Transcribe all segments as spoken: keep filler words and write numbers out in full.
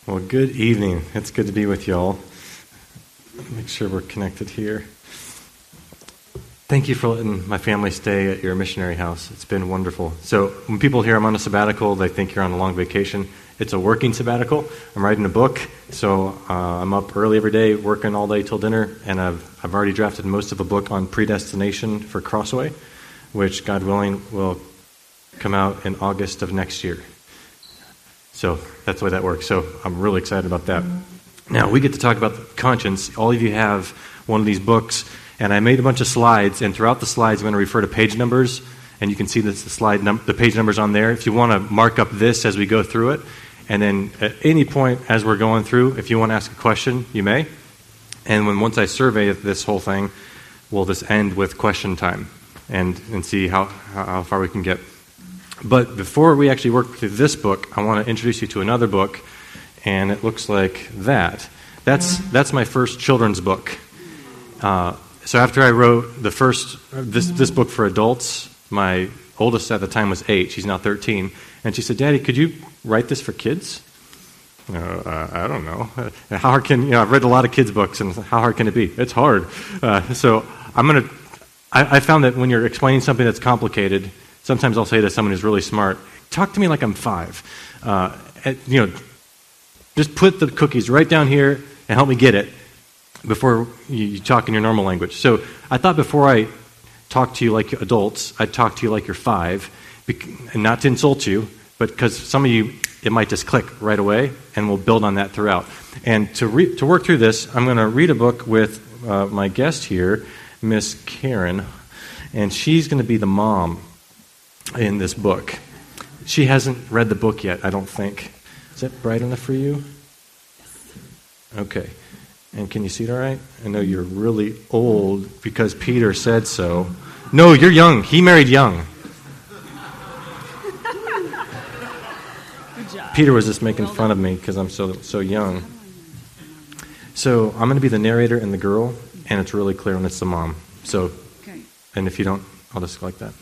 Well, good evening. It's good to be with y'all. Make sure we're connected here. Thank you for letting my family stay at your missionary house. It's been wonderful. So when people hear I'm on a sabbatical, they think you're on a long vacation. It's a working sabbatical. I'm writing a book, so uh, I'm up early every day, working all day till dinner, and I've I've already drafted most of a book on predestination for Crossway, which, God willing, will come out in August of next year. So that's the way that works. So I'm really excited about that. Now, we get to talk about conscience. All of you have one of these books, and I made a bunch of slides, and throughout the slides I'm going to refer to page numbers, and you can see this, the slide num- the page numbers on there. If you want to mark up this as we go through it, and then at any point as we're going through, if you want to ask a question, you may. And when once I survey this whole thing, we'll just end with question time and, and see how, how far we can get. But before we actually work through this book, I want to introduce you to another book, and it looks like that. That's that's my first children's book. Uh, so after I wrote the first this this book for adults, my oldest at the time was eight. She's now thirteen, and she said, "Daddy, could you write this for kids?" Uh, uh, I don't know. How hard can you know? I've read a lot of kids' books, and how hard can it be? It's hard. Uh, so I'm gonna. I, I found that when you're explaining something that's complicated, sometimes I'll say to someone who's really smart, "Talk to me like I'm five." Uh, and, you know, just put the cookies right down here and help me get it before you, you talk in your normal language. So I thought before I talk to you like adults, I'd talk to you like you're five, and not to insult you, but because some of you, it might just click right away, and we'll build on that throughout. And to re- to work through this, I'm going to read a book with uh, my guest here, Miss Karen, and she's going to be the mom in this book. She hasn't read the book yet, I don't think. Is that bright enough for you? Okay. And can you see it all right? I know you're really old because Peter said so. No, you're young. He married young. Good job. Peter was just making fun of me because I'm so so young. So I'm going to be the narrator and the girl, and it's really clear when it's the mom. So, okay. And if you don't, I'll just go like that.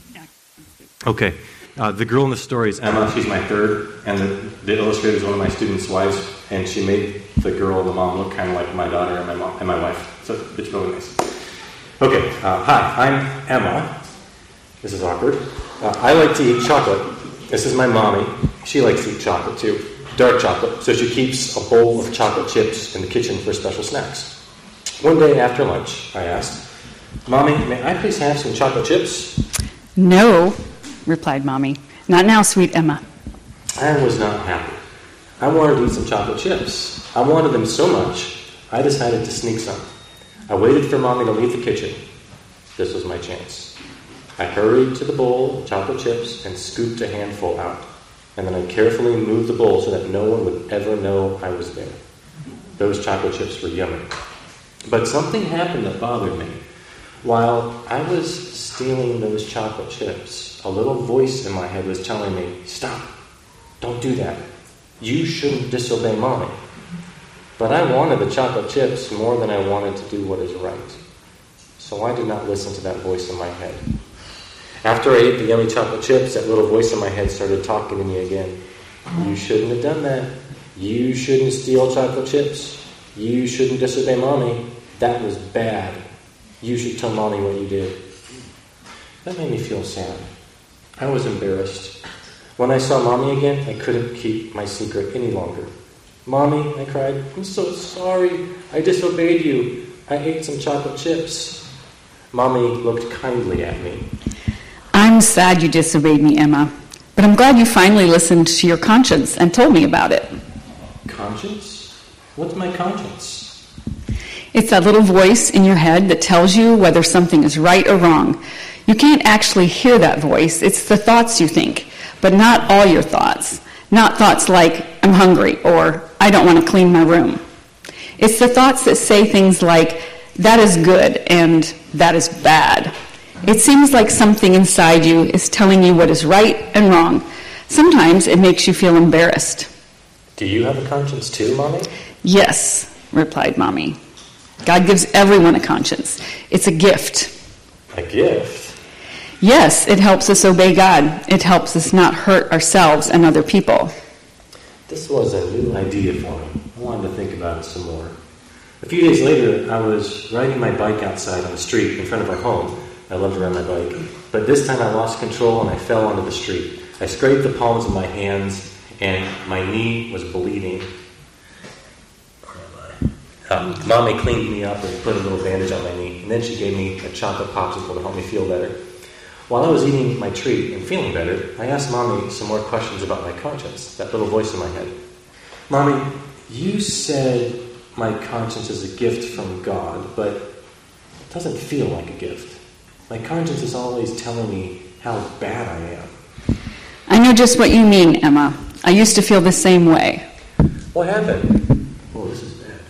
Okay. Uh, the girl in the story is Emma. She's my third, and the, the illustrator is one of my students' wives, and she made the girl and the mom look kind of like my daughter and my mom and my wife. So it's really nice. Okay. Uh, hi, I'm Emma. This is awkward. Uh, I like to eat chocolate. This is my mommy. She likes to eat chocolate too, dark chocolate. So she keeps a bowl of chocolate chips in the kitchen for special snacks. One day after lunch, I asked, "Mommy, may I please have some chocolate chips?" "No," replied Mommy. "Not now, sweet Emma." I was not happy. I wanted to eat some chocolate chips. I wanted them so much, I decided to sneak some. I waited for Mommy to leave the kitchen. This was my chance. I hurried to the bowl of chocolate chips and scooped a handful out. And then I carefully moved the bowl so that no one would ever know I was there. Those chocolate chips were yummy. But something happened that bothered me. While I was stealing those chocolate chips, a little voice in my head was telling me, "Stop, don't do that. You shouldn't disobey Mommy." But I wanted the chocolate chips more than I wanted to do what is right. So I did not listen to that voice in my head. After I ate the yummy chocolate chips, that little voice in my head started talking to me again. "You shouldn't have done that. You shouldn't steal chocolate chips. You shouldn't disobey Mommy. That was bad. You should tell Mommy what you did." That made me feel sad. I was embarrassed. When I saw Mommy again, I couldn't keep my secret any longer. "Mommy," I cried, "I'm so sorry. I disobeyed you. I ate some chocolate chips." Mommy looked kindly at me. "I'm sad you disobeyed me, Emma, but I'm glad you finally listened to your conscience and told me about it." Conscience? What's my conscience? It's that little voice in your head that tells you whether something is right or wrong. You can't actually hear that voice. It's the thoughts you think, but not all your thoughts. Not thoughts like, "I'm hungry," or "I don't want to clean my room." It's the thoughts that say things like, "That is good," and "That is bad." It seems like something inside you is telling you what is right and wrong. Sometimes it makes you feel embarrassed. Do you have a conscience too, Mommy? "Yes," replied Mommy. "God gives everyone a conscience. It's a gift." A gift? Yes, it helps us obey God. It helps us not hurt ourselves and other people. This was a new idea for me. I wanted to think about it some more. A few days later, I was riding my bike outside on the street in front of our home. I love to ride my bike. But this time I lost control and I fell onto the street. I scraped the palms of my hands and my knee was bleeding. Um, Mommy cleaned me up and put a little bandage on my knee. And then she gave me a chocolate popsicle to help me feel better. While I was eating my treat and feeling better, I asked Mommy some more questions about my conscience, that little voice in my head. Mommy, you said my conscience is a gift from God, but it doesn't feel like a gift. My conscience is always telling me how bad I am. I know just what you mean, Emma. I used to feel the same way. What happened? Oh, this is bad.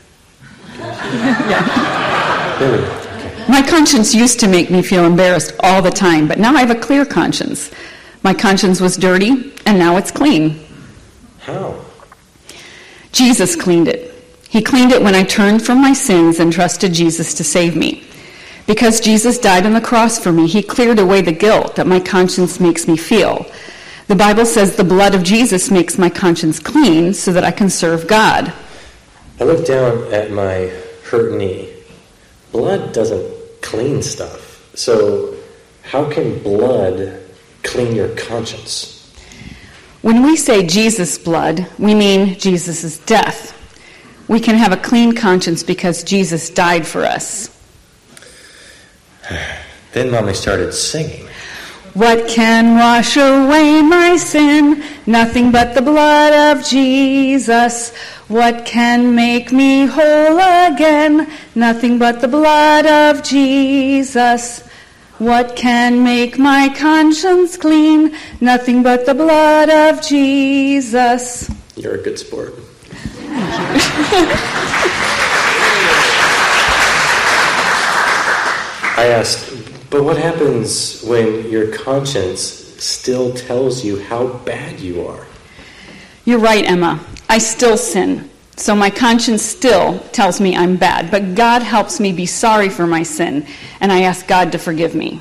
Yeah. There we go. My conscience used to make me feel embarrassed all the time, but now I have a clear conscience. My conscience was dirty, and now it's clean. How? Jesus cleaned it. He cleaned it when I turned from my sins and trusted Jesus to save me. Because Jesus died on the cross for me, he cleared away the guilt that my conscience makes me feel. The Bible says the blood of Jesus makes my conscience clean so that I can serve God. I looked down at my hurt knee. Blood doesn't clean stuff. So how can blood clean your conscience? When we say Jesus' blood, we mean Jesus' death. We can have a clean conscience because Jesus died for us. Then Mommy started singing. What can wash away my sin? Nothing but the blood of Jesus. What can make me whole again? Nothing but the blood of Jesus. What can make my conscience clean? Nothing but the blood of Jesus. You're a good sport. I asked, but what happens when your conscience still tells you how bad you are? You're right, Emma. I still sin. So my conscience still tells me I'm bad. But God helps me be sorry for my sin, and I ask God to forgive me.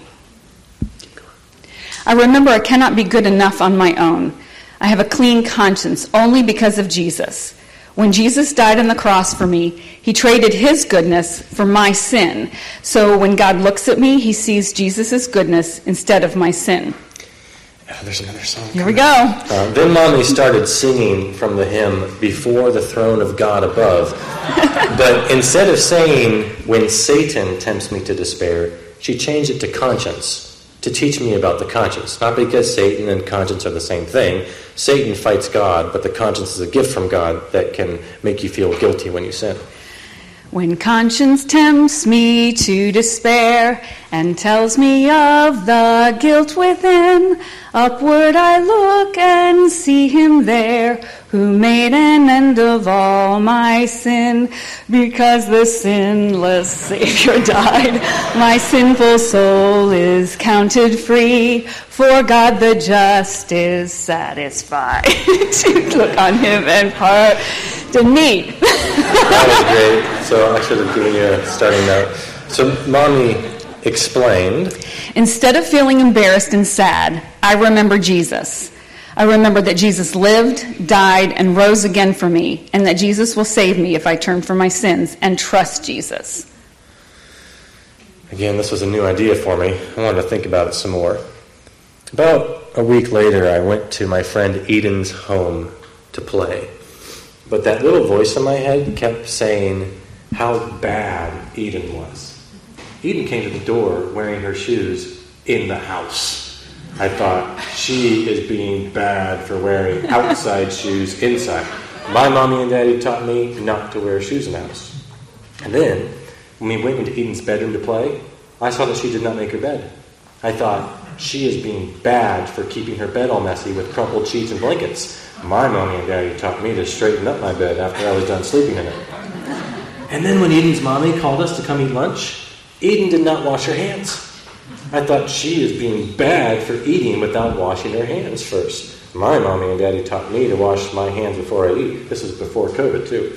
I remember I cannot be good enough on my own. I have a clean conscience only because of Jesus. When Jesus died on the cross for me, he traded his goodness for my sin. So when God looks at me, he sees Jesus' goodness instead of my sin. Oh, there's another song. Here we go. Uh, then Mommy started singing from the hymn, Before the Throne of God Above. But instead of saying, when Satan tempts me to despair, she changed it to conscience, to teach me about the conscience. Not because Satan and conscience are the same thing. Satan fights God, but the conscience is a gift from God that can make you feel guilty when you sin. When conscience tempts me to despair and tells me of the guilt within, upward I look and see him there who made an end of all my sin. Because the sinless Savior died, my sinful soul is counted free. For God the just is satisfied to look on him and pardon me. That was great. So I should have given you a starting note. So Mommy explained. Instead of feeling embarrassed and sad, I remember Jesus. I remember that Jesus lived, died, and rose again for me, and that Jesus will save me if I turn from my sins and trust Jesus. Again, this was a new idea for me. I wanted to think about it some more. About a week later, I went to my friend Eden's home to play. But that little voice in my head kept saying how bad Eden was. Eden came to the door wearing her shoes in the house. I thought, she is being bad for wearing outside shoes inside. My mommy and daddy taught me not to wear shoes in the house. And then, when we went into Eden's bedroom to play, I saw that she did not make her bed. I thought, she is being bad for keeping her bed all messy with crumpled sheets and blankets. My mommy and daddy taught me to straighten up my bed after I was done sleeping in it. And then when Eden's mommy called us to come eat lunch, Eden did not wash her hands. I thought, she is being bad for eating without washing her hands first. My mommy and daddy taught me to wash my hands before I eat. This was before COVID, too.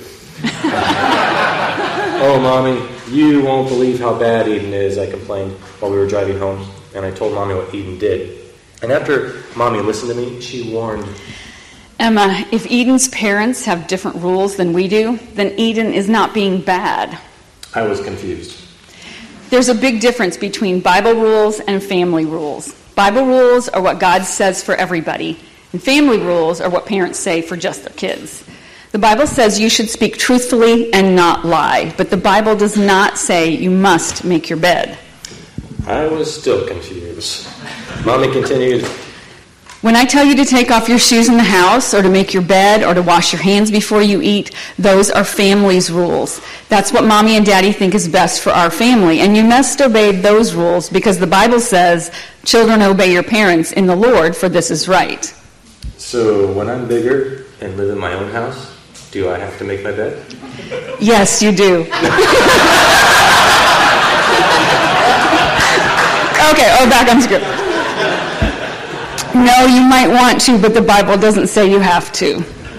Oh, Mommy, you won't believe how bad Eden is, I complained while we were driving home. And I told Mommy what Eden did. And after Mommy listened to me, she warned, Emma, if Eden's parents have different rules than we do, then Eden is not being bad. I was confused. There's a big difference between Bible rules and family rules. Bible rules are what God says for everybody, and family rules are what parents say for just their kids. The Bible says you should speak truthfully and not lie, but the Bible does not say you must make your bed. I was still confused. Mommy continued, when I tell you to take off your shoes in the house, or to make your bed, or to wash your hands before you eat, those are family's rules. That's what Mommy and Daddy think is best for our family, and you must obey those rules because the Bible says, children, obey your parents in the Lord, for this is right. So when I'm bigger and live in my own house, do I have to make my bed? Yes, you do. Okay, oh, back on script. No, you might want to, but the Bible doesn't say you have to.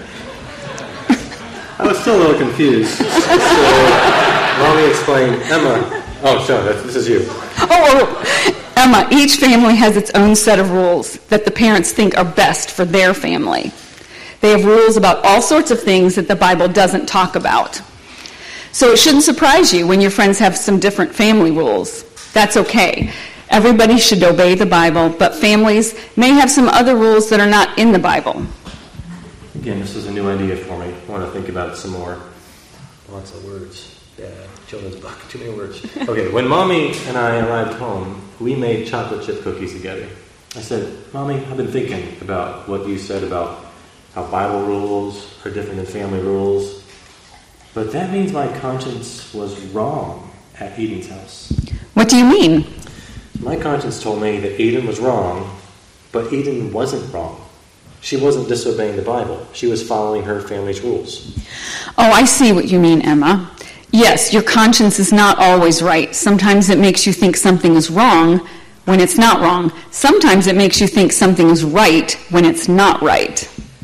I was still a little confused. So, Mommy explained, Emma, oh, sure, that's, this is you. Oh, oh, Emma, each family has its own set of rules that the parents think are best for their family. They have rules about all sorts of things that the Bible doesn't talk about. So it shouldn't surprise you when your friends have some different family rules. That's okay. Everybody should obey the Bible, but families may have some other rules that are not in the Bible. Again, this is a new idea for me. I want to think about it some more. Lots of words. Yeah, children's book. Too many words. Okay, when Mommy and I arrived home, we made chocolate chip cookies together. I said, Mommy, I've been thinking about what you said about how Bible rules are different than family rules. But that means my conscience was wrong at Eden's house. What do you mean? My conscience told me that Eden was wrong, but Eden wasn't wrong. She wasn't disobeying the Bible. She was following her family's rules. Oh, I see what you mean, Emma. Yes, your conscience is not always right. Sometimes it makes you think something is wrong when it's not wrong. Sometimes it makes you think something is right when it's not right.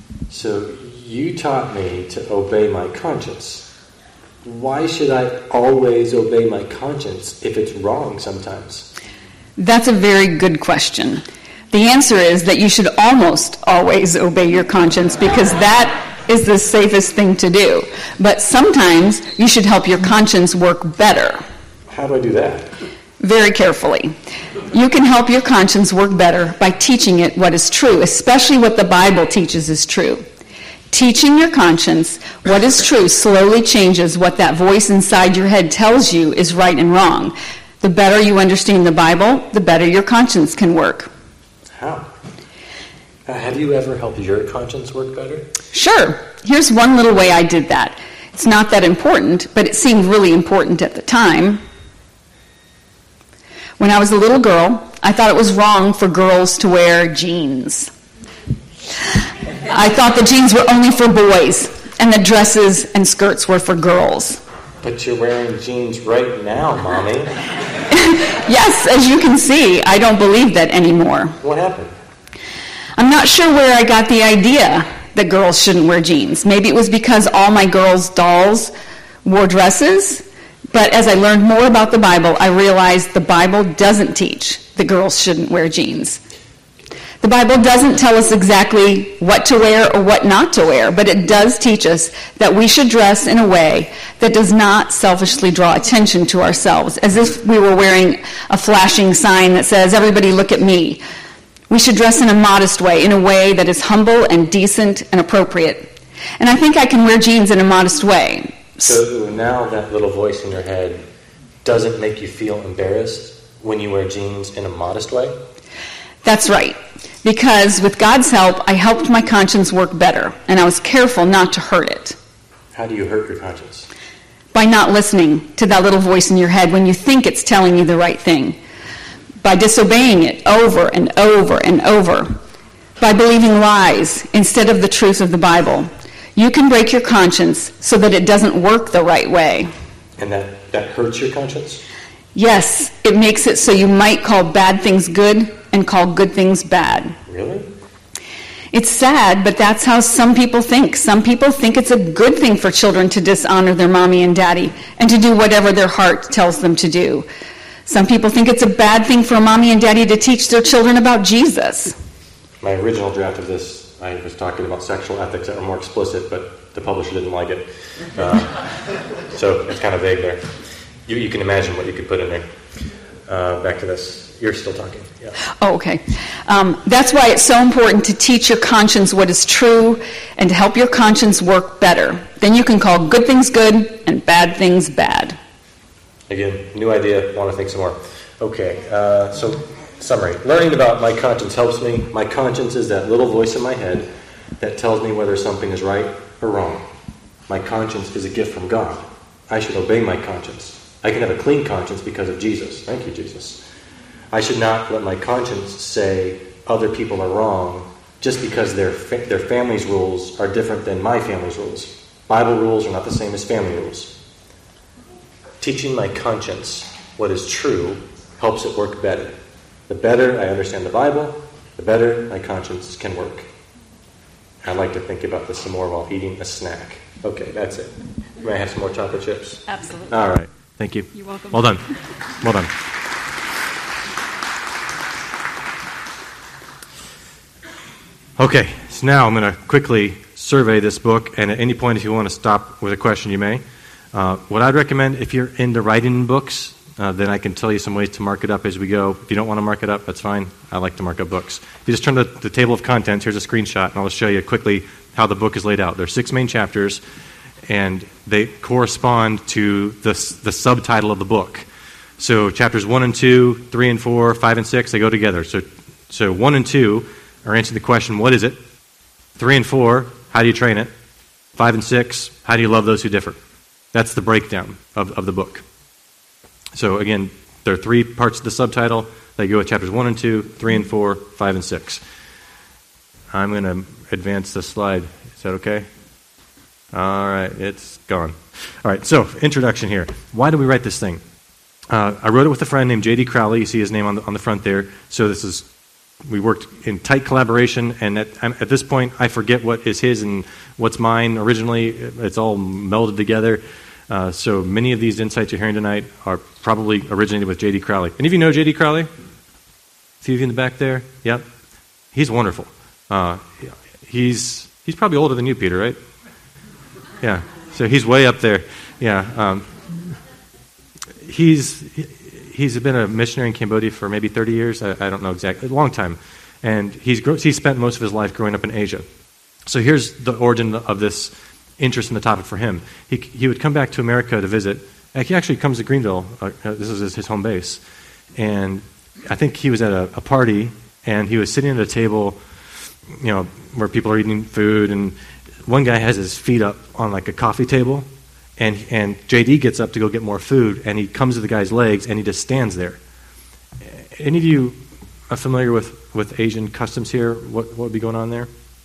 So you taught me to obey my conscience. Why should I always obey my conscience if it's wrong sometimes? That's a very good question. The answer is that you should almost always obey your conscience because that is the safest thing to do. But sometimes you should help your conscience work better. How do I do that? Very carefully. You can help your conscience work better by teaching it what is true, especially what the Bible teaches is true. Teaching your conscience what is true slowly changes what that voice inside your head tells you is right and wrong. The better you understand the Bible, the better your conscience can work. How? Uh, have you ever helped your conscience work better? Sure. Here's one little way I did that. It's not that important, but it seemed really important at the time. When I was a little girl, I thought it was wrong for girls to wear jeans. I thought the jeans were only for boys, and the dresses and skirts were for girls. But you're wearing jeans right now, Mommy. Yes, as you can see, I don't believe that anymore. What happened? I'm not sure where I got the idea that girls shouldn't wear jeans. Maybe it was because all my girls' dolls wore dresses. But as I learned more about the Bible, I realized the Bible doesn't teach that girls shouldn't wear jeans. The Bible doesn't tell us exactly what to wear or what not to wear, but it does teach us that we should dress in a way that does not selfishly draw attention to ourselves, as if we were wearing a flashing sign that says, "Everybody look at me." We should dress in a modest way, in a way that is humble and decent and appropriate. And I think I can wear jeans in a modest way. So now that little voice in your head doesn't make you feel embarrassed when you wear jeans in a modest way? That's right. Because with God's help, I helped my conscience work better, and I was careful not to hurt it. How do you hurt your conscience? By not listening to that little voice in your head when you think it's telling you the right thing. By disobeying it over and over and over. By believing lies instead of the truth of the Bible. You can break your conscience so that it doesn't work the right way. And that, that hurts your conscience? Yes, it makes it so you might call bad things good and call good things bad. Really? It's sad, but that's how some people think. Some people think it's a good thing for children to dishonor their mommy and daddy and to do whatever their heart tells them to do. Some people think it's a bad thing for a mommy and daddy to teach their children about Jesus. My original draft of this I was talking about sexual ethics that were more explicit, but the publisher didn't like it. Uh, so it's kind of vague there. You, you can imagine what you could put in there. Uh, back to this. You're still talking. Yeah. Oh, okay. Um, that's why it's so important to teach your conscience what is true and to help your conscience work better. Then you can call good things good and bad things bad. Again, new idea. Want to think some more. Okay. Uh, so, summary. Learning about my conscience helps me. My conscience is that little voice in my head that tells me whether something is right or wrong. My conscience is a gift from God. I should obey my conscience. I can have a clean conscience because of Jesus. Thank you, Jesus. I should not let my conscience say other people are wrong just because their fa- their family's rules are different than my family's rules. Bible rules are not the same as family rules. Teaching my conscience what is true helps it work better. The better I understand the Bible, the better my conscience can work. I'd like to think about this some more while eating a snack. Okay, that's it. May I have some more chocolate chips? Absolutely. All right. Thank you. You're welcome. Well done. Well done. Okay, so now I'm going to quickly survey this book, and at any point if you want to stop with a question, you may. Uh, what I'd recommend, if you're into writing books, uh, then I can tell you some ways to mark it up as we go. If you don't want to mark it up, that's fine. I like to mark up books. If you just turn to the table of contents, here's a screenshot, and I'll show you quickly how the book is laid out. There's six main chapters, and they correspond to the, the subtitle of the book. So chapters one and two, three and four, five and six, they go together. So, so one and two are answering the question, what is it? Three and four, how do you train it? Five and six, how do you love those who differ? That's the breakdown of, of the book. So again, there are three parts of the subtitle. They go with chapters one and two, three and four, five and six. I'm going to advance the slide. Is that okay? All right, it's gone. All right, so introduction here. Why do we write this thing? Uh, I wrote it with a friend named J D Crowley. You see his name on the, on the front there. So this is, we worked in tight collaboration, and at, at this point, I forget what is his and what's mine originally. It's all melded together. Uh, so many of these insights you're hearing tonight are probably originated with J D Crowley. Any of you know J D Crowley? A few of you in the back there? Yep. He's wonderful. Uh, he's he's probably older than you, Peter, right? Yeah. So he's way up there. Yeah. Um, he's he's been a missionary in Cambodia for maybe thirty years. I, I don't know exactly. A long time. And he's he's spent most of his life growing up in Asia. So here's the origin of this interest in the topic for him. He he would come back to America to visit. He actually comes to Greenville. Uh, this is his, his home base. And I think he was at a, a party, and he was sitting at a table, you know, where people are eating food, and one guy has his feet up on like a coffee table, and and J D gets up to go get more food, and he comes to the guy's legs, and he just stands there. Any of you are familiar with, with Asian customs here? What, what would be going on there?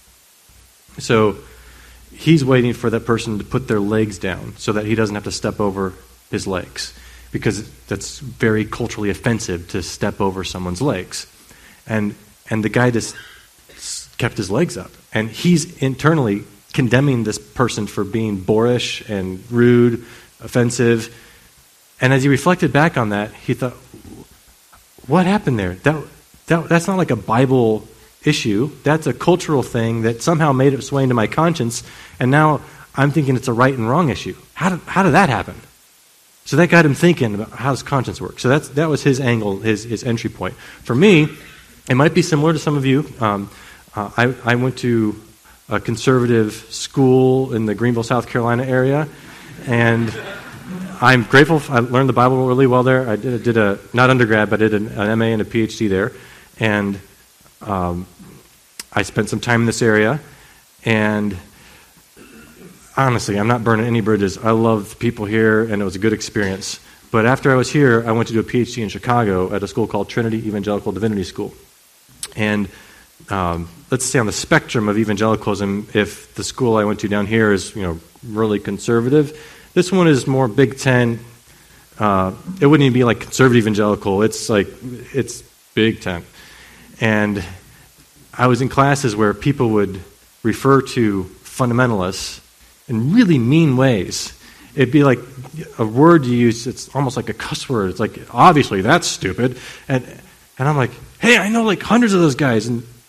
So he's waiting for that person to put their legs down so that he doesn't have to step over his legs, because that's very culturally offensive to step over someone's legs. And and the guy just kept his legs up, and he's internally condemning this person for being boorish and rude, offensive. And as he reflected back on that, he thought, what happened there? That, that that's not like a Bible issue. That's a cultural thing that somehow made its way into my conscience, and now I'm thinking it's a right and wrong issue. How did, how did that happen? So that got him thinking about how does conscience work. So that's that was his angle, his his entry point. For me, it might be similar to some of you. Um, uh, I, I went to a conservative school in the Greenville, South Carolina area, and I'm grateful. I learned the Bible really well there. I did, did a, not undergrad, but I did an, an M A and a P H D there, and um, I spent some time in this area, and honestly, I'm not burning any bridges. I love the people here, and it was a good experience. But after I was here, I went to do a P H D in Chicago at a school called Trinity Evangelical Divinity School. And um, let's say on the spectrum of evangelicalism, if the school I went to down here is, you know, really conservative, this one is more Big Ten. Uh, it wouldn't even be like conservative evangelical. It's like, it's Big Ten. And I was in classes where people would refer to fundamentalists in really mean ways. It'd be like a word you use, it's almost like a cuss word. It's like, obviously, that's stupid. And and I'm like, hey, I know like hundreds of those guys, and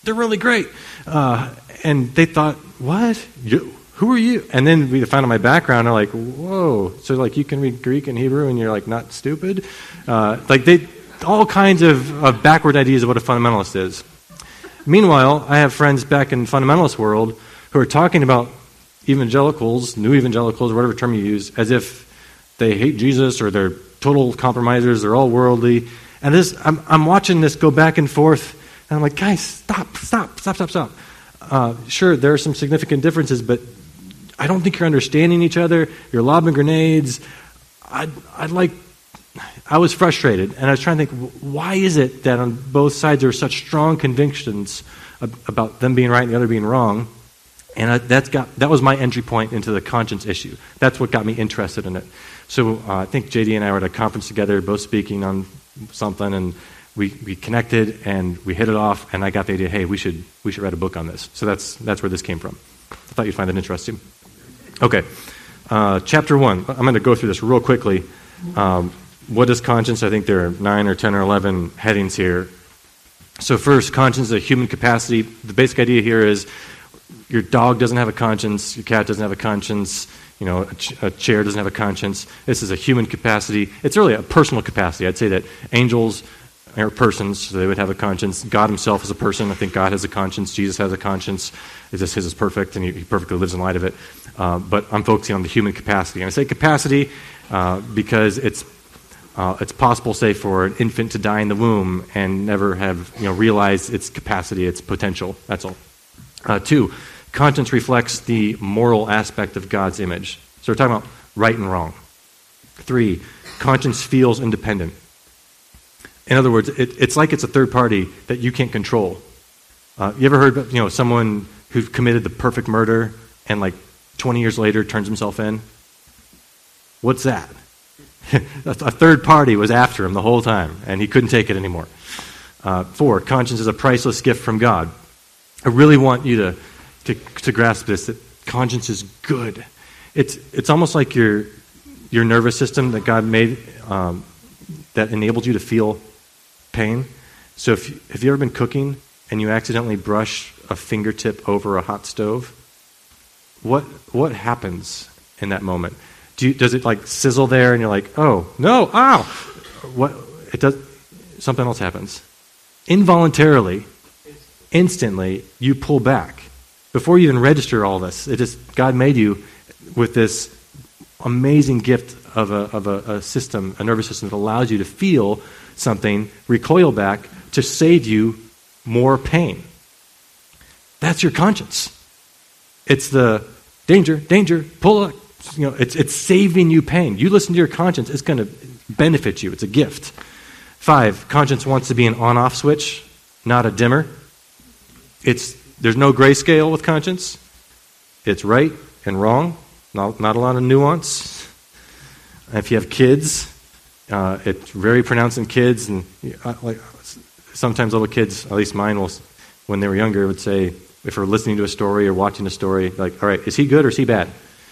they're really great. Uh, and they thought, what? You, who are you? And then we found out my background. They're like, whoa. So like you can read Greek and Hebrew and you're like not stupid? Uh, like they, all kinds of, of backward ideas of what a fundamentalist is. Meanwhile, I have friends back in the fundamentalist world who are talking about evangelicals, new evangelicals, whatever term you use, as if they hate Jesus or they're total compromisers, they're all worldly. And this, I'm, I'm watching this go back and forth, and I'm like, guys, stop, stop, stop, stop, stop. Uh, sure, there are some significant differences, but I don't think you're understanding each other. You're lobbing grenades. I'd, I'd like, I was frustrated, and I was trying to think, why is it that on both sides there are such strong convictions about them being right and the other being wrong? And I, that's got, that was my entry point into the conscience issue. That's what got me interested in it. So uh, I think J D and I were at a conference together, both speaking on something, and we, we connected and we hit it off. And I got the idea, hey, we should we should write a book on this. So that's that's where this came from. I thought you'd find it interesting. Okay, uh, chapter one. I'm going to go through this real quickly. Um, what is conscience? I think there are nine or ten or eleven headings here. So first, conscience is a human capacity. The basic idea here is your dog doesn't have a conscience, your cat doesn't have a conscience, you know, a, ch- a chair doesn't have a conscience. This is a human capacity. It's really a personal capacity. I'd say that angels are persons, so they would have a conscience. God himself is a person. I think God has a conscience. Jesus has a conscience. It's just his is perfect, and he, he perfectly lives in light of it. Uh, but I'm focusing on the human capacity. And I say capacity uh, because it's uh, it's possible, say, for an infant to die in the womb and never have, you know, realized its capacity, its potential. That's all. Uh, two, conscience reflects the moral aspect of God's image. So we're talking about right and wrong. Three, conscience feels independent. In other words, it, it's like it's a third party that you can't control. Uh, you ever heard of, you know, someone who committed the perfect murder and like twenty years later turns himself in? What's that? A third party was after him the whole time, and he couldn't take it anymore. Uh, four, conscience is a priceless gift from God. I really want you to, to to grasp this, that conscience is good. It's it's almost like your your nervous system that God made um, that enables you to feel pain. So if you, have you ever been cooking and you accidentally brush a fingertip over a hot stove, what what happens in that moment? Do you, does it like sizzle there and you're like, oh no, ow? What it does? Something else happens. Involuntarily, instantly, you pull back before you even register all this. It just God made you with this amazing gift of a of a, a system, a nervous system that allows you to feel something, recoil back to save you more pain. That's your conscience. It's the danger, danger, pull up. You know, it's it's saving you pain. You listen to your conscience; it's going to benefit you. It's a gift. Five, conscience wants to be an on-off switch, not a dimmer. It's there's no grayscale with conscience. It's right and wrong. Not not a lot of nuance. If you have kids, uh, it's very pronounced in kids, and uh, like sometimes little kids, at least mine, will, when they were younger, would say, if we're listening to a story or watching a story, like, all right, is he good or is he bad?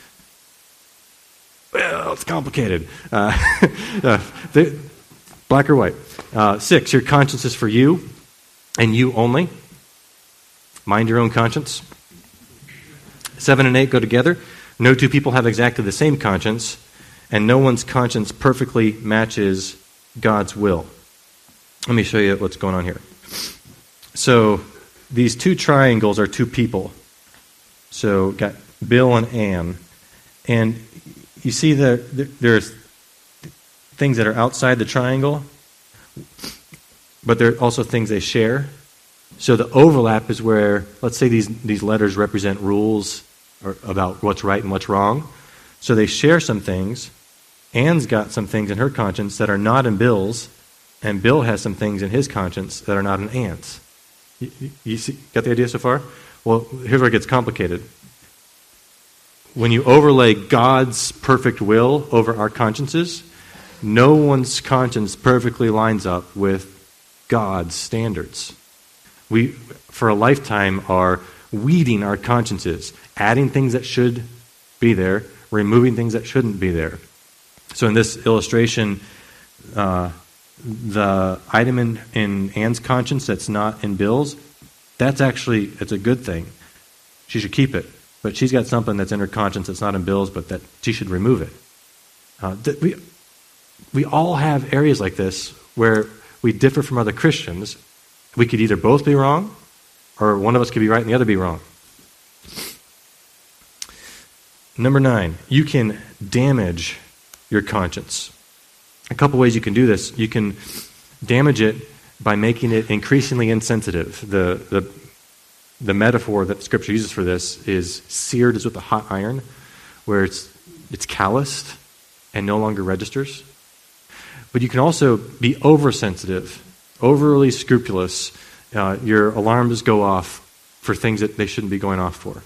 Well, it's complicated. Uh, uh, black or white. Uh, six, your conscience is for you and you only. Mind your own conscience. Seven and eight go together. No two people have exactly the same conscience, and no one's conscience perfectly matches God's will. Let me show you what's going on here. So these two triangles are two people. So got Bill and Ann. And you see the, the, there's things that are outside the triangle, but there are also things they share. So the overlap is where, let's say these, these letters represent rules or about what's right and what's wrong. So they share some things. Ann's got some things in her conscience that are not in Bill's, and Bill has some things in his conscience that are not in Ann's. You, you, you see, got the idea so far? Well, here's where it gets complicated. When you overlay God's perfect will over our consciences, no one's conscience perfectly lines up with God's standards. We, for a lifetime, are weeding our consciences, adding things that should be there, removing things that shouldn't be there. So in this illustration, uh, the item in, in Ann's conscience that's not in Bill's that's actually, it's a good thing. She should keep it. But she's got something that's in her conscience that's not in Bill's, but that she should remove it. Uh, th- we, we all have areas like this where we differ from other Christians. We could either both be wrong, or one of us could be right and the other be wrong. Number nine, you can damage your conscience. A couple ways you can do this. You can damage it by making it increasingly insensitive. The, the, the metaphor that Scripture uses for this is seared as with a hot iron, where it's, it's calloused and no longer registers. But you can also be oversensitive, overly scrupulous. Uh, your alarms go off for things that they shouldn't be going off for.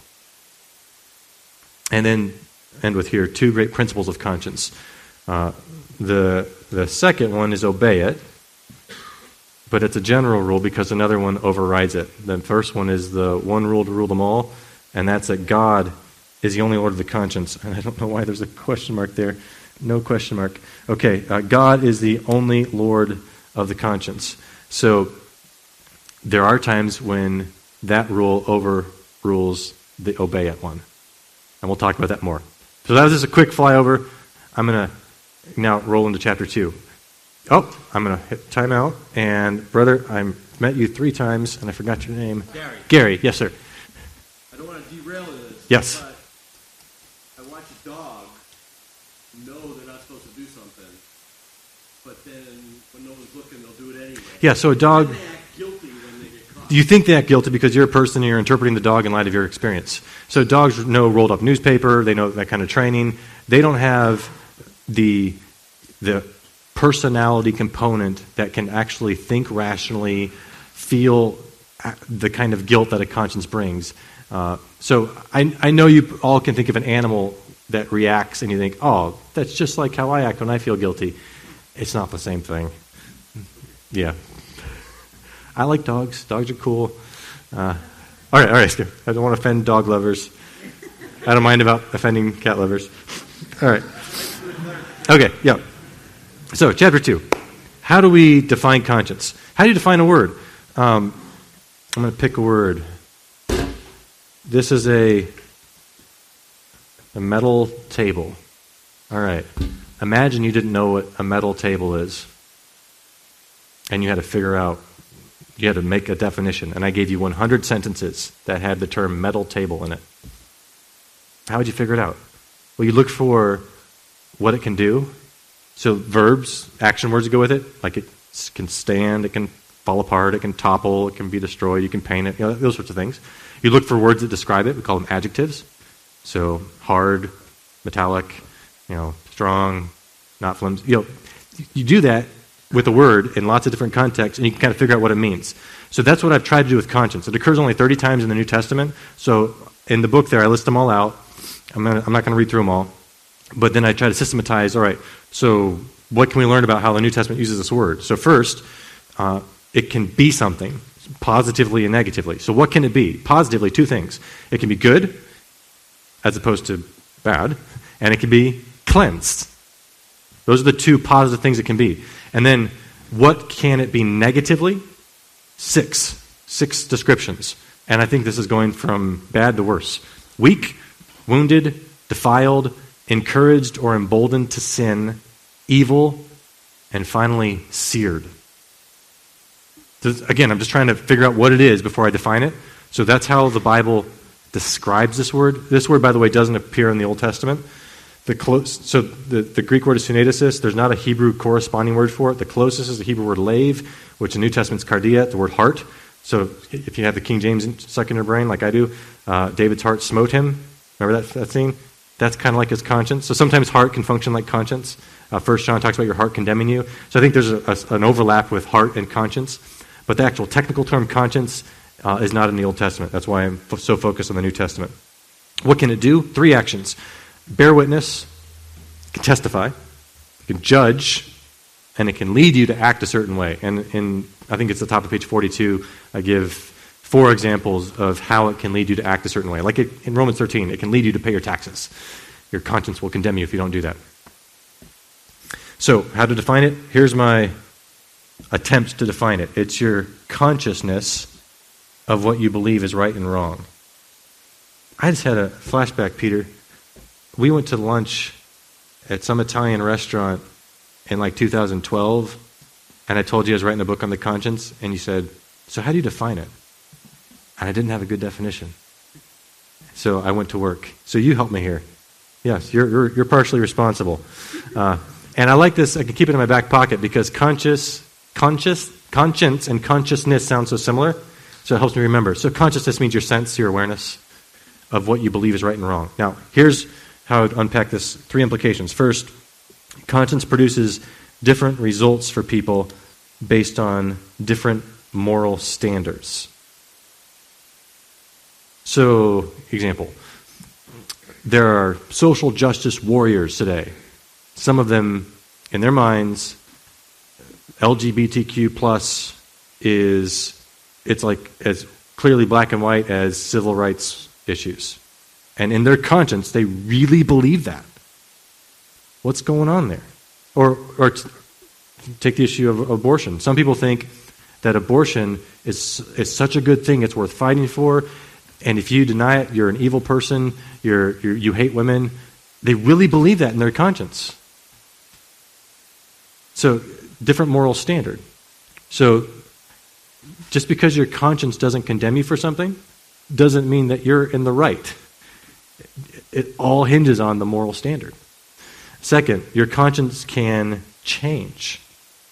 And then end with here, two great principles of conscience. Uh, the the second one is obey it, but it's a general rule because another one overrides it. The first one is the one rule to rule them all, and that's that God is the only Lord of the conscience. And I don't know why there's a question mark there. No question mark. Okay, uh, God is the only Lord of the conscience. So there are times when that rule overrules the obey it one. And we'll talk about that more. So that was just a quick flyover. I'm going to now roll into chapter two. Oh, I'm going to hit time out. And brother, I met you three times, and I forgot your name. Gary. Gary, yes, sir. I don't want to derail this. Yes. But I watch a dog know they're not supposed to do something, but then when no one's looking, they'll do it anyway. Yeah, so a dog... They act guilty when they get caught. Do you think they act guilty because you're a person and you're interpreting the dog in light of your experience? So dogs know rolled up newspaper, they know that kind of training. They don't have the the personality component that can actually think rationally, feel the kind of guilt that a conscience brings. Uh, so I, I know you all can think of an animal that reacts and you think, oh, that's just like how I act when I feel guilty. It's not the same thing. Yeah. I like dogs. Dogs are cool. Uh, all right, all right. I don't want to offend dog lovers. I don't mind about offending cat lovers. All right. Okay, yeah. So, chapter two. How do we define conscience? How do you define a word? Um, I'm going to pick a word. This is a, a metal table. All right. Imagine you didn't know what a metal table is, and you had to figure out, you had to make a definition, and I gave you one hundred sentences that had the term metal table in it. How would you figure it out? Well, you look for what it can do. So verbs, action words go with it. Like it can stand, it can fall apart, it can topple, it can be destroyed, you can paint it, you know, those sorts of things. You look for words that describe it. We call them adjectives. So hard, metallic, you know, strong, not flimsy. You know, you do that with a word in lots of different contexts, and you can kind of figure out what it means. So that's what I've tried to do with conscience. It occurs only thirty times in the New Testament. So in the book there, I list them all out. I'm, gonna, I'm not going to read through them all. But then I try to systematize, all right, so what can we learn about how the New Testament uses this word? So first, uh, it can be something, positively and negatively. So what can it be? Positively, two things. It can be good, as opposed to bad, and it can be cleansed. Those are the two positive things it can be. And then, what can it be negatively? Six. Six descriptions. And I think this is going from bad to worse. Weak, wounded, defiled, encouraged or emboldened to sin, evil, and finally seared. Again, I'm just trying to figure out what it is before I define it. So that's how the Bible describes this word. This word, by the way, doesn't appear in the Old Testament. The close, so the, the Greek word is sunedesis. There's not a Hebrew corresponding word for it. The closest is the Hebrew word lave, which in the New Testament is cardia, the word heart. So if you have the King James stuck in your brain like I do, uh, David's heart smote him. Remember that, that scene? That's kind of like his conscience. So sometimes heart can function like conscience. Uh, First John talks about your heart condemning you. So I think there's a, a, an overlap with heart and conscience. But the actual technical term conscience uh, is not in the Old Testament. That's why I'm f- so focused on the New Testament. What can it do? Three actions. Bear witness, it can testify, it can judge, and it can lead you to act a certain way. And in, I think it's the top of page forty-two, I give four examples of how it can lead you to act a certain way. Like it, in Romans thirteen, it can lead you to pay your taxes. Your conscience will condemn you if you don't do that. So, how to define it? Here's my attempt to define it. It's your consciousness of what you believe is right and wrong. I just had a flashback, Peter. We went to lunch at some Italian restaurant in like two thousand twelve, and I told you I was writing a book on the conscience, and you said, so how do you define it? And I didn't have a good definition. So I went to work. So you helped me here. Yes, you're you're, you're partially responsible. Uh, and I like this. I can keep it in my back pocket because conscious, conscious, conscience and consciousness sound so similar. So it helps me remember. So consciousness means your sense, your awareness of what you believe is right and wrong. Now, here's how I would unpack this. Three implications. First, conscience produces different results for people based on different moral standards. So, example, there are social justice warriors today. Some of them, in their minds, L G B T Q plus is, it's like as clearly black and white as civil rights issues. And in their conscience, they really believe that. What's going on there? Or, or t- take the issue of abortion. Some people think that abortion is is such a good thing, it's worth fighting for, and if you deny it, you're an evil person, you're, you're you hate women. They really believe that in their conscience. So, different moral standard. So, just because your conscience doesn't condemn you for something, doesn't mean that you're in the right. It all hinges on the moral standard. Second, your conscience can change.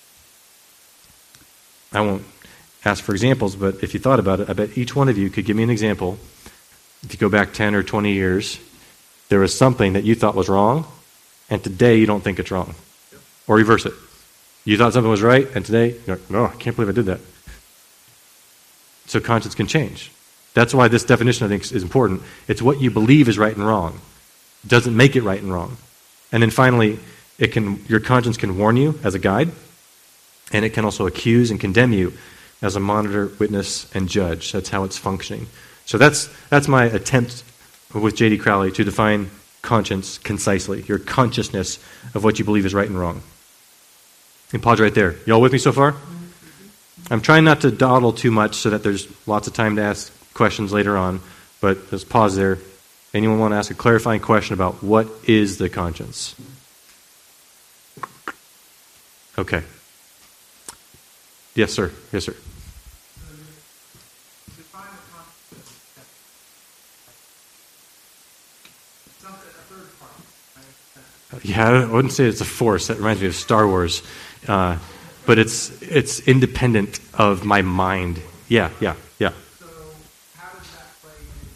I won't ask for examples, but if you thought about it, I bet each one of you could give me an example. If you go back ten or twenty years, there was something that you thought was wrong, and today you don't think it's wrong. Or reverse it. You thought something was right, and today, you're like, no, I can't believe I did that. So conscience can change. That's why this definition, I think, is important. It's what you believe is right and wrong. It doesn't make it right and wrong. And then finally, it can your conscience can warn you as a guide, and it can also accuse and condemn you as a monitor, witness, and judge. That's how it's functioning. So that's that's my attempt with J D Crowley to define conscience concisely, your consciousness of what you believe is right and wrong. And pause right there. You all with me so far? I'm trying not to dawdle too much so that there's lots of time to ask questions later on, but let's pause there. Anyone want to ask a clarifying question about what is the conscience? Okay. Yes, sir. Yes, sir. Yeah, I wouldn't say it's a force. That reminds me of Star Wars. Uh, but it's it's independent of my mind. Yeah, yeah, yeah. So how does that play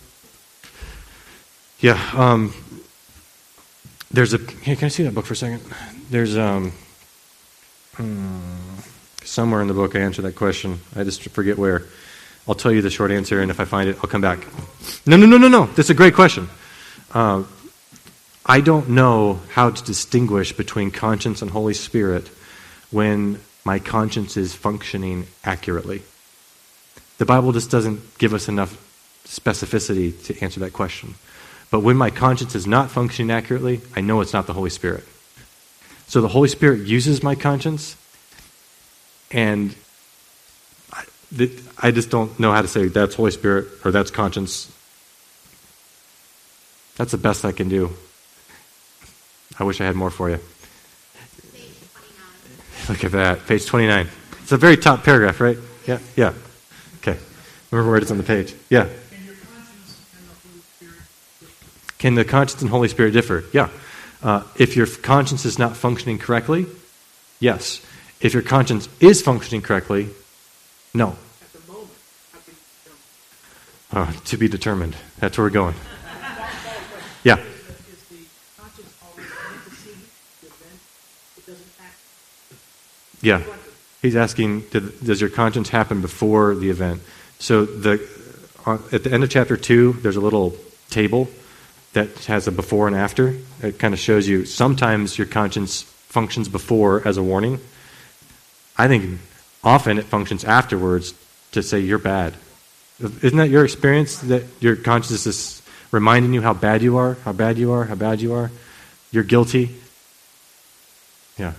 into? Yeah. Um, there's a. Hey, can I see that book for a second? There's um. Hmm, somewhere in the book I answer that question. I just forget where. I'll tell you the short answer, and if I find it, I'll come back. No, no, no, no, no. That's a great question. Uh, I don't know how to distinguish between conscience and Holy Spirit when my conscience is functioning accurately. The Bible just doesn't give us enough specificity to answer that question. But when my conscience is not functioning accurately, I know it's not the Holy Spirit. So the Holy Spirit uses my conscience, and I, I just don't know how to say that's Holy Spirit or that's conscience. That's the best I can do. I wish I had more for you. Page twenty-nine. Look at that, page twenty-nine. It's the very top paragraph, right? Yeah, yeah. Okay. Remember where it is on the page. Yeah. Can your conscience and the Holy Spirit differ? Can the conscience and Holy Spirit differ? Yeah. Uh, if your conscience is not functioning correctly, yes. If your conscience is functioning correctly, no. At the moment, how can you tell? Uh, to be determined. That's where we're going. Yeah. Is the conscience always antecedent the event? It doesn't act. Yeah. He's asking, did, does your conscience happen before the event? So the on, at the end of chapter two, there's a little table that has a before and after. It kind of shows you sometimes your conscience functions before as a warning. I think often it functions afterwards to say you're bad. Isn't that your experience, that your conscience is reminding you how bad you are, how bad you are, how bad you are? You're guilty. Yeah.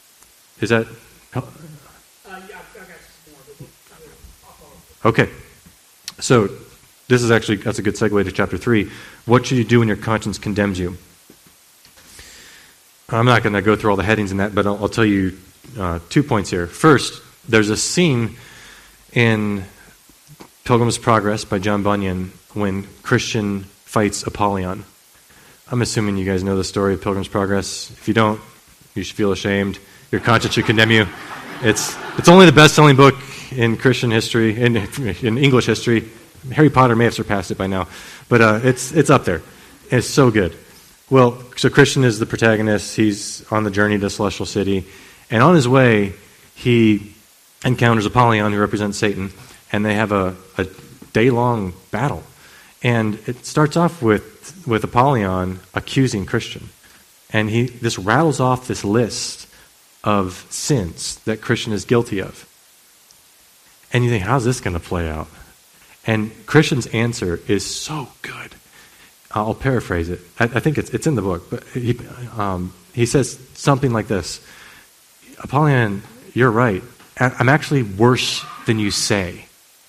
Is that... Uh, yeah, I've got some more, but we'll, I'll follow up. Okay. So this is actually, that's a good segue to chapter three. What should you do when your conscience condemns you? I'm not going to go through all the headings in that, but I'll, I'll tell you uh, two points here. First, there's a scene in Pilgrim's Progress by John Bunyan when Christian fights Apollyon. I'm assuming you guys know the story of Pilgrim's Progress. If you don't, you should feel ashamed. Your conscience should condemn you. It's it's only the best-selling book in Christian history, in, in English history. Harry Potter may have surpassed it by now, but uh, it's it's up there. It's so good. Well, so Christian is the protagonist. He's on the journey to Celestial City, and on his way, he encounters Apollyon, who represents Satan, and they have a, a day-long battle. And it starts off with with Apollyon accusing Christian, and he this rattles off this list of sins that Christian is guilty of. And you think, how's this going to play out? And Christian's answer is so good. I'll paraphrase it. I, I think it's it's in the book, but he um, he says something like this: Apollyon, you're right. I'm actually worse than you say.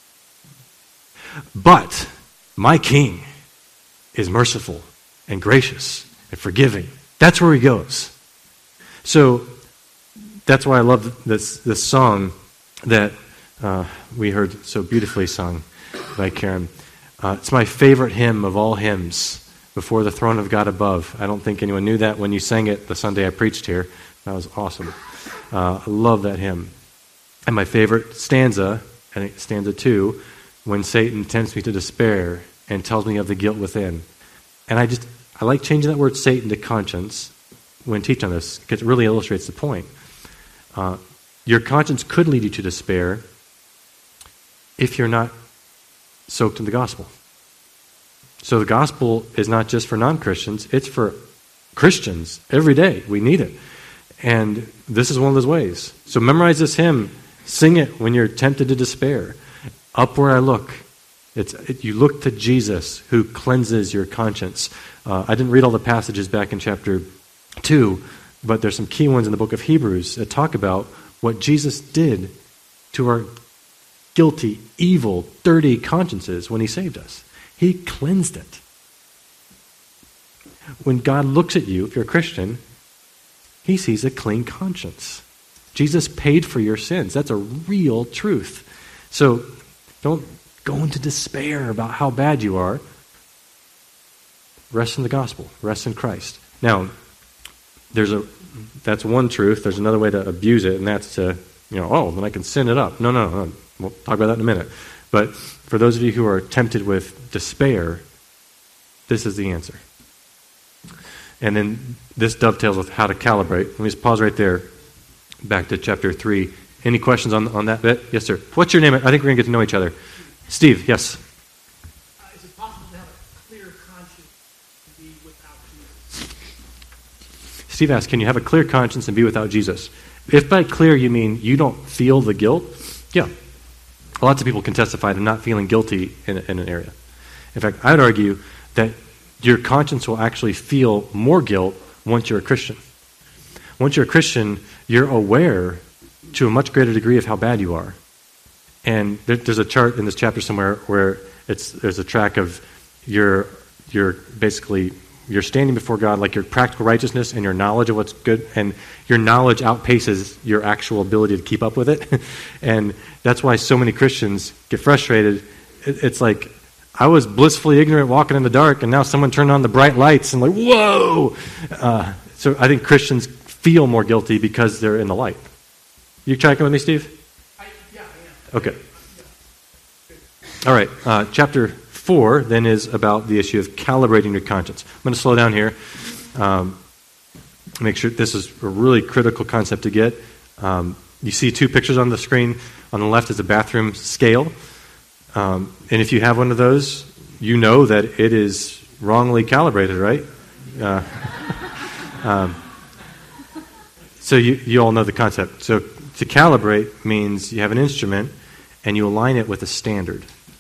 But my king is merciful and gracious and forgiving. That's where he goes. So that's why I love this this song that uh, we heard so beautifully sung by Karen. Uh, it's my favorite hymn of all hymns, Before the Throne of God Above. I don't think anyone knew that when you sang it the Sunday I preached here. That was awesome. Uh, I love that hymn. And my favorite stanza, I think stanza two, when Satan tempts me to despair and tells me of the guilt within. And I just, I like changing that word Satan to conscience when teaching on this, because it really illustrates the point. Uh, your conscience could lead you to despair if you're not soaked in the gospel. So the gospel is not just for non-Christians, it's for Christians every day. We need it. And this is one of those ways. So memorize this hymn, sing it when you're tempted to despair. Up where I look, it's it, you look to Jesus who cleanses your conscience. Uh, I didn't read all the passages back in chapter two, but there's some key ones in the book of Hebrews that talk about what Jesus did to our guilty, evil, dirty consciences when he saved us. He cleansed it. When God looks at you, if you're a Christian, he sees a clean conscience. Jesus paid for your sins. That's a real truth. So don't go into despair about how bad you are. Rest in the gospel. Rest in Christ. Now, there's a that's one truth. There's another way to abuse it, and that's to, you know, oh, then I can sin it up. No, no, no. We'll talk about that in a minute. But for those of you who are tempted with despair, this is the answer. And then this dovetails with how to calibrate. Let me just pause right there. Back to chapter three. Any questions on on that bit? Yes, sir. What's your name? I think we're going to get to know each other. Steve, yes. Uh, is it possible to have a clear conscience and be without Jesus? Steve asked, can you have a clear conscience and be without Jesus? If by clear you mean you don't feel the guilt, yeah. Lots of people can testify to not feeling guilty in, in an area. In fact, I would argue that your conscience will actually feel more guilt once you're a Christian. Once you're a Christian, you're aware to a much greater degree of how bad you are. And there, there's a chart in this chapter somewhere where it's there's a track of your your basically you're standing before God, like your practical righteousness and your knowledge of what's good, and your knowledge outpaces your actual ability to keep up with it. And that's why so many Christians get frustrated. It, it's like, I was blissfully ignorant walking in the dark, and now someone turned on the bright lights, and like, whoa! Uh, so I think Christians feel more guilty because they're in the light. You tracking with me, Steve? I, yeah, I am. Okay. All right. Uh, chapter four then is about the issue of calibrating your conscience. I'm going to slow down here. Um, make sure this is a really critical concept to get. Um, you see two pictures on the screen. On the left is a bathroom scale. Um, and if you have one of those, you know that it is wrongly calibrated, right? Uh, um, so you, you all know the concept. So to calibrate means you have an instrument and you align it with a standard.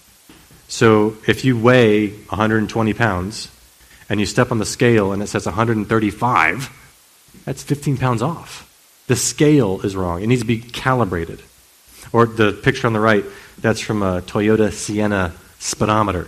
So if you weigh one hundred twenty pounds and you step on the scale and it says one hundred thirty-five, that's fifteen pounds off. The scale is wrong. It needs to be calibrated. Or the picture on the right, that's from a Toyota Sienna speedometer.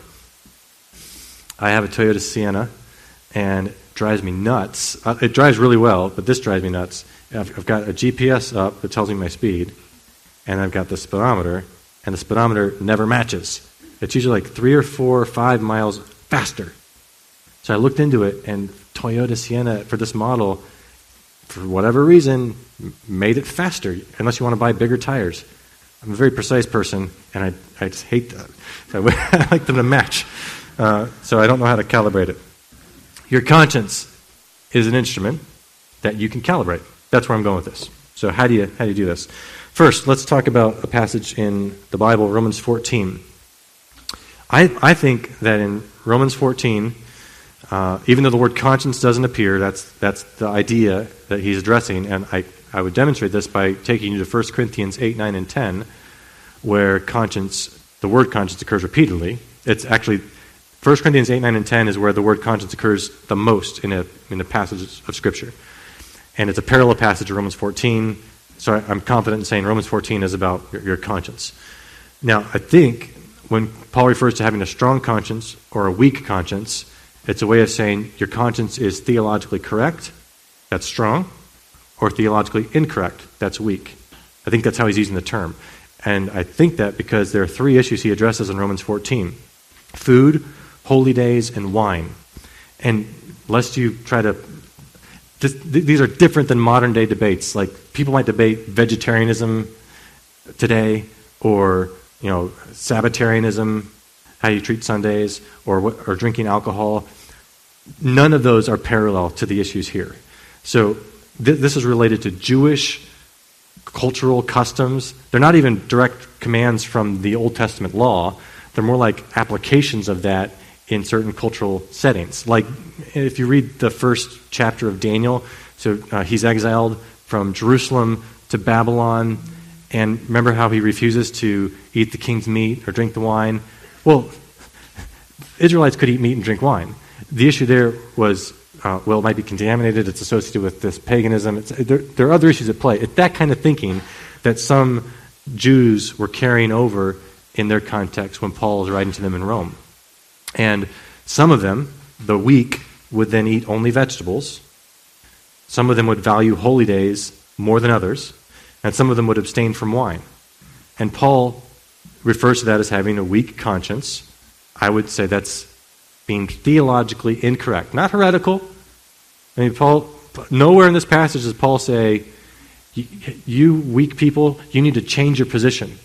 I have a Toyota Sienna, and it drives me nuts. Uh, it drives really well, but this drives me nuts. I've, I've got a G P S up that tells me my speed, and I've got the speedometer, and the speedometer never matches. It's usually like three or four or five miles faster. So I looked into it, and Toyota Sienna, for this model, for whatever reason, made it faster, unless you want to buy bigger tires. I'm a very precise person, and I, I just hate that. So I like them to match. Uh, so I don't know how to calibrate it. Your conscience is an instrument that you can calibrate. That's where I'm going with this. So how do you how do you do this? First, let's talk about a passage in the Bible, Romans fourteen. I I think that in Romans fourteen, uh, even though the word conscience doesn't appear, that's that's the idea that he's addressing, and I, I would demonstrate this by taking you to First Corinthians eight, nine, and ten, where conscience, the word conscience occurs repeatedly. It's actually First Corinthians eight, nine, and ten is where the word conscience occurs the most in a in the passages of Scripture. And it's a parallel passage of Romans fourteen, so I, I'm confident in saying Romans fourteen is about your, your conscience. Now, I think when Paul refers to having a strong conscience or a weak conscience, it's a way of saying your conscience is theologically correct, that's strong, or theologically incorrect, that's weak. I think that's how he's using the term. And I think that because there are three issues he addresses in Romans fourteen. Food, holy days, and wine. And lest you try to... This, th- these are different than modern day debates. Like, people might debate vegetarianism today, or, you know, Sabbatarianism, how you treat Sundays, or what, or drinking alcohol. None of those are parallel to the issues here. So th- this is related to Jewish cultural customs. They're not even direct commands from the Old Testament law. They're more like applications of that in certain cultural settings. Like, if you read the first chapter of Daniel, so uh, he's exiled from Jerusalem to Babylon, and remember how he refuses to eat the king's meat or drink the wine? Well, Israelites could eat meat and drink wine. The issue there was, uh, well, it might be contaminated, it's associated with this paganism. It's, there, there are other issues at play. It's that kind of thinking that some Jews were carrying over in their context when Paul is writing to them in Rome. And some of them, the weak, would then eat only vegetables. Some of them would value holy days more than others. And some of them would abstain from wine. And Paul refers to that as having a weak conscience. I would say that's being theologically incorrect. Not heretical. I mean, Paul, nowhere in this passage does Paul say, you weak people, you need to change your position.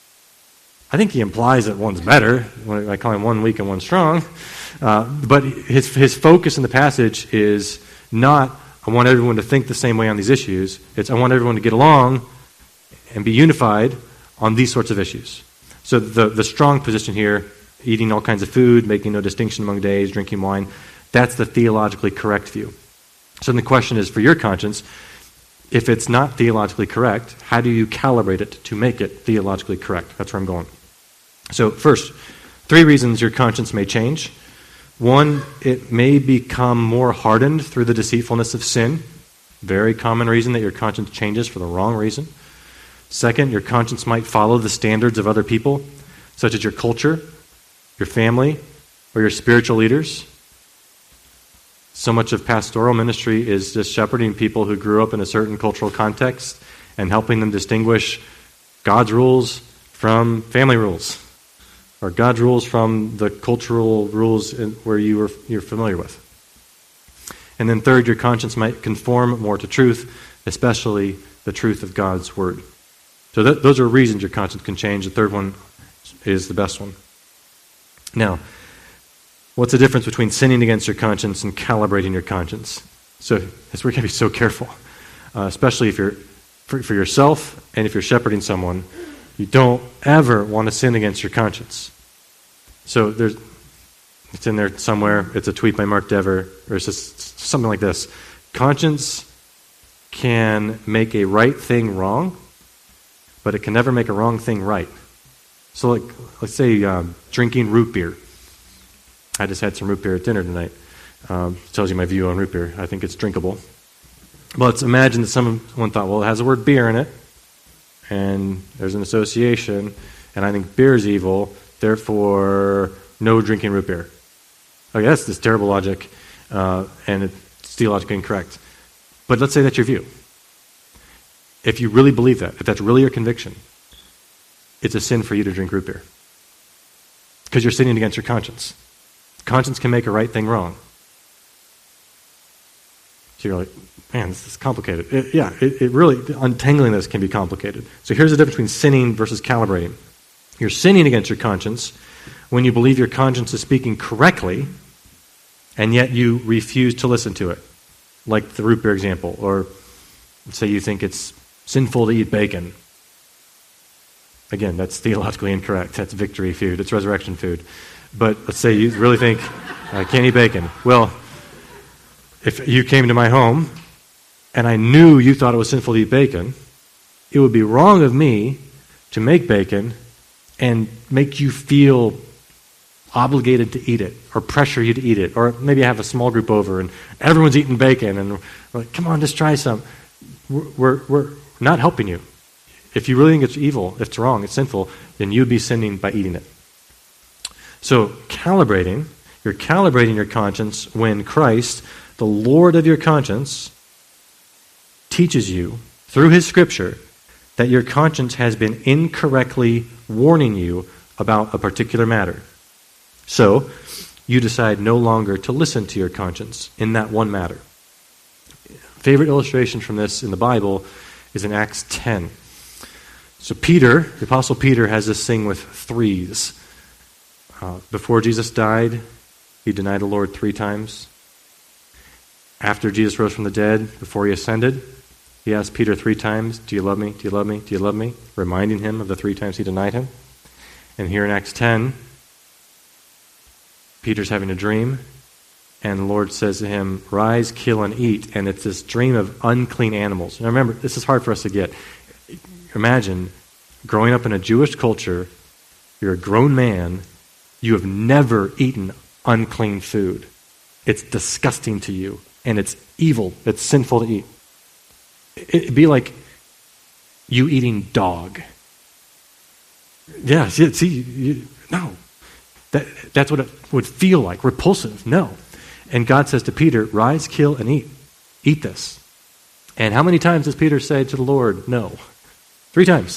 I think he implies that one's better, when I call him one weak and one strong. Uh, but his his focus in the passage is not, I want everyone to think the same way on these issues. It's, I want everyone to get along and be unified on these sorts of issues. So the, the strong position here, eating all kinds of food, making no distinction among days, drinking wine, that's the theologically correct view. So then the question is, for your conscience, if it's not theologically correct, how do you calibrate it to make it theologically correct? That's where I'm going. So first, three reasons your conscience may change. One, it may become more hardened through the deceitfulness of sin. Very common reason that your conscience changes for the wrong reason. Second, your conscience might follow the standards of other people, such as your culture, your family, or your spiritual leaders. So much of pastoral ministry is just shepherding people who grew up in a certain cultural context and helping them distinguish God's rules from family rules, or God's rules from the cultural rules in, where you were, you're familiar with. And then third, your conscience might conform more to truth, especially the truth of God's word. So th- those are reasons your conscience can change. The third one is the best one. Now, what's the difference between sinning against your conscience and calibrating your conscience? So that's where you got to be so careful, uh, especially if you're for, for yourself and if you're shepherding someone. You don't ever want to sin against your conscience. So there's, it's in there somewhere. It's a tweet by Mark Dever, or it's just something like this. Conscience can make a right thing wrong, but it can never make a wrong thing right. So, like, let's say um, drinking root beer. I just had some root beer at dinner tonight. Um, tells you my view on root beer. I think it's drinkable. But let's imagine that someone thought, well, it has the word beer in it, and there's an association, and I think beer is evil, therefore no drinking root beer. Okay, that's this terrible logic, uh, and it's theologically incorrect. But let's say that's your view. If you really believe that, if that's really your conviction, it's a sin for you to drink root beer. Because you're sinning against your conscience. Conscience can make a right thing wrong. So you're like, man, this is complicated. It, yeah, it, it really, untangling this can be complicated. So here's the difference between sinning versus calibrating. You're sinning against your conscience when you believe your conscience is speaking correctly, and yet you refuse to listen to it. Like the root beer example, or say you think it's sinful to eat bacon. Again, that's theologically incorrect. That's victory food. It's resurrection food. But let's say you really think, I can't eat bacon. Well, if you came to my home and I knew you thought it was sinful to eat bacon, it would be wrong of me to make bacon and make you feel obligated to eat it, or pressure you to eat it, or maybe I have a small group over and everyone's eating bacon and we're like, come on, just try some. We're, we're, we're not helping you. If you really think it's evil, if it's wrong, it's sinful, then you'd be sinning by eating it. So calibrating, you're calibrating your conscience when Christ, the Lord of your conscience, teaches you through his scripture that your conscience has been incorrectly warning you about a particular matter. So, you decide no longer to listen to your conscience in that one matter. Favorite illustration from this in the Bible is in Acts ten. So Peter, the Apostle Peter, has this thing with threes. Uh, before Jesus died, he denied the Lord three times. After Jesus rose from the dead, before he ascended, he asked Peter three times, do you love me, do you love me, do you love me? Reminding him of the three times he denied him. And here in Acts ten, Peter's having a dream, and the Lord says to him, rise, kill, and eat. And it's this dream of unclean animals. Now remember, this is hard for us to get. Imagine growing up in a Jewish culture, you're a grown man, you have never eaten unclean food. It's disgusting to you, and it's evil, it's sinful to eat. It'd be like you eating dog. Yeah, see, see you, no. That, that's what it would feel like, repulsive. No. And God says to Peter, rise, kill, and eat. Eat this. And how many times does Peter say to the Lord, no? Three times.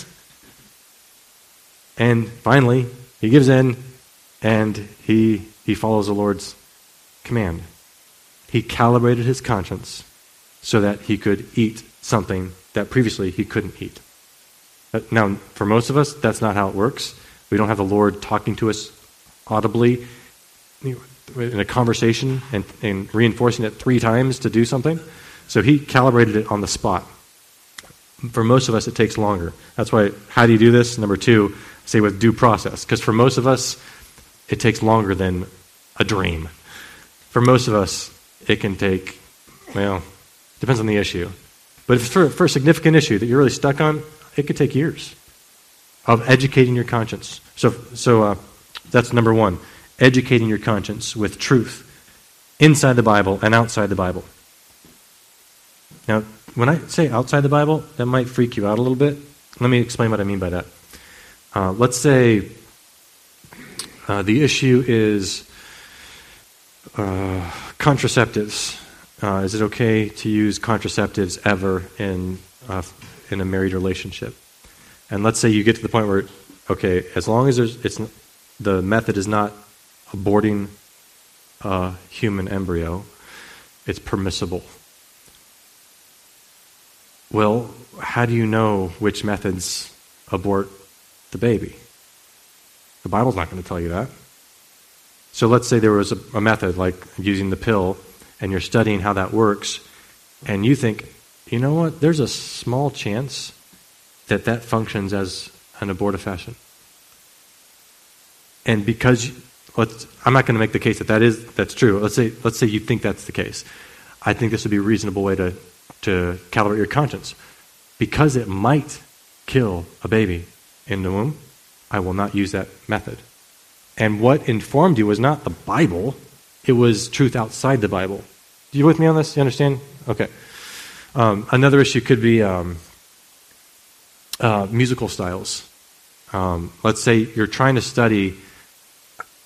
And finally, he gives in, and he he follows the Lord's command. He calibrated his conscience so that he could eat something that previously he couldn't eat. Now, for most of us, that's not how it works. We don't have the Lord talking to us audibly in a conversation and, and reinforcing it three times to do something. So he calibrated it on the spot. For most of us, it takes longer. That's why, how do you do this? Number two, say with due process. Because for most of us, it takes longer than a dream. For most of us, it can take, well, depends on the issue. But if it's for, for a significant issue that you're really stuck on, it could take years of educating your conscience. So, so uh, that's number one, educating your conscience with truth inside the Bible and outside the Bible. Now, when I say outside the Bible, that might freak you out a little bit. Let me explain what I mean by that. Uh, let's say uh, the issue is uh, contraceptives. Uh, is it okay to use contraceptives ever in uh, in a married relationship? And let's say you get to the point where, okay, as long as there's it's the method is not aborting a human embryo, it's permissible. Well, how do you know which methods abort the baby? The Bible's not going to tell you that. So let's say there was a, a method like using the pill, and you're studying how that works, and you think, you know what, there's a small chance that that functions as an abortifacient. And because, let's, I'm not going to make the case that that is that's true. Let's say let's say you think that's the case. I think this would be a reasonable way to, to calibrate your conscience. Because it might kill a baby in the womb, I will not use that method. And what informed you was not the Bible, it was truth outside the Bible. You with me on this? You understand? Okay. Um, another issue could be um, uh, musical styles. Um, let's say you're trying to study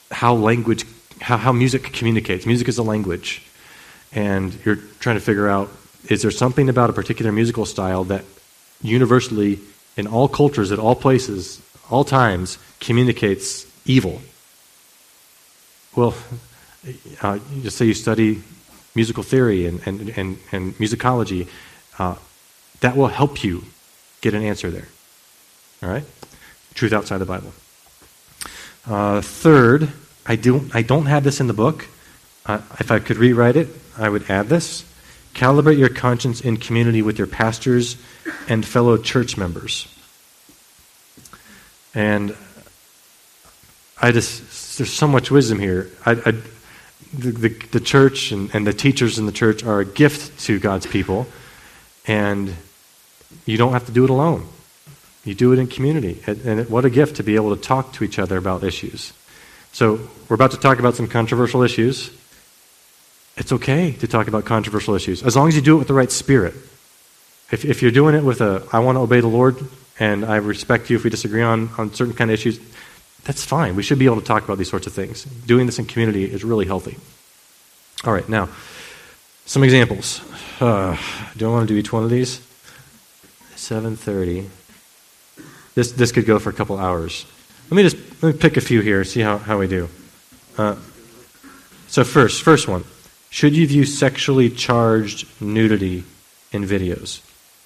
how language, how, how music communicates. Music is a language. And you're trying to figure out, is there something about a particular musical style that universally, in all cultures, at all places, all times, communicates evil? Well, uh, you just say you study musical theory and, and, and, and musicology, uh, that will help you get an answer there. All right? Truth outside the Bible. Uh, third, I don't, I don't have this in the book. Uh, if I could rewrite it, I would add this. Calibrate your conscience in community with your pastors and fellow church members. And I just, there's so much wisdom here. I, I, the, the, the church and, and the teachers in the church are a gift to God's people, and you don't have to do it alone. You do it in community. And, and what a gift to be able to talk to each other about issues. So we're about to talk about some controversial issues. It's okay to talk about controversial issues, as long as you do it with the right spirit. If, if you're doing it with a, I want to obey the Lord, and I respect you if we disagree on, on certain kind of issues, that's fine. We should be able to talk about these sorts of things. Doing this in community is really healthy. All right, now, some examples. Uh, do I want to do each one of these? seven thirty. This this could go for a couple hours. Let me just let me pick a few here, see how, how we do. Uh, so first, first one. Should you view sexually charged nudity in videos?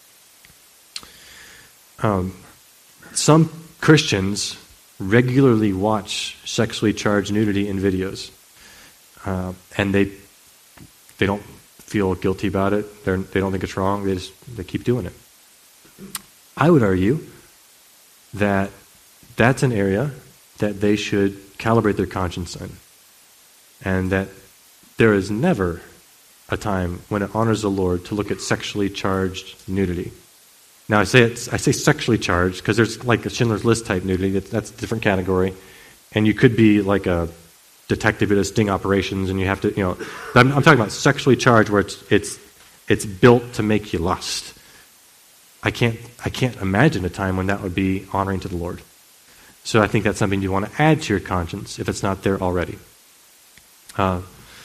Um, some Christians regularly watch sexually charged nudity in videos, uh, and they they don't feel guilty about it. They're, they don't think it's wrong. They just they keep doing it. I would argue that that's an area that they should calibrate their conscience in, and that there is never a time when it honors the Lord to look at sexually charged nudity. Now, I say it's, I say sexually charged because there's like a Schindler's List type nudity. That's, that's a different category. And you could be like a detective at a sting operations, and you have to, you know, I'm, I'm talking about sexually charged where it's it's it's built to make you lust. I can't I can't imagine a time when that would be honoring to the Lord. So I think that's something you want to add to your conscience if it's not there already. Uh,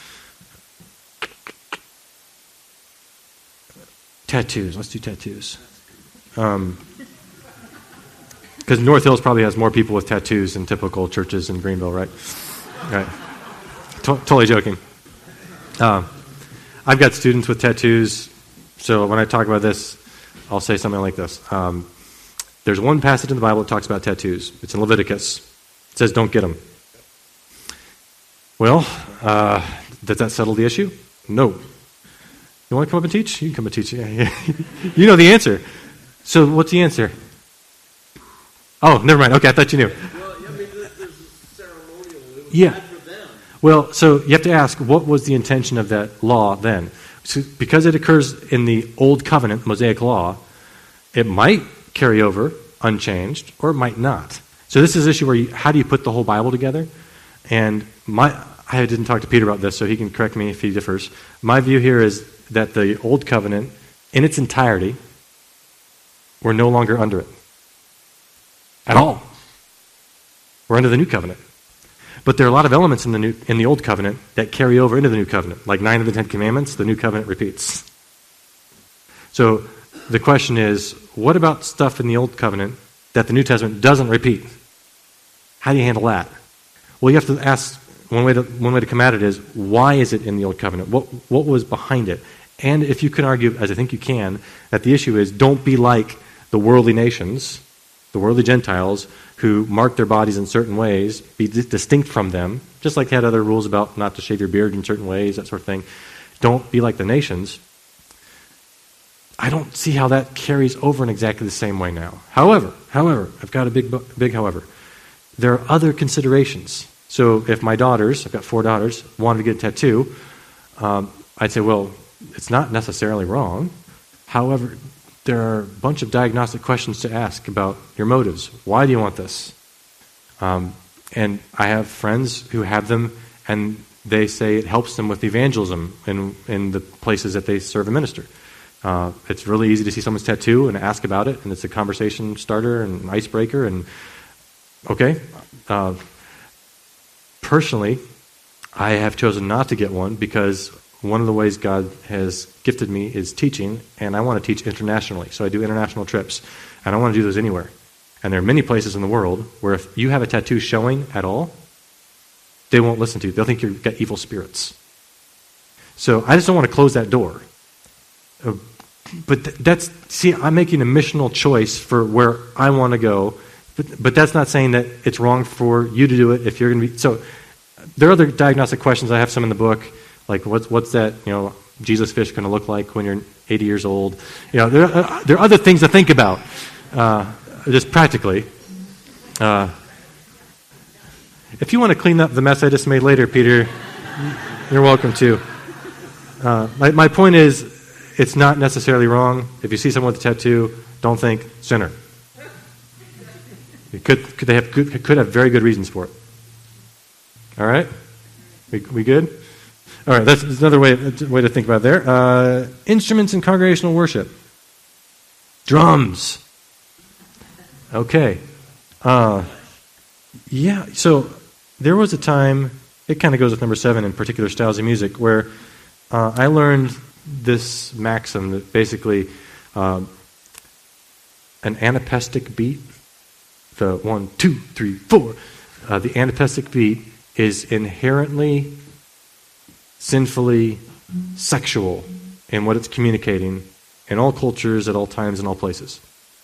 tattoos. Let's do tattoos. Um, because North Hills probably has more people with tattoos than typical churches in Greenville, right? Right. To- totally joking. Uh, I've got students with tattoos, so when I talk about this, I'll say something like this. Um, there's one passage in the Bible that talks about tattoos. It's in Leviticus. It says, don't get them. Well, uh, does that settle the issue? No. You want to come up and teach? You can come and teach. Yeah, yeah. You know the answer. So what's the answer? Oh, never mind. Okay, I thought you knew. Well, I mean, there's a ceremonial. It was Yeah. bad for them. Well, so you have to ask, what was the intention of that law then? So because it occurs in the Old Covenant, Mosaic Law, it might carry over unchanged, or it might not. So this is an issue where you, how do you put the whole Bible together? And my I didn't talk to Peter about this, so he can correct me if he differs. My view here is that the Old Covenant, in its entirety, we're no longer under it. At all. We're under the New Covenant. But there are a lot of elements in the new in the Old Covenant that carry over into the New Covenant. Like nine of the Ten Commandments, the New Covenant repeats. So the question is, what about stuff in the Old Covenant that the New Testament doesn't repeat? How do you handle that? Well, you have to ask, one way to one way to come at it is, why is it in the Old Covenant? What what was behind it? And if you can argue, as I think you can, that the issue is, don't be like the worldly nations, the worldly Gentiles, who mark their bodies in certain ways, be di- distinct from them, just like they had other rules about not to shave your beard in certain ways, that sort of thing. Don't be like the nations. I don't see how that carries over in exactly the same way now. However, however, I've got a big, bu- big however. There are other considerations. So if my daughters, I've got four daughters, wanted to get a tattoo, um, I'd say, well, it's not necessarily wrong. However, there are a bunch of diagnostic questions to ask about your motives. Why do you want this? Um, and I have friends who have them, and they say it helps them with evangelism in, in the places that they serve and minister. Uh, it's really easy to see someone's tattoo and ask about it, and it's a conversation starter and an icebreaker. And okay, uh, personally, I have chosen not to get one because one of the ways God has gifted me is teaching, and I want to teach internationally. So I do international trips, and I want to do those anywhere. And there are many places in the world where if you have a tattoo showing at all, they won't listen to you. They'll think you've got evil spirits. So I just don't want to close that door. Uh, but th- that's, see, I'm making a missional choice for where I want to go, but, but that's not saying that it's wrong for you to do it if you're going to be, so there are other diagnostic questions. I have some in the book, like what's, what's that, you know, Jesus fish going to look like when you're eighty years old? You know, there are, there are other things to think about, uh, just practically. Uh, if you want to clean up the mess I just made later, Peter, you're welcome to. Uh, my, my point is, it's not necessarily wrong. If you see someone with a tattoo, don't think sinner. It could, could they have good, could have very good reasons for it. All right, we, we good? All right, that's another way way to think about it there. Uh, instruments in congregational worship. Drums. Okay. Uh, yeah. So there was a time. It kind of goes with number seven in particular styles of music, where uh, I learned this maxim that basically um, an anapestic beat, the one, two, three, four, uh, the anapestic beat is inherently sinfully sexual in what it's communicating in all cultures, at all times, in all places.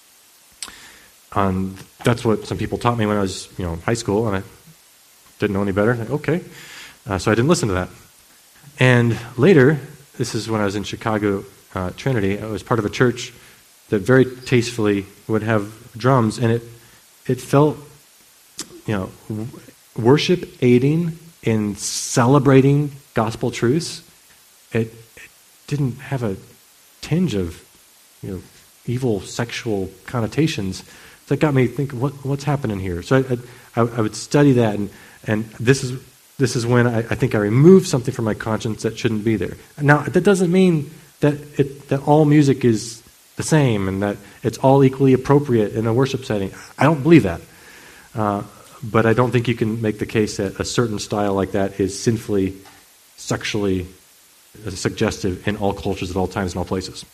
Um, that's what some people taught me when I was, you know, in high school, and I didn't know any better. Like, okay, uh, so I didn't listen to that. And later, this is when I was in Chicago, uh, Trinity. I was part of a church that very tastefully would have drums, and it it felt, you know, w- worship aiding in celebrating gospel truths. It, it didn't have a tinge of, you know, evil sexual connotations. That got me thinking, what what's happening here? So I, I, I would study that, and and this is. This is when I, I think I removed something from my conscience that shouldn't be there. Now, that doesn't mean that it, that all music is the same and that it's all equally appropriate in a worship setting. I don't believe that. Uh, but I don't think you can make the case that a certain style like that is sinfully, sexually suggestive in all cultures at all times and all places.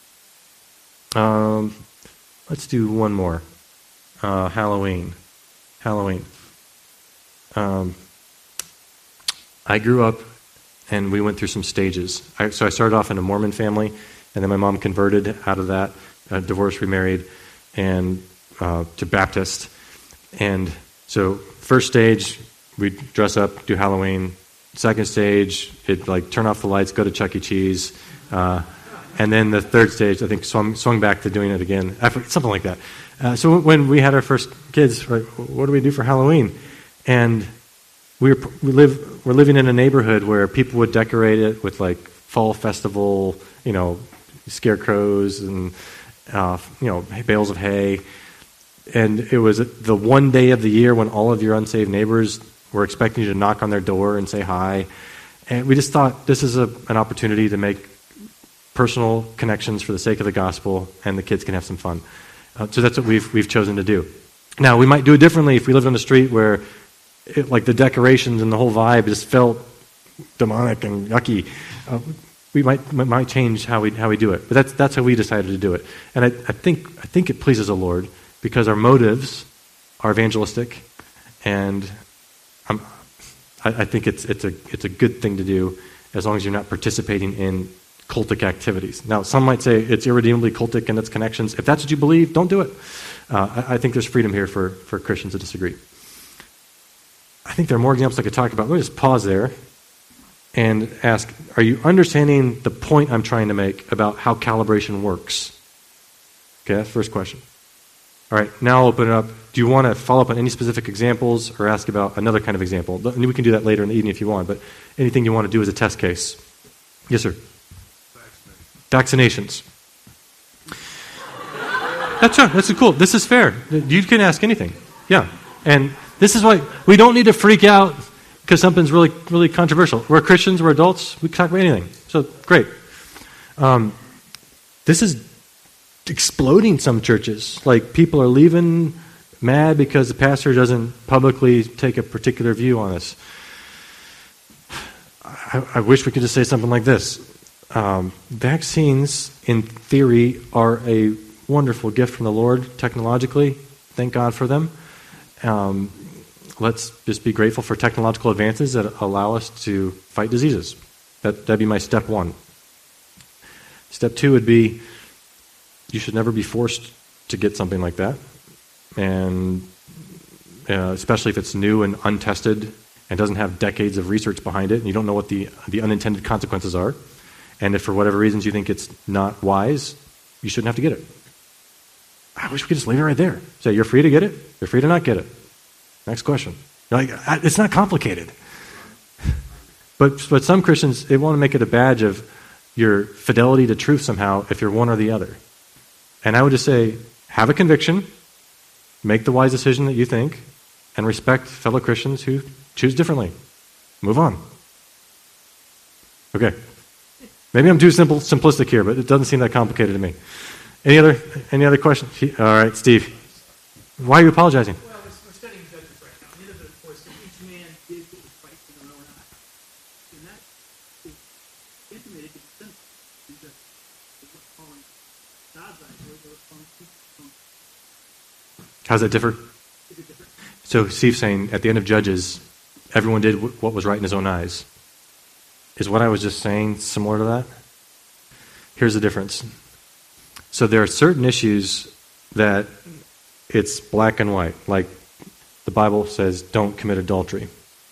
Um, let's do one more. Uh, Halloween. Halloween. Um... I grew up, and we went through some stages. I, so I started off in a Mormon family, and then my mom converted out of that, uh, divorced, remarried, and uh, to Baptist. And so first stage, we'd dress up, do Halloween. Second stage, it'd like turn off the lights, go to Chuck E. Cheese. Uh, and then the third stage, I think, swung, swung back to doing it again, after, something like that. Uh, so when we had our first kids, like, what do we do for Halloween? And we were, we live... We're living in a neighborhood where people would decorate it with like fall festival, you know, scarecrows and uh, you know, bales of hay, and it was the one day of the year when all of your unsaved neighbors were expecting you to knock on their door and say hi, and we just thought this is a, an opportunity to make personal connections for the sake of the gospel, and the kids can have some fun. Uh, so that's what we've we've chosen to do. Now we might do it differently if we lived on the street where. It, like the decorations and the whole vibe just felt demonic and yucky. Uh, we might might change how we how we do it, but that's that's how we decided to do it. And I, I think I think it pleases the Lord because our motives are evangelistic, and I'm, I, I think it's it's a it's a good thing to do as long as you're not participating in cultic activities. Now, some might say it's irredeemably cultic in its connections. If that's what you believe, don't do it. Uh, I, I think there's freedom here for for Christians to disagree. I think there are more examples I could talk about. Let me just pause there and ask, are you understanding the point I'm trying to make about how calibration works? Okay, that's the first question. All right, now I'll open it up. Do you want to follow up on any specific examples or ask about another kind of example? And we can do that later in the evening if you want, but anything you want to do as a test case. Yes, sir? Vaccinations. That's right. That's cool. This is fair. You can ask anything. Yeah. And this is why we don't need to freak out because something's really, really controversial. We're Christians. We're adults. We can talk about anything. So, great. Um, this is exploding some churches. Like, people are leaving mad because the pastor doesn't publicly take a particular view on this. I, I wish we could just say something like this. Um, vaccines, in theory, are a wonderful gift from the Lord technologically. Thank God for them. Um, let's just be grateful for technological advances that allow us to fight diseases. That, that'd be my step one. Step two would be, you should never be forced to get something like that. And uh, especially if it's new and untested and doesn't have decades of research behind it, and you don't know what the, the unintended consequences are. And if for whatever reasons you think it's not wise, you shouldn't have to get it. I wish we could just leave it right there. Say, you're free to get it, you're free to not get it. Next question. You're like, it's not complicated. But, but some Christians, they want to make it a badge of your fidelity to truth somehow if you're one or the other. And I would just say, have a conviction, make the wise decision that you think, and respect fellow Christians who choose differently. Move on. Okay. Maybe I'm too simple, simplistic here, but it doesn't seem that complicated to me. Any other any other questions? All right, Steve. Why are you apologizing? Well, we're, we're studying Judges right now. And of course, that each man did what was right in their own eyes. And that is intimated to the sin. Because they were calling God's eyes, they were calling people's own. How's that differ? Is it different? So Steve's saying at the end of Judges, everyone did what was right in his own eyes. Is what I was just saying similar to that? Here's the difference. So there are certain issues that it's black and white. Like the Bible says, don't commit adultery.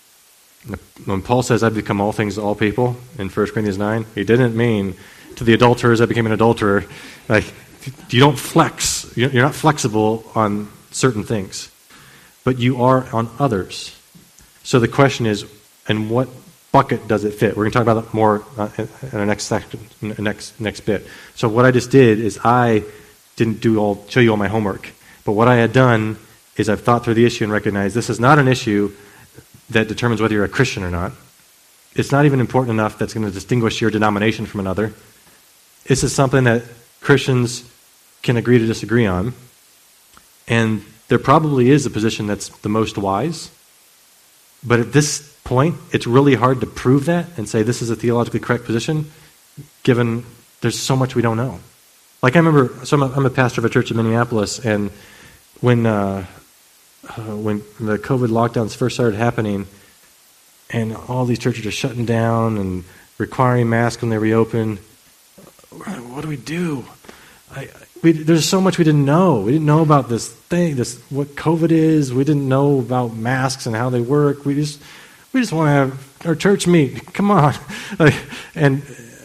When Paul says, I've become all things to all people in First Corinthians nine, he didn't mean to the adulterers I became an adulterer. Like, you don't flex. You're not flexible on certain things. But you are on others. So the question is, in what bucket does it fit? We're going to talk about that more uh, in our next section, next next bit. So what I just did is I didn't do all show you all my homework, but what I had done is I've thought through the issue and recognized this is not an issue that determines whether you're a Christian or not. It's not even important enough that's going to distinguish your denomination from another. This is something that Christians can agree to disagree on, and there probably is a position that's the most wise, but at this point, it's really hard to prove that and say this is a theologically correct position, given there's so much we don't know. Like I remember, so I'm a, I'm a pastor of a church in Minneapolis, and when uh, uh, when the COVID lockdowns first started happening, and all these churches are shutting down and requiring masks when they reopen, what do we do? I, we, there's so much we didn't know. We didn't know about this thing, this what COVID is. We didn't know about masks and how they work. We just We just want to have our church meet. Come on. Like, and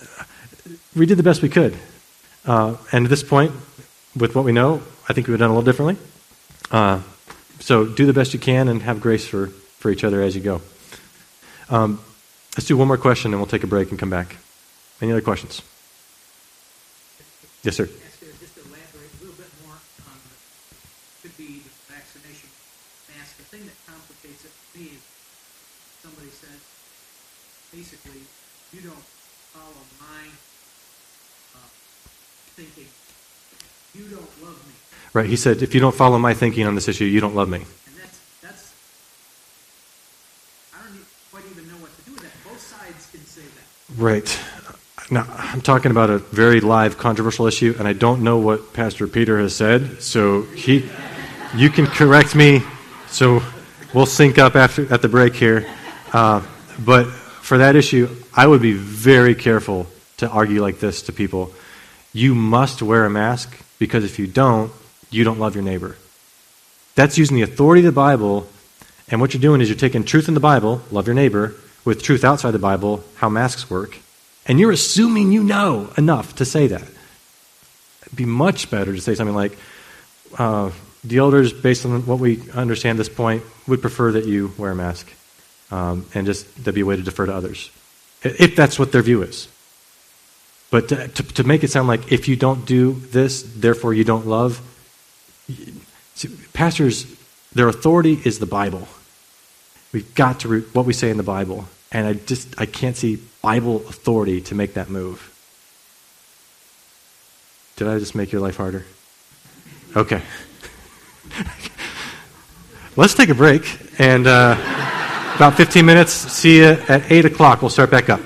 we did the best we could. Uh, and at this point, with what we know, I think we would have done a little differently. Uh, so do the best you can and have grace for, for each other as you go. Um, let's do one more question and we'll take a break and come back. Any other questions? Yes, sir. Just to elaborate a little bit more on the, could be the vaccination mask. The thing that complicates it for me is somebody said, basically, you don't follow my uh, thinking. You don't love me. Right. He said, if you don't follow my thinking on this issue, you don't love me. And that's, that's I don't even, quite even know what to do with that. Both sides can say that. Right. Now, I'm talking about a very live, controversial issue, and I don't know what Pastor Peter has said, so he, you can correct me, so we'll sync up after at the break here. Uh, but for that issue, I would be very careful to argue like this to people. You must wear a mask, because if you don't, you don't love your neighbor. That's using the authority of the Bible, and what you're doing is you're taking truth in the Bible, love your neighbor, with truth outside the Bible, how masks work, and you're assuming you know enough to say that. It'd be much better to say something like, uh, the elders, based on what we understand at this point, would prefer that you wear a mask. Um, and just there'd be a way to defer to others, if that's what their view is. But to, to, to make it sound like if you don't do this, therefore you don't love, see, pastors, their authority is the Bible. We've got to read what we say in the Bible, and I just I can't see Bible authority to make that move. Did I just make your life harder? Okay. Let's take a break and. Uh, About fifteen minutes. See you at eight o'clock. We'll start back up.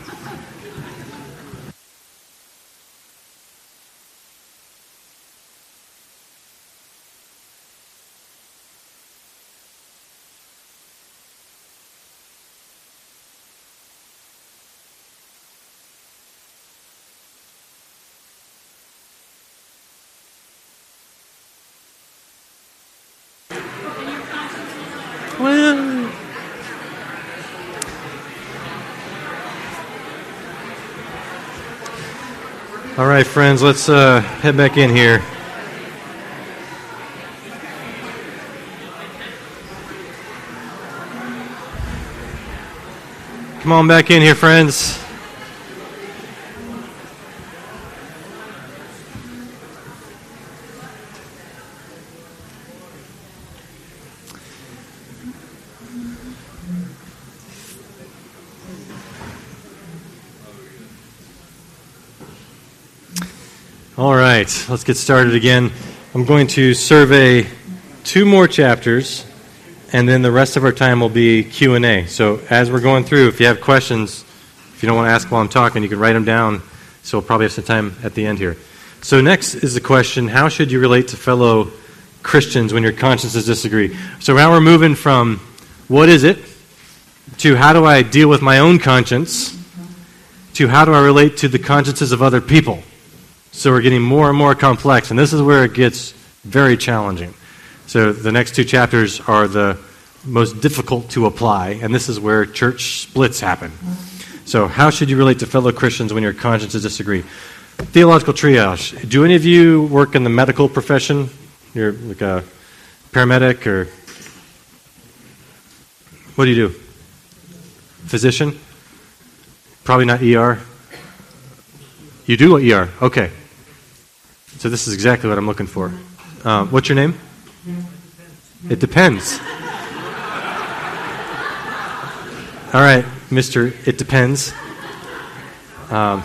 Well, all right, friends, let's uh, head back in here. Come on back in here, friends. All right, let's get started again. I'm going to survey two more chapters, and then the rest of our time will be Q and A. So as we're going through, if you have questions, if you don't want to ask while I'm talking, you can write them down. So we'll probably have some time at the end here. So next is the question, how should you relate to fellow Christians when your consciences disagree? So now we're moving from what is it to how do I deal with my own conscience to how do I relate to the consciences of other people. So we're getting more and more complex, and this is where it gets very challenging. So the next two chapters are the most difficult to apply, and this is where church splits happen. So how should you relate to fellow Christians when your consciences disagree? Theological triage. Do any of you work in the medical profession? You're like a paramedic, or what do you do? Physician? Probably not E R. You do E R? Okay. So this is exactly what I'm looking for. Uh, what's your name? It depends. All right, Mister It Depends. Um,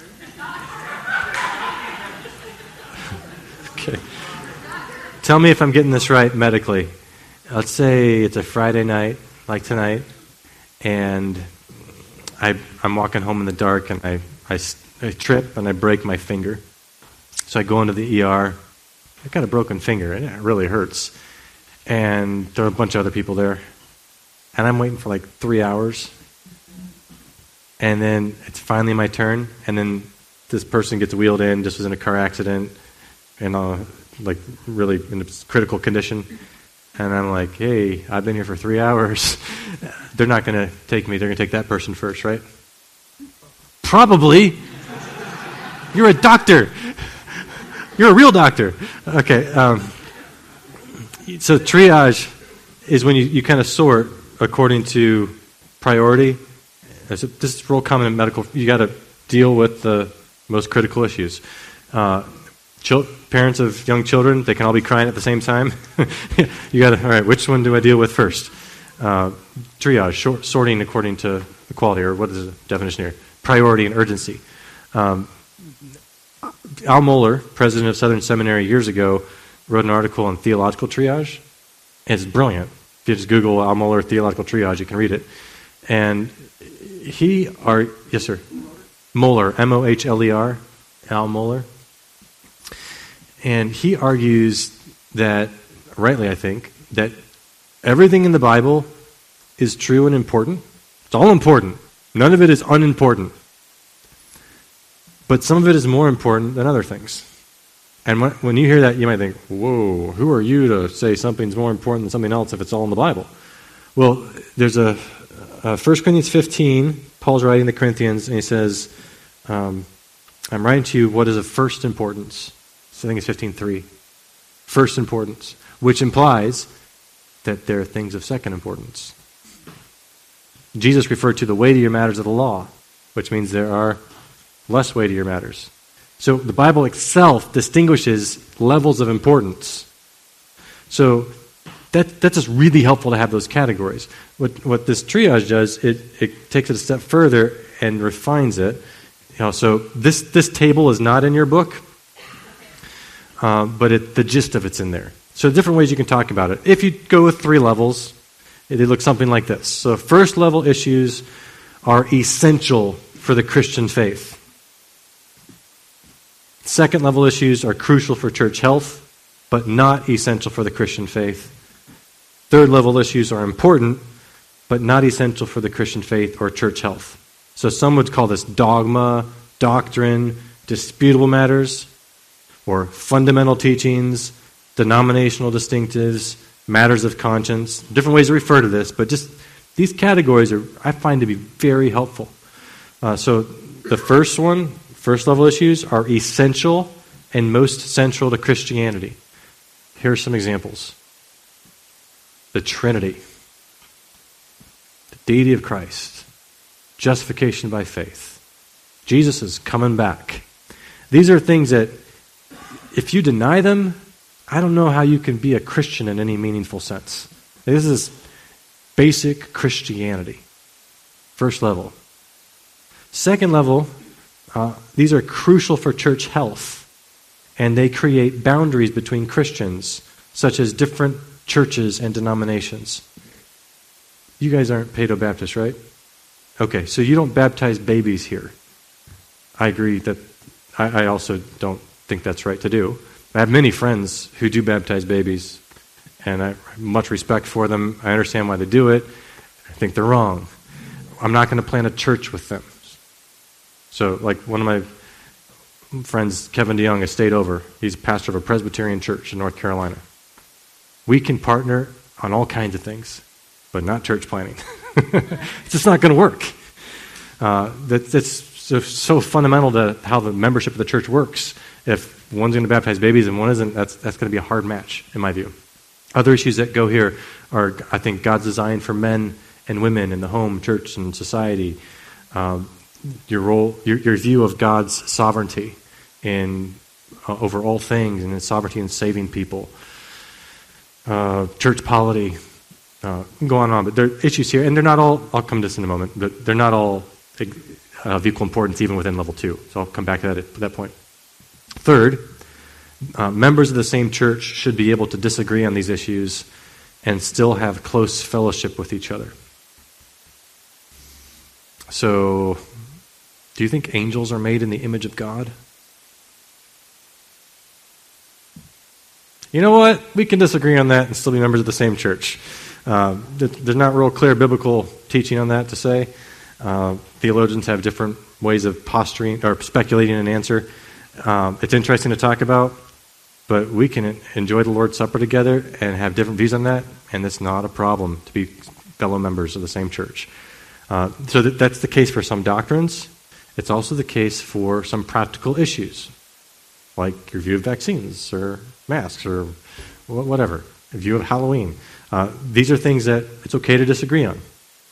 okay. Tell me if I'm getting this right medically. Let's say it's a Friday night, like tonight, and I, I'm walking home in the dark, and I, I, I trip and I break my finger. So I go into the E R. I got a broken finger, and it really hurts. And there are a bunch of other people there. And I'm waiting for like three hours. And then it's finally my turn. And then this person gets wheeled in, just was in a car accident, and uh, like really in a critical condition. And I'm like, hey, I've been here for three hours. They're not going to take me. They're going to take that person first, right? Probably. You're a doctor. You're a real doctor. Okay. Um, so triage is when you, you kind of sort according to priority. This is real common in medical. You got to deal with the most critical issues. Uh, chil- parents of young children, they can all be crying at the same time. You got to, all right, which one do I deal with first? Uh, triage, short, sorting according to the quality, or what is the definition here? Priority and urgency. Um, Al Mohler, president of Southern Seminary years ago, wrote an article on theological triage. It's brilliant. If you just Google Al Mohler theological triage, you can read it. And he, are yes sir, Mohler, M O H L E R, Al Mohler. And he argues that, rightly I think, that everything in the Bible is true and important. It's all important. None of it is unimportant. But some of it is more important than other things. And when, when you hear that, you might think, whoa, who are you to say something's more important than something else if it's all in the Bible? Well, there's a, a First Corinthians fifteen, Paul's writing to the Corinthians, and he says, um, I'm writing to you what is of first importance. So I think it's fifteen three. First importance, which implies that there are things of second importance. Jesus referred to the weightier matters of the law, which means there are less weightier matters. So the Bible itself distinguishes levels of importance. So that that's just really helpful to have those categories. What what this triage does, it, it takes it a step further and refines it. You know, so this this table is not in your book, uh, but it, the gist of it's in there. So different ways you can talk about it. If you go with three levels, They look something like this. So first level issues are essential for the Christian faith. Second level issues are crucial for church health, but not essential for the Christian faith. Third level issues are important, but not essential for the Christian faith or church health. So some would call this dogma, doctrine, disputable matters, or fundamental teachings, denominational distinctives, matters of conscience. Different ways to refer to this, but just these categories are, I find, to be very helpful. Uh, so the first one, first level issues, are essential and most central to Christianity. Here are some examples. The Trinity, the deity of Christ, justification by faith. Jesus is coming back. These are things that, if you deny them, I don't know how you can be a Christian in any meaningful sense. This is basic Christianity. First level. Second level, uh, these are crucial for church health, and they create boundaries between Christians, such as different churches and denominations. You guys aren't Paedo Baptist, right? Okay, so you don't baptize babies here. I agree that I, I also don't think that's right to do. I have many friends who do baptize babies, and I have much respect for them. I understand why they do it. I think they're wrong. I'm not going to plant a church with them. So, like one of my friends, Kevin DeYoung, has stayed over. He's a pastor of a Presbyterian church in North Carolina. We can partner on all kinds of things, but not church planting. It's just not going to work. Uh, that, that's so, so fundamental to how the membership of the church works. If one's going to baptize babies and one isn't, that's that's going to be a hard match, in my view. Other issues that go here are, I think, God's design for men and women in the home, church, and society. Um, your role, your, your view of God's sovereignty in uh, over all things, and His sovereignty in saving people. Uh, church polity, uh, go on and on. But there are issues here, and they're not all, I'll come to this in a moment, but they're not all uh, of equal importance even within level two. So I'll come back to that at that point. Third, uh, members of the same church should be able to disagree on these issues and still have close fellowship with each other. So, do you think angels are made in the image of God? You know what? We can disagree on that and still be members of the same church. Uh, there's not real clear biblical teaching on that to say. Uh, theologians have different ways of posturing or speculating an answer. Um, it's interesting to talk about, but we can enjoy the Lord's Supper together and have different views on that, and it's not a problem to be fellow members of the same church. Uh, so that, that's the case for some doctrines. It's also the case for some practical issues, like your view of vaccines or masks or whatever, a view of Halloween. Uh, these are things that it's okay to disagree on.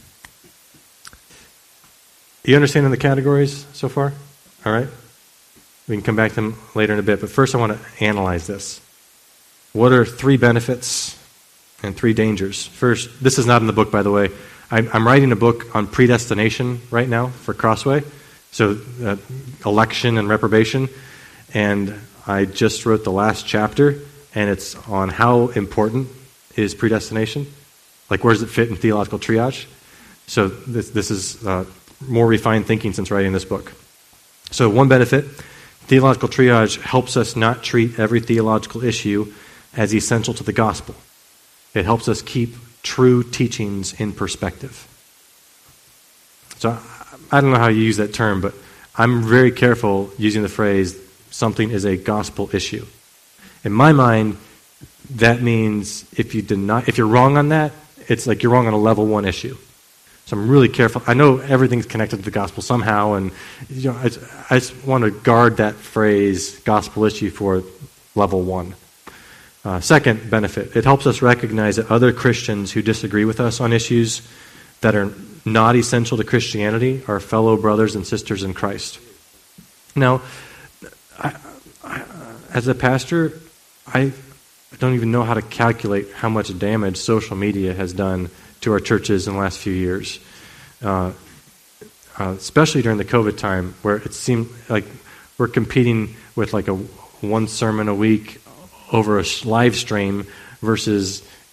You understand the categories so far? All right? We can come back to them later in a bit, but first I want to analyze this. What are three benefits and three dangers? First, this is not in the book, by the way. I'm, I'm writing a book on predestination right now for Crossway, so uh, election and reprobation, and I just wrote the last chapter, and it's on how important is predestination. Like, where does it fit in theological triage? So this, this is uh, more refined thinking since writing this book. So one benefit, theological triage helps us not treat every theological issue as essential to the gospel. It helps us keep true teachings in perspective. So I don't know how you use that term, but I'm very careful using the phrase, something is a gospel issue. In my mind, that means if you deny, if you're wrong on that, it's like you're wrong on a level one issue. So I'm really careful. I know everything's connected to the gospel somehow, and you know, I, I just want to guard that phrase, gospel issue, for level one. Uh, second benefit, it helps us recognize that other Christians who disagree with us on issues that are not essential to Christianity are fellow brothers and sisters in Christ. Now, I, I, as a pastor, I don't even know how to calculate how much damage social media has done to our churches in the last few years, uh, uh, especially during the COVID time, where it seemed like we're competing with like a one sermon a week over a live stream versus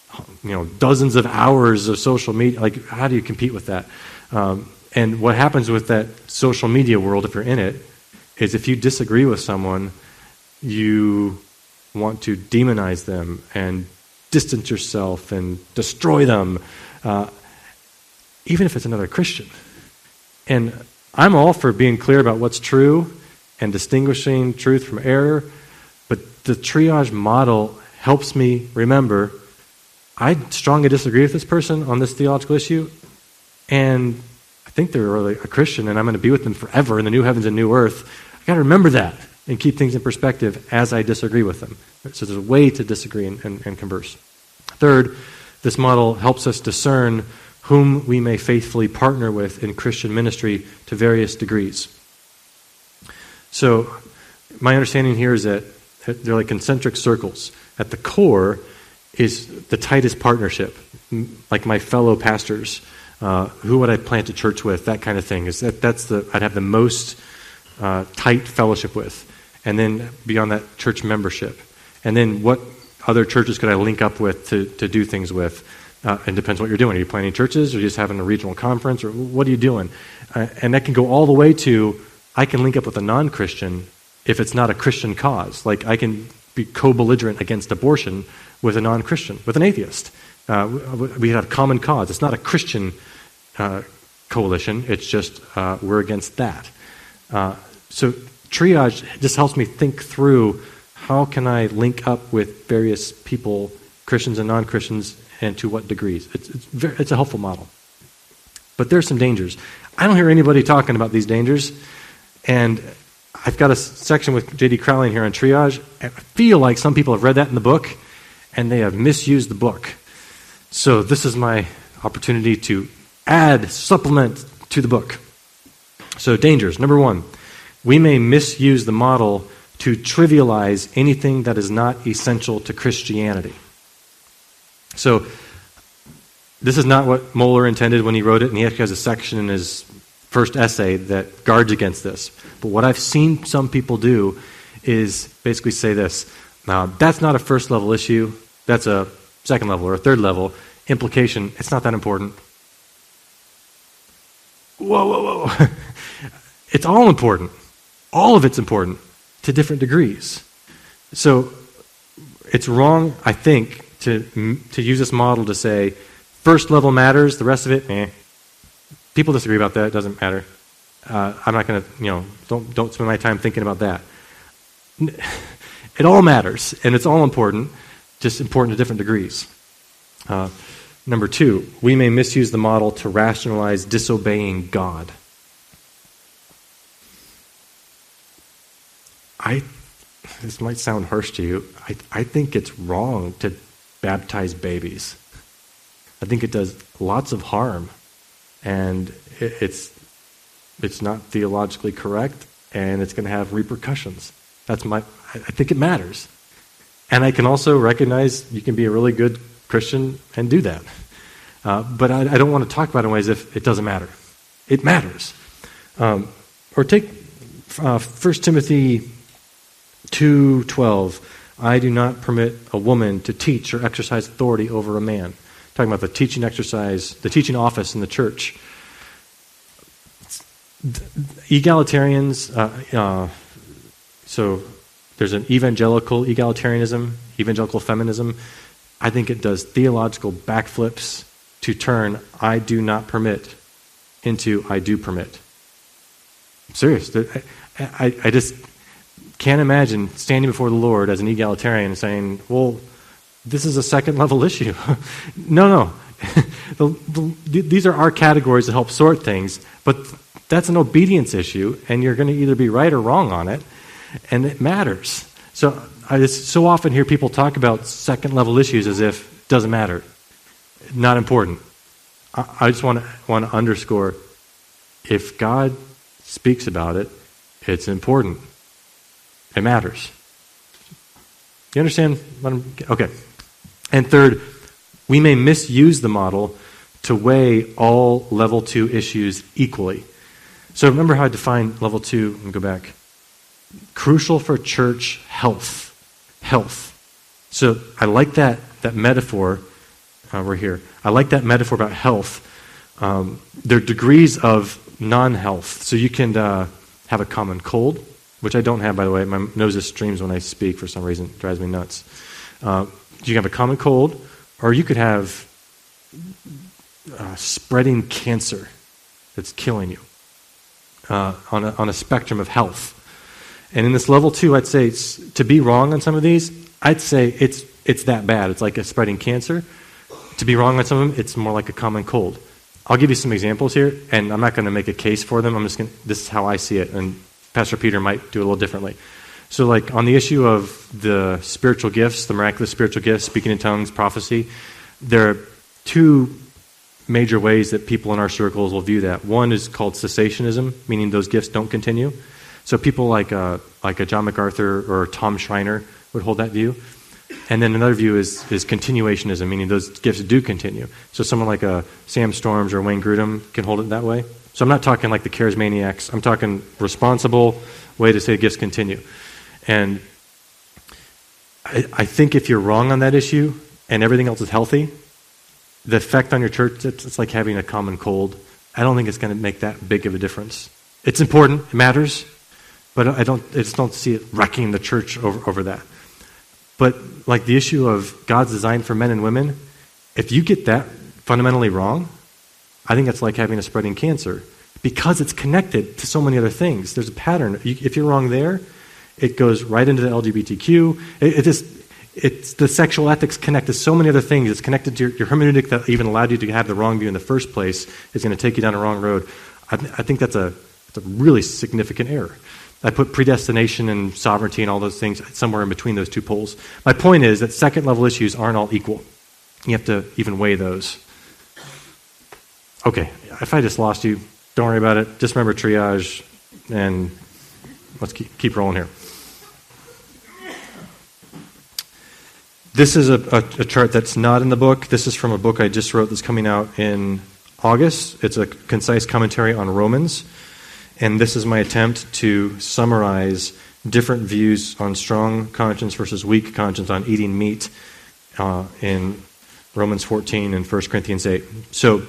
you know, dozens of hours of social media. Like, how do you compete with that? Um, and what happens with that social media world, if you're in it, is if you disagree with someone, you want to demonize them and distance yourself and destroy them, uh, even if it's another Christian. And I'm all for being clear about what's true and distinguishing truth from error, but the triage model helps me remember I strongly disagree with this person on this theological issue, and I think they're really a Christian, and I'm going to be with them forever in the new heavens and new earth. I've got to remember that and keep things in perspective as I disagree with them. So there's a way to disagree and, and, and converse. Third, this model helps us discern whom we may faithfully partner with in Christian ministry to various degrees. So my understanding here is that they're like concentric circles. At the core is the tightest partnership, like my fellow pastors. Uh, who would I plant a church with? That kind of thing. Is that that's the I'd have the most uh, tight fellowship with, and then beyond that, church membership, and then what other churches could I link up with to to do things with? Uh, it depends what you're doing. Are you planting churches, or are you just having a regional conference, or what are you doing? Uh, and that can go all the way to I can link up with a non-Christian if it's not a Christian cause. Like I can be co-belligerent against abortion with a non-Christian, with an atheist. Uh, we have common cause. It's not a Christian uh, coalition. It's just uh, we're against that. Uh, so triage just helps me think through how can I link up with various people, Christians and non-Christians, and to what degrees. It's, it's, very, it's a helpful model. But there's some dangers. I don't hear anybody talking about these dangers. And I've got a section with J D Crowley here on triage. I feel like some people have read that in the book, and they have misused the book. So this is my opportunity to add, supplement to the book. So dangers. Number one, we may misuse the model to trivialize anything that is not essential to Christianity. So this is not what Moeller intended when he wrote it, and he actually has a section in his first essay that guards against this. But what I've seen some people do is basically say this: now, that's not a first level issue, that's a second level or a third level. Implication, it's not that important. Whoa, whoa, whoa. It's all important. All of it's important to different degrees. So it's wrong, I think, to to use this model to say first level matters, the rest of it, eh. People disagree about that, it doesn't matter. Uh, I'm not going to, you know, don't don't spend my time thinking about that. It all matters, and it's all important, just important to different degrees. Uh, number two, we may misuse the model to rationalize disobeying God. I, this might sound harsh to you, I, I think it's wrong to baptize babies. I think it does lots of harm, and it, it's it's not theologically correct, and it's going to have repercussions. That's my. I think it matters, and I can also recognize you can be a really good Christian and do that, uh, but I, I don't want to talk about it in ways if it doesn't matter. It matters. Um, or take uh, First Timothy two twelve. I do not permit a woman to teach or exercise authority over a man. Talking about the teaching exercise, the teaching office in the church. Egalitarians, uh, uh, so there's an evangelical egalitarianism, evangelical feminism. I think it does theological backflips to turn I do not permit into I do permit. I'm serious. I, I, I just can't imagine standing before the Lord as an egalitarian and saying, well, this is a second level issue. no, no. the, the, these are our categories to help sort things, but that's an obedience issue, and you're going to either be right or wrong on it, and it matters. So I just so often hear people talk about second level issues as if it doesn't matter, not important. I, I just want to want to underscore, if God speaks about it, it's important. It matters. You understand what I'm, okay. And third, we may misuse the model to weigh all level two issues equally. So remember how I defined level two, let me go back. Crucial for church health. Health. So I like that, that metaphor. uh, we're here. I like that metaphor about health. Um, there are degrees of non-health. So you can uh, have a common cold, which I don't have, by the way. My nose just streams when I speak for some reason. It drives me nuts. Uh, you can have a common cold, or you could have uh, spreading cancer that's killing you uh, on, a, on a spectrum of health. And in this level two, I'd say it's, to be wrong on some of these, I'd say it's it's that bad. It's like a spreading cancer. To be wrong on some of them, it's more like a common cold. I'll give you some examples here, and I'm not going to make a case for them. I'm just going. This is how I see it, and Pastor Peter might do it a little differently. So, like on the issue of the spiritual gifts, the miraculous spiritual gifts, speaking in tongues, prophecy, there are two major ways that people in our circles will view that. One is called cessationism, meaning those gifts don't continue. So people like uh, like a John MacArthur or Tom Schreiner would hold that view. And then another view is, is continuationism, meaning those gifts do continue. So someone like a Sam Storms or Wayne Grudem can hold it that way. So I'm not talking like the charismaniacs. I'm talking responsible way to say gifts continue. And I, I think if you're wrong on that issue and everything else is healthy, the effect on your church, it's, it's like having a common cold. I don't think it's going to make that big of a difference. It's important. It matters. But I don't. I just don't see it wrecking the church over, over that. But like the issue of God's design for men and women, if you get that fundamentally wrong, I think it's like having a spreading cancer because it's connected to so many other things. There's a pattern. If you're wrong there, it goes right into the L G B T Q. It, it just, it's the sexual ethics connect to so many other things. It's connected to your, your hermeneutic that even allowed you to have the wrong view in the first place. Is going to take you down the wrong road. I, th- I think that's a, that's a really significant error. I put predestination and sovereignty and all those things somewhere in between those two poles. My point is that second level issues aren't all equal. You have to even weigh those. Okay, if I just lost you, don't worry about it. Just remember triage, and let's keep, keep rolling here. This is a, a, a chart that's not in the book. This is from a book I just wrote that's coming out in August. It's a concise commentary on Romans. And this is my attempt to summarize different views on strong conscience versus weak conscience on eating meat uh, in Romans fourteen and First Corinthians eight. So,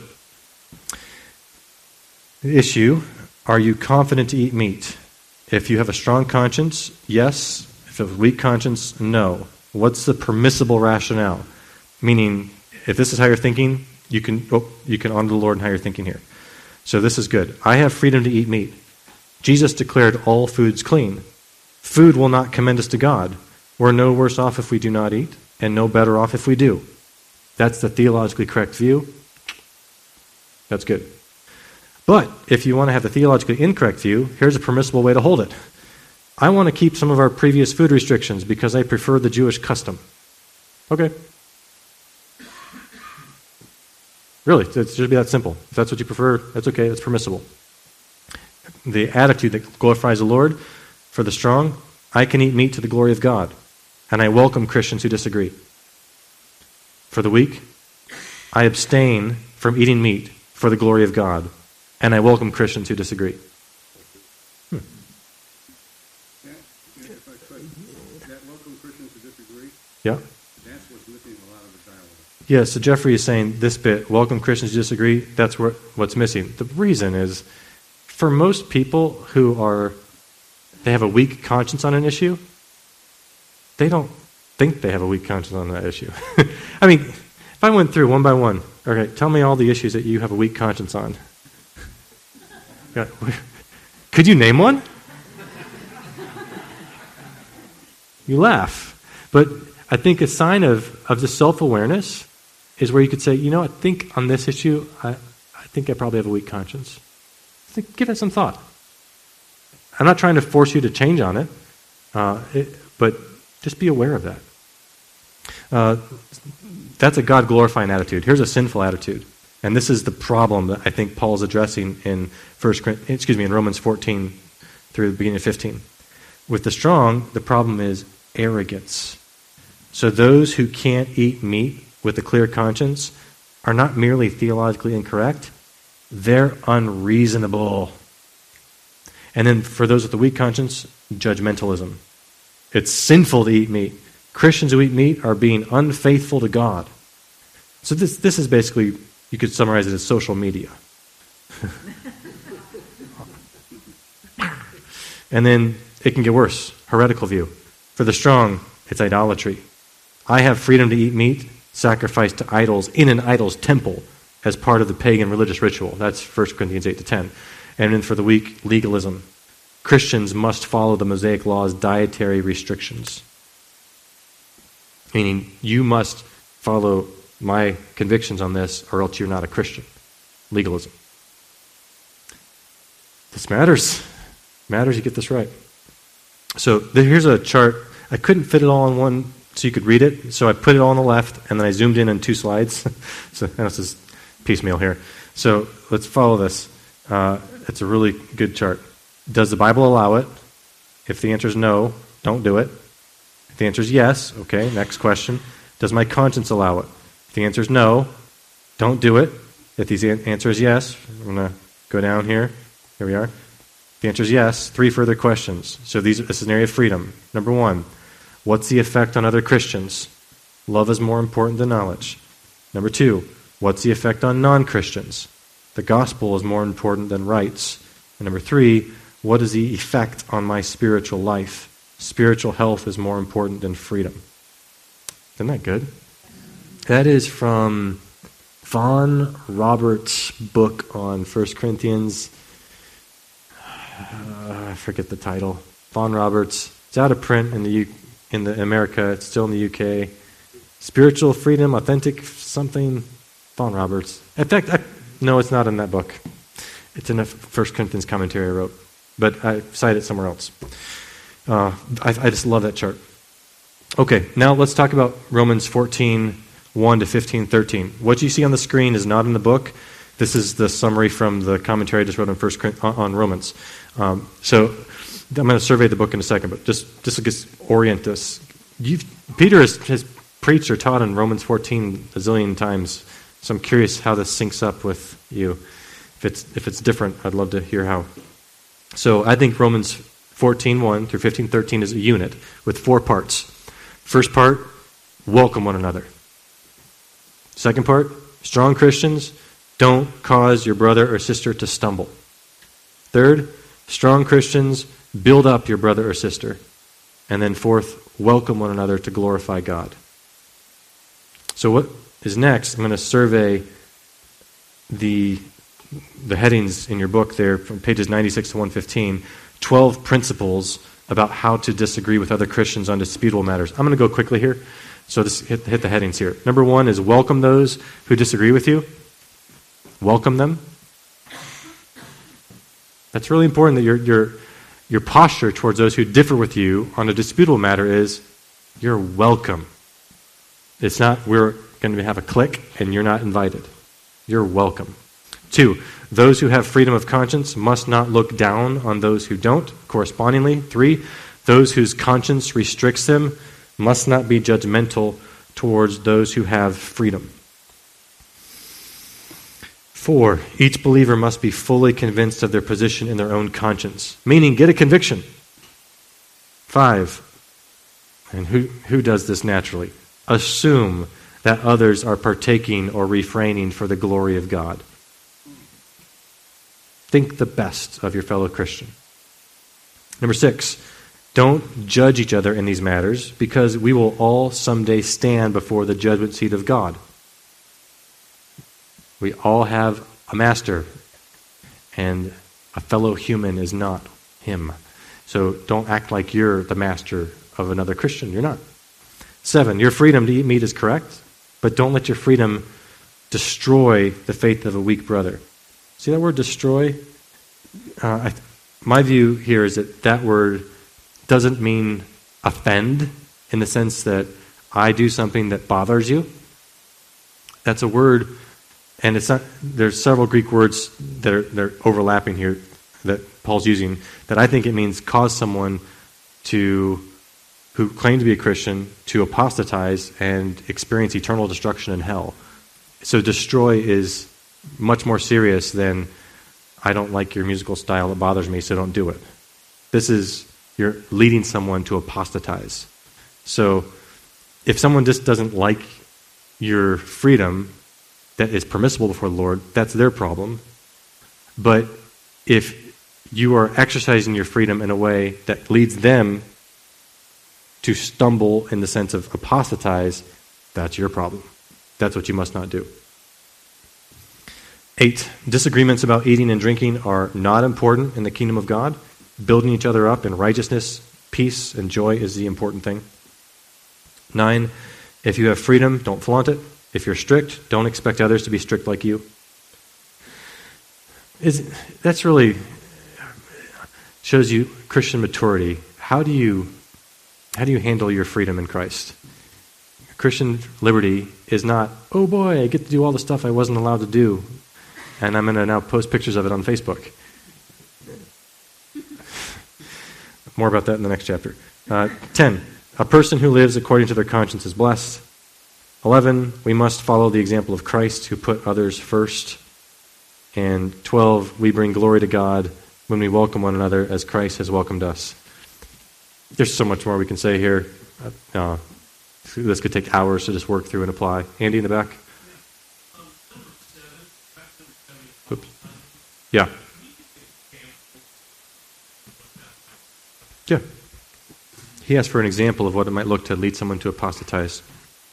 the issue, are you confident to eat meat? If you have a strong conscience, yes. If you have a weak conscience, no. What's the permissible rationale? Meaning, if this is how you're thinking, you can oh, you can honor the Lord in how you're thinking here. So this is good. I have freedom to eat meat. Jesus declared all foods clean. Food will not commend us to God. We're no worse off if we do not eat, and no better off if we do. That's the theologically correct view. That's good. But if you want to have the theologically incorrect view, here's a permissible way to hold it. I want to keep some of our previous food restrictions because I prefer the Jewish custom. Okay. Really, it should be that simple. If that's what you prefer, that's okay, that's permissible. The attitude that glorifies the Lord, for the strong, I can eat meat to the glory of God, and I welcome Christians who disagree. For the weak, I abstain from eating meat for the glory of God, and I welcome Christians who disagree. Hmm. That, if I could, that welcome Christians who disagree, Yeah. that's what's missing a lot of the dialogue. Yeah, so Jeffrey is saying this bit, welcome Christians who disagree, that's what, what's missing. The reason is, for most people who are, they have a weak conscience on an issue, they don't think they have a weak conscience on that issue. I mean, if I went through one by one, okay, tell me all the issues that you have a weak conscience on. Could you name one? You laugh. But I think a sign of, of the self-awareness is where you could say, you know, I think on this issue, I, I think I probably have a weak conscience. Think, give it some thought. I'm not trying to force you to change on it, uh, it but just be aware of that. Uh, that's a God-glorifying attitude. Here's a sinful attitude. And this is the problem that I think Paul is addressing in First, excuse me, in Romans fourteen through the beginning of fifteen. With the strong, the problem is arrogance. So those who can't eat meat with a clear conscience are not merely theologically incorrect, they're unreasonable. And then for those with a weak conscience, judgmentalism. It's sinful to eat meat. Christians who eat meat are being unfaithful to God. So this this is basically, you could summarize it as social media. And then it can get worse. Heretical view. For the strong, it's idolatry. I have freedom to eat meat sacrificed to idols in an idol's temple as part of the pagan religious ritual. That's First Corinthians eight to ten. And then for the weak, legalism. Christians must follow the Mosaic Law's dietary restrictions. Meaning, you must follow my convictions on this, or else you're not a Christian. Legalism. This matters. Matters you get this right. So here's a chart. I couldn't fit it all in one so you could read it, so I put it all on the left, and then I zoomed in on two slides. So this is piecemeal here. So let's follow this. Uh, it's a really good chart. Does the Bible allow it? If the answer is no, don't do it. If the answer is yes, okay, next question. Does my conscience allow it? If the answer is no, don't do it. If the answer is yes, I'm going to go down here. Here we are. The answer is yes. Three further questions. So these, this is an area of freedom. Number one, what's the effect on other Christians? Love is more important than knowledge. Number two, what's the effect on non-Christians? The gospel is more important than rights. And number three, what is the effect on my spiritual life? Spiritual health is more important than freedom. Isn't that good? That is from Vaughan Roberts' book on First Corinthians. Uh, I forget the title. Vaughan Roberts. It's out of print in the U- in the America. It's still in the U K. Spiritual freedom, authentic something. Vaughan Roberts. In fact, I, no, it's not in that book. It's in a First Corinthians commentary I wrote, but I cite it somewhere else. Uh, I, I just love that chart. Okay, now let's talk about Romans fourteen, one to fifteen, thirteen. What you see on the screen is not in the book. This is the summary from the commentary I just wrote on First on Romans. Um, so I'm going to survey the book in a second, but just just to orient us. You've, Peter has, has preached or taught in Romans fourteen a zillion times, so I'm curious how this syncs up with you. If it's if it's different, I'd love to hear how. So I think Romans fourteen, one through fifteen, thirteen is a unit with four parts. First part, welcome one another. Second part, strong Christians, don't cause your brother or sister to stumble. Third, strong Christians, build up your brother or sister. And then fourth, welcome one another to glorify God. So what is next? I'm going to survey the the headings in your book there from pages ninety-six to one fifteen, twelve principles about how to disagree with other Christians on disputable matters. I'm going to go quickly here. So just hit, hit the headings here. Number one is welcome those who disagree with you. Welcome them. That's really important that your your your posture towards those who differ with you on a disputable matter is you're welcome. It's not we're going to have a clique and you're not invited. You're welcome. Two, those who have freedom of conscience must not look down on those who don't. Correspondingly, three, those whose conscience restricts them must not be judgmental towards those who have freedom. Four, each believer must be fully convinced of their position in their own conscience, meaning get a conviction. Five, and who, who does this naturally? Assume that others are partaking or refraining for the glory of God. Think the best of your fellow Christian. Number six, don't judge each other in these matters because we will all someday stand before the judgment seat of God. We all have a master, and a fellow human is not him. So don't act like you're the master of another Christian. You're not. Seven, your freedom to eat meat is correct, but don't let your freedom destroy the faith of a weak brother. See that word destroy? Uh, I, my view here is that that word doesn't mean offend in the sense that I do something that bothers you. That's a word, and it's not. There's several Greek words that are they're overlapping here that Paul's using that I think it means cause someone to who claim to be a Christian to apostatize and experience eternal destruction in hell. So destroy is much more serious than I don't like your musical style, it bothers me, so don't do it. This is, you're leading someone to apostatize. So if someone just doesn't like your freedom that is permissible before the Lord, that's their problem. But if you are exercising your freedom in a way that leads them to stumble in the sense of apostatize, that's your problem. That's what you must not do. Eight, disagreements about eating and drinking are not important in the kingdom of God. Building each other up in righteousness, peace, and joy is the important thing. Nine, if you have freedom, don't flaunt it. If you're strict, don't expect others to be strict like you. Is, that's really shows you Christian maturity. How do you how do you handle your freedom in Christ? Christian liberty is not, oh boy, I get to do all the stuff I wasn't allowed to do, and I'm going to now post pictures of it on Facebook. More about that in the next chapter. Uh, ten, a person who lives according to their conscience is blessed. eleven, we must follow the example of Christ who put others first. And twelve, we bring glory to God when we welcome one another as Christ has welcomed us. There's so much more we can say here. Uh, this could take hours to just work through and apply. Andy in the back? Oops. Yeah. Yeah. He asked for an example of what it might look to lead someone to apostatize.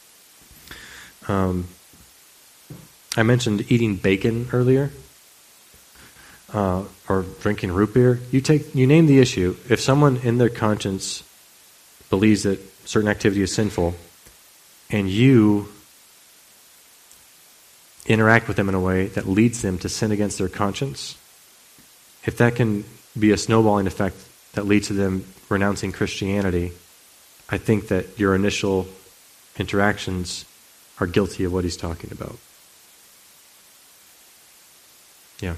Um, I mentioned eating bacon earlier, uh, or drinking root beer. You take, you name the issue. If someone in their conscience believes that certain activity is sinful, and you interact with them in a way that leads them to sin against their conscience, if that can be a snowballing effect that leads to them renouncing Christianity, I think that your initial interactions are guilty of what he's talking about. Yeah.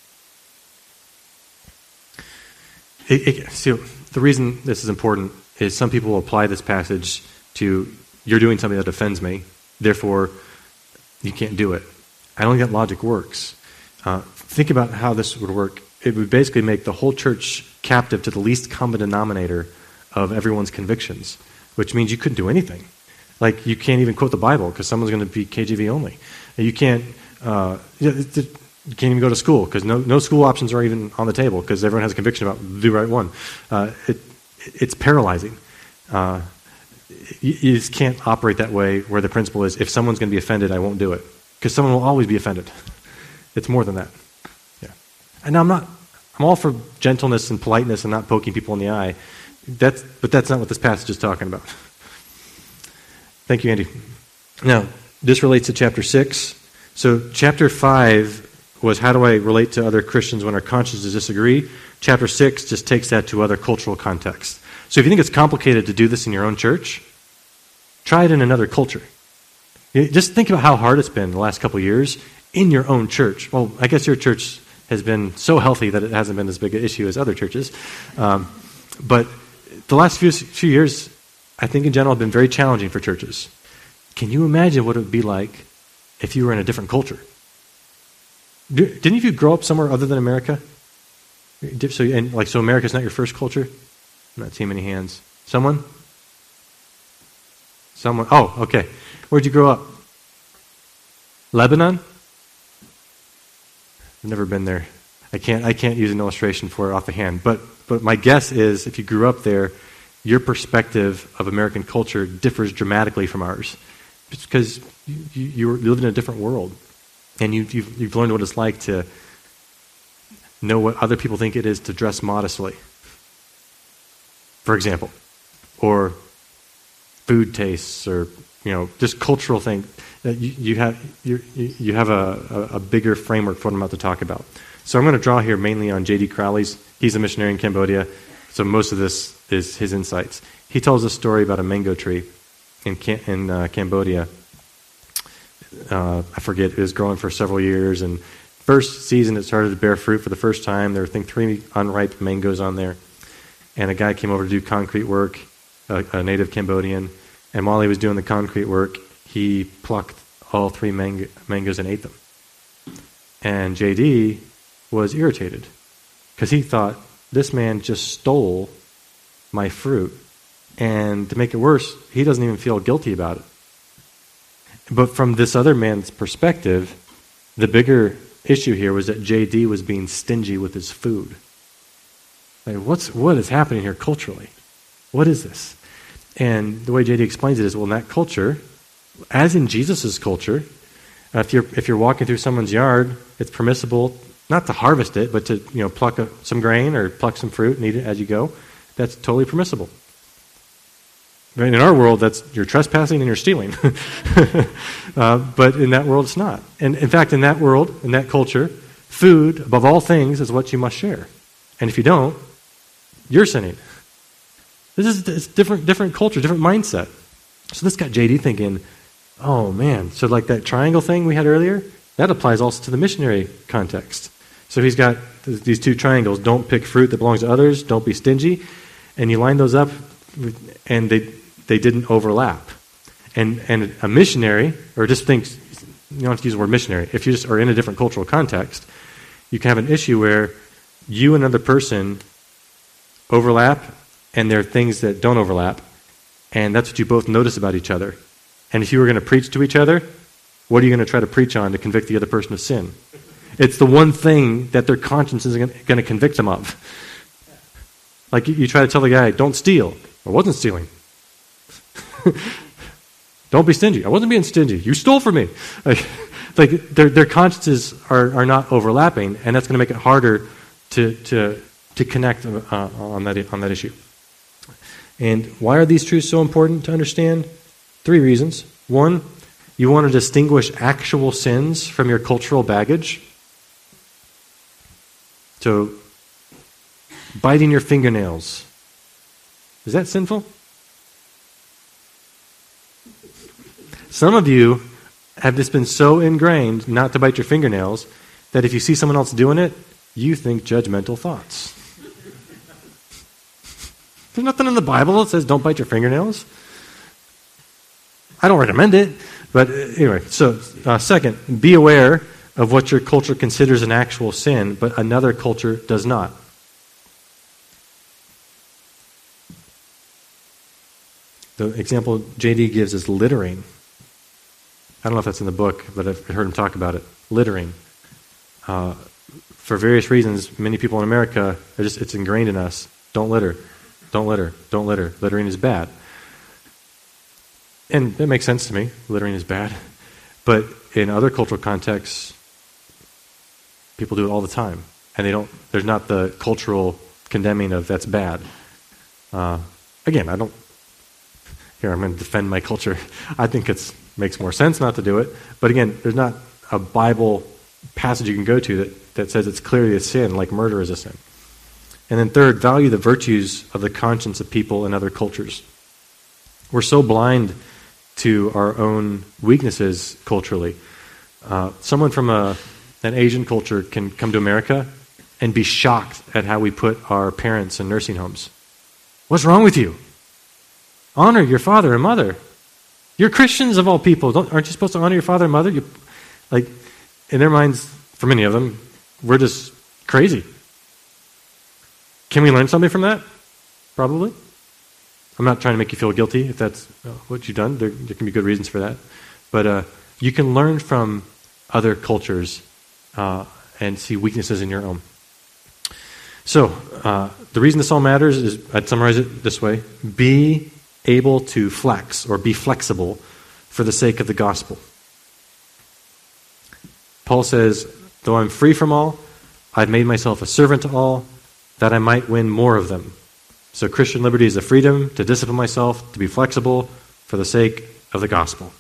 It, it, see, the reason this is important is some people will apply this passage to, you're doing something that offends me, therefore you can't do it. I don't think that logic works. Uh, think about how this would work. It would basically make the whole church captive to the least common denominator of everyone's convictions, which means you couldn't do anything. Like, you can't even quote the Bible because someone's going to be K J V only. You can't uh, you can't even go to school because no, no school options are even on the table because everyone has a conviction about the right one. Uh, it, it's paralyzing. Uh, you, you just can't operate that way where the principle is, if someone's going to be offended, I won't do it. Because someone will always be offended. It's more than that. Yeah. And now I'm not, I'm all for gentleness and politeness and not poking people in the eye. That's, but that's not what this passage is talking about. Thank you, Andy. Now, this relates to chapter six. So chapter five was, how do I relate to other Christians when our consciences disagree? Chapter six just takes that to other cultural contexts. So if you think it's complicated to do this in your own church, try it in another culture. Just think about how hard it's been the last couple of years in your own church. Well, I guess your church has been so healthy that it hasn't been as big an issue as other churches. Um, but the last few, few years, I think in general, have been very challenging for churches. Can you imagine what it would be like if you were in a different culture? Didn't you grow up somewhere other than America? So, and like, so America's not your first culture? I'm not seeing many hands. Someone? Someone? Oh, okay. Where'd you grow up? Lebanon? I've never been there. I can't. I can't use an illustration for it off the hand. But but my guess is, if you grew up there, your perspective of American culture differs dramatically from ours. It's because you, you, you live in a different world, and you, you've, you've learned what it's like to know what other people think it is to dress modestly, for example, or food tastes, or you know, just cultural thing. That you, you have you, you have a, a, a bigger framework for what I'm about to talk about. So I'm going to draw here mainly on J D Crowley's. He's a missionary in Cambodia, so most of this is his insights. He tells a story about a mango tree in Cam- in uh, Cambodia. Uh, I forget, it was growing for several years, and first season it started to bear fruit for the first time. There were, I think, three unripe mangoes on there, and a guy came over to do concrete work, a, a native Cambodian, and while he was doing the concrete work, he plucked all three mang- mangoes and ate them. And J D was irritated because he thought, this man just stole my fruit. And to make it worse, he doesn't even feel guilty about it. But from this other man's perspective, the bigger issue here was that J D was being stingy with his food. Like, what's what is happening here culturally? What is this? And the way J D explains it is, well, in that culture, as in Jesus' culture, uh, if you're if you're walking through someone's yard, it's permissible not to harvest it, but to you know pluck a, some grain or pluck some fruit and eat it as you go. That's totally permissible. But in our world, that's you're trespassing and you're stealing. uh, but in that world, it's not. And in fact, in that world, in that culture, food, above all things, is what you must share. And if you don't, you're sinning. This is it's different, different culture, different mindset. So this got J D thinking, oh man, so like that triangle thing we had earlier, that applies also to the missionary context. So he's got th- these two triangles: don't pick fruit that belongs to others, don't be stingy, and you line those up, and they they didn't overlap. And and a missionary, or just think, you don't have to use the word missionary. If you just are in a different cultural context, you can have an issue where you and another person overlap, and there are things that don't overlap, and that's what you both notice about each other. And if you were going to preach to each other, what are you going to try to preach on to convict the other person of sin? It's the one thing that their conscience is going to convict them of. Like you, you try to tell the guy, don't steal. I wasn't stealing. Don't be stingy. I wasn't being stingy. You stole from me. Like, like their their consciences are, are not overlapping, and that's going to make it harder to to to connect uh, on that on that issue. And why are these truths so important to understand? Three reasons. One, you want to distinguish actual sins from your cultural baggage. So, biting your fingernails, is that sinful? Some of you have just been so ingrained not to bite your fingernails that if you see someone else doing it, you think judgmental thoughts. There's nothing in the Bible that says don't bite your fingernails. I don't recommend it, but anyway. So, uh, second, be aware of what your culture considers an actual sin, but another culture does not. The example J D gives is littering. I don't know if that's in the book, but I've heard him talk about it. Littering. Uh, for various reasons, many people in America, are just, it's ingrained in us. Don't litter. Don't litter. Don't litter. Littering is bad. And that makes sense to me. Littering is bad. But in other cultural contexts, people do it all the time. And they don't. There's not the cultural condemning of that's bad. Uh, again, I don't... Here, I'm going to defend my culture. I think it makes more sense not to do it. But again, there's not a Bible passage you can go to that, that says it's clearly a sin, like murder is a sin. And then third, value the virtues of the conscience of people in other cultures. We're so blind to our own weaknesses culturally. Uh, someone from a, an Asian culture can come to America and be shocked at how we put our parents in nursing homes. What's wrong with you? Honor your father and mother. You're Christians of all people. Don't, aren't you supposed to honor your father and mother? You, like, in their minds, for many of them, we're just crazy. Can we learn something from that? Probably. I'm not trying to make you feel guilty if that's what you've done. There, there can be good reasons for that. But uh, you can learn from other cultures uh, and see weaknesses in your own. So, uh, the reason this all matters is, I'd summarize it this way. Be able to flex or be flexible for the sake of the gospel. Paul says, though I'm free from all, I've made myself a servant to all, that I might win more of them. So Christian liberty is the freedom to discipline myself, to be flexible for the sake of the gospel.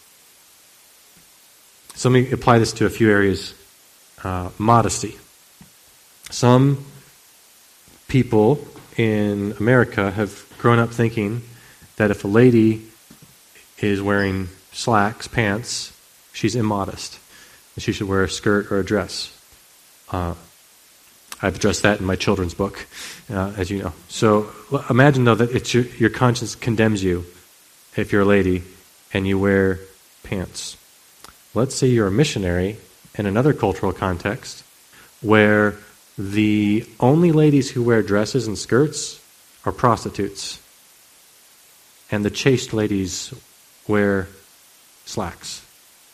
So let me apply this to a few areas. Uh, modesty. Some people in America have grown up thinking that if a lady is wearing slacks, pants, she's immodest. And she should wear a skirt or a dress. Uh, I've addressed that in my children's book, uh, as you know. So imagine, though, that it's your, your conscience condemns you if you're a lady and you wear pants. Let's say you're a missionary in another cultural context where the only ladies who wear dresses and skirts are prostitutes. And the chaste ladies wear slacks.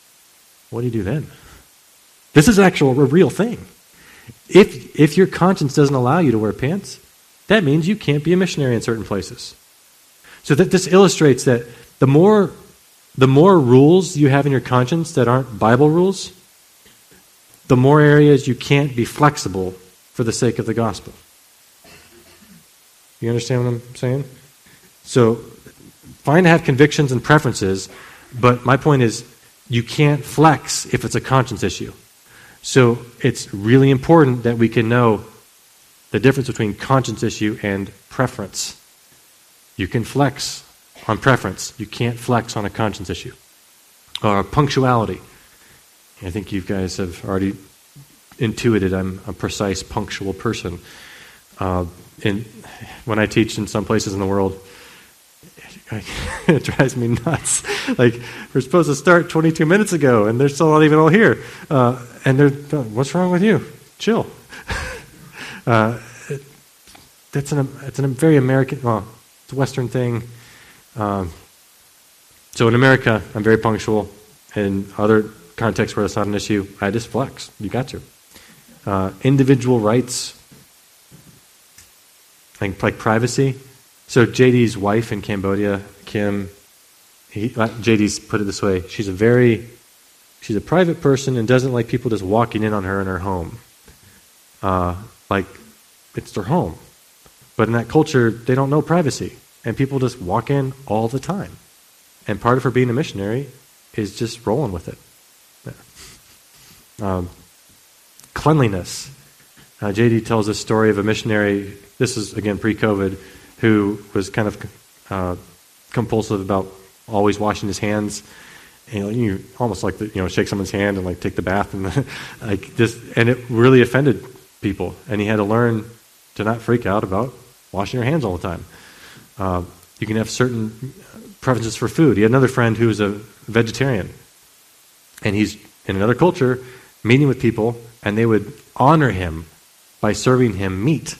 what do you do then? This is actual a real thing. If if your conscience doesn't allow you to wear pants, that means you can't be a missionary in certain places. So that this illustrates that the more the more rules you have in your conscience that aren't Bible rules, the more areas you can't be flexible for the sake of the gospel. You understand what I'm saying? So, fine to have convictions and preferences, but my point is you can't flex if it's a conscience issue. So, it's really important that we can know the difference between conscience issue and preference. You can flex on preference. You can't flex on a conscience issue. Or punctuality. I think you guys have already intuited I'm a precise, punctual person. Uh, and when I teach in some places in the world, it drives me nuts. Like, we're supposed to start twenty-two minutes ago, and they're still not even all here. Uh, and they're, what's wrong with you? Chill. uh, it, that's an it's a very American, well, it's a Western thing. Um, so in America, I'm very punctual. In other contexts where it's not an issue, I just flex. You got to. Uh, individual rights, like, like privacy. So J D's wife in Cambodia, Kim, he, J D's put it this way: she's a very, she's a private person and doesn't like people just walking in on her in her home. Uh, like, it's their home. But in that culture, they don't know privacy. And people just walk in all the time. And part of her being a missionary is just rolling with it. Um, cleanliness. Uh, J D tells this story of a missionary, this is, again, pre-COVID, who was kind of uh, compulsive about always washing his hands. And, you know, you almost like, the, you know, shake someone's hand and like take the bath. and like this, And it really offended people. And he had to learn to not freak out about washing your hands all the time. Uh, you can have certain preferences for food. He had another friend who was a vegetarian. And he's in another culture meeting with people, and they would honor him by serving him meat.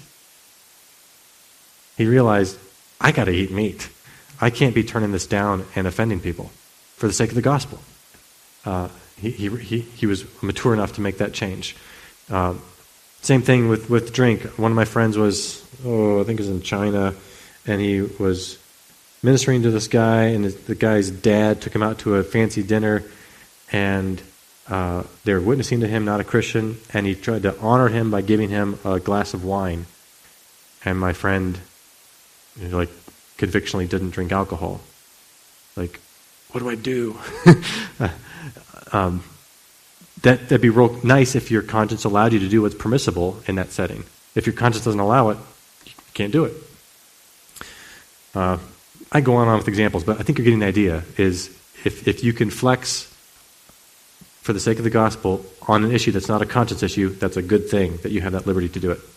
He realized, I got to eat meat. I can't be turning this down and offending people for the sake of the gospel. Uh, he, he, he, he was mature enough to make that change. Uh, same thing with, with drink. One of my friends was, oh, I think it was in China, and he was ministering to this guy, and the guy's dad took him out to a fancy dinner, and uh, they were witnessing to him, not a Christian, and he tried to honor him by giving him a glass of wine. And my friend, you know, like, convictionally didn't drink alcohol. Like, what do I do? um, that, that'd be real nice if your conscience allowed you to do what's permissible in that setting. If your conscience doesn't allow it, you can't do it. Uh, I go on and on with examples, but I think you're getting the idea, is if, if you can flex for the sake of the gospel on an issue that's not a conscience issue, that's a good thing that you have that liberty to do it.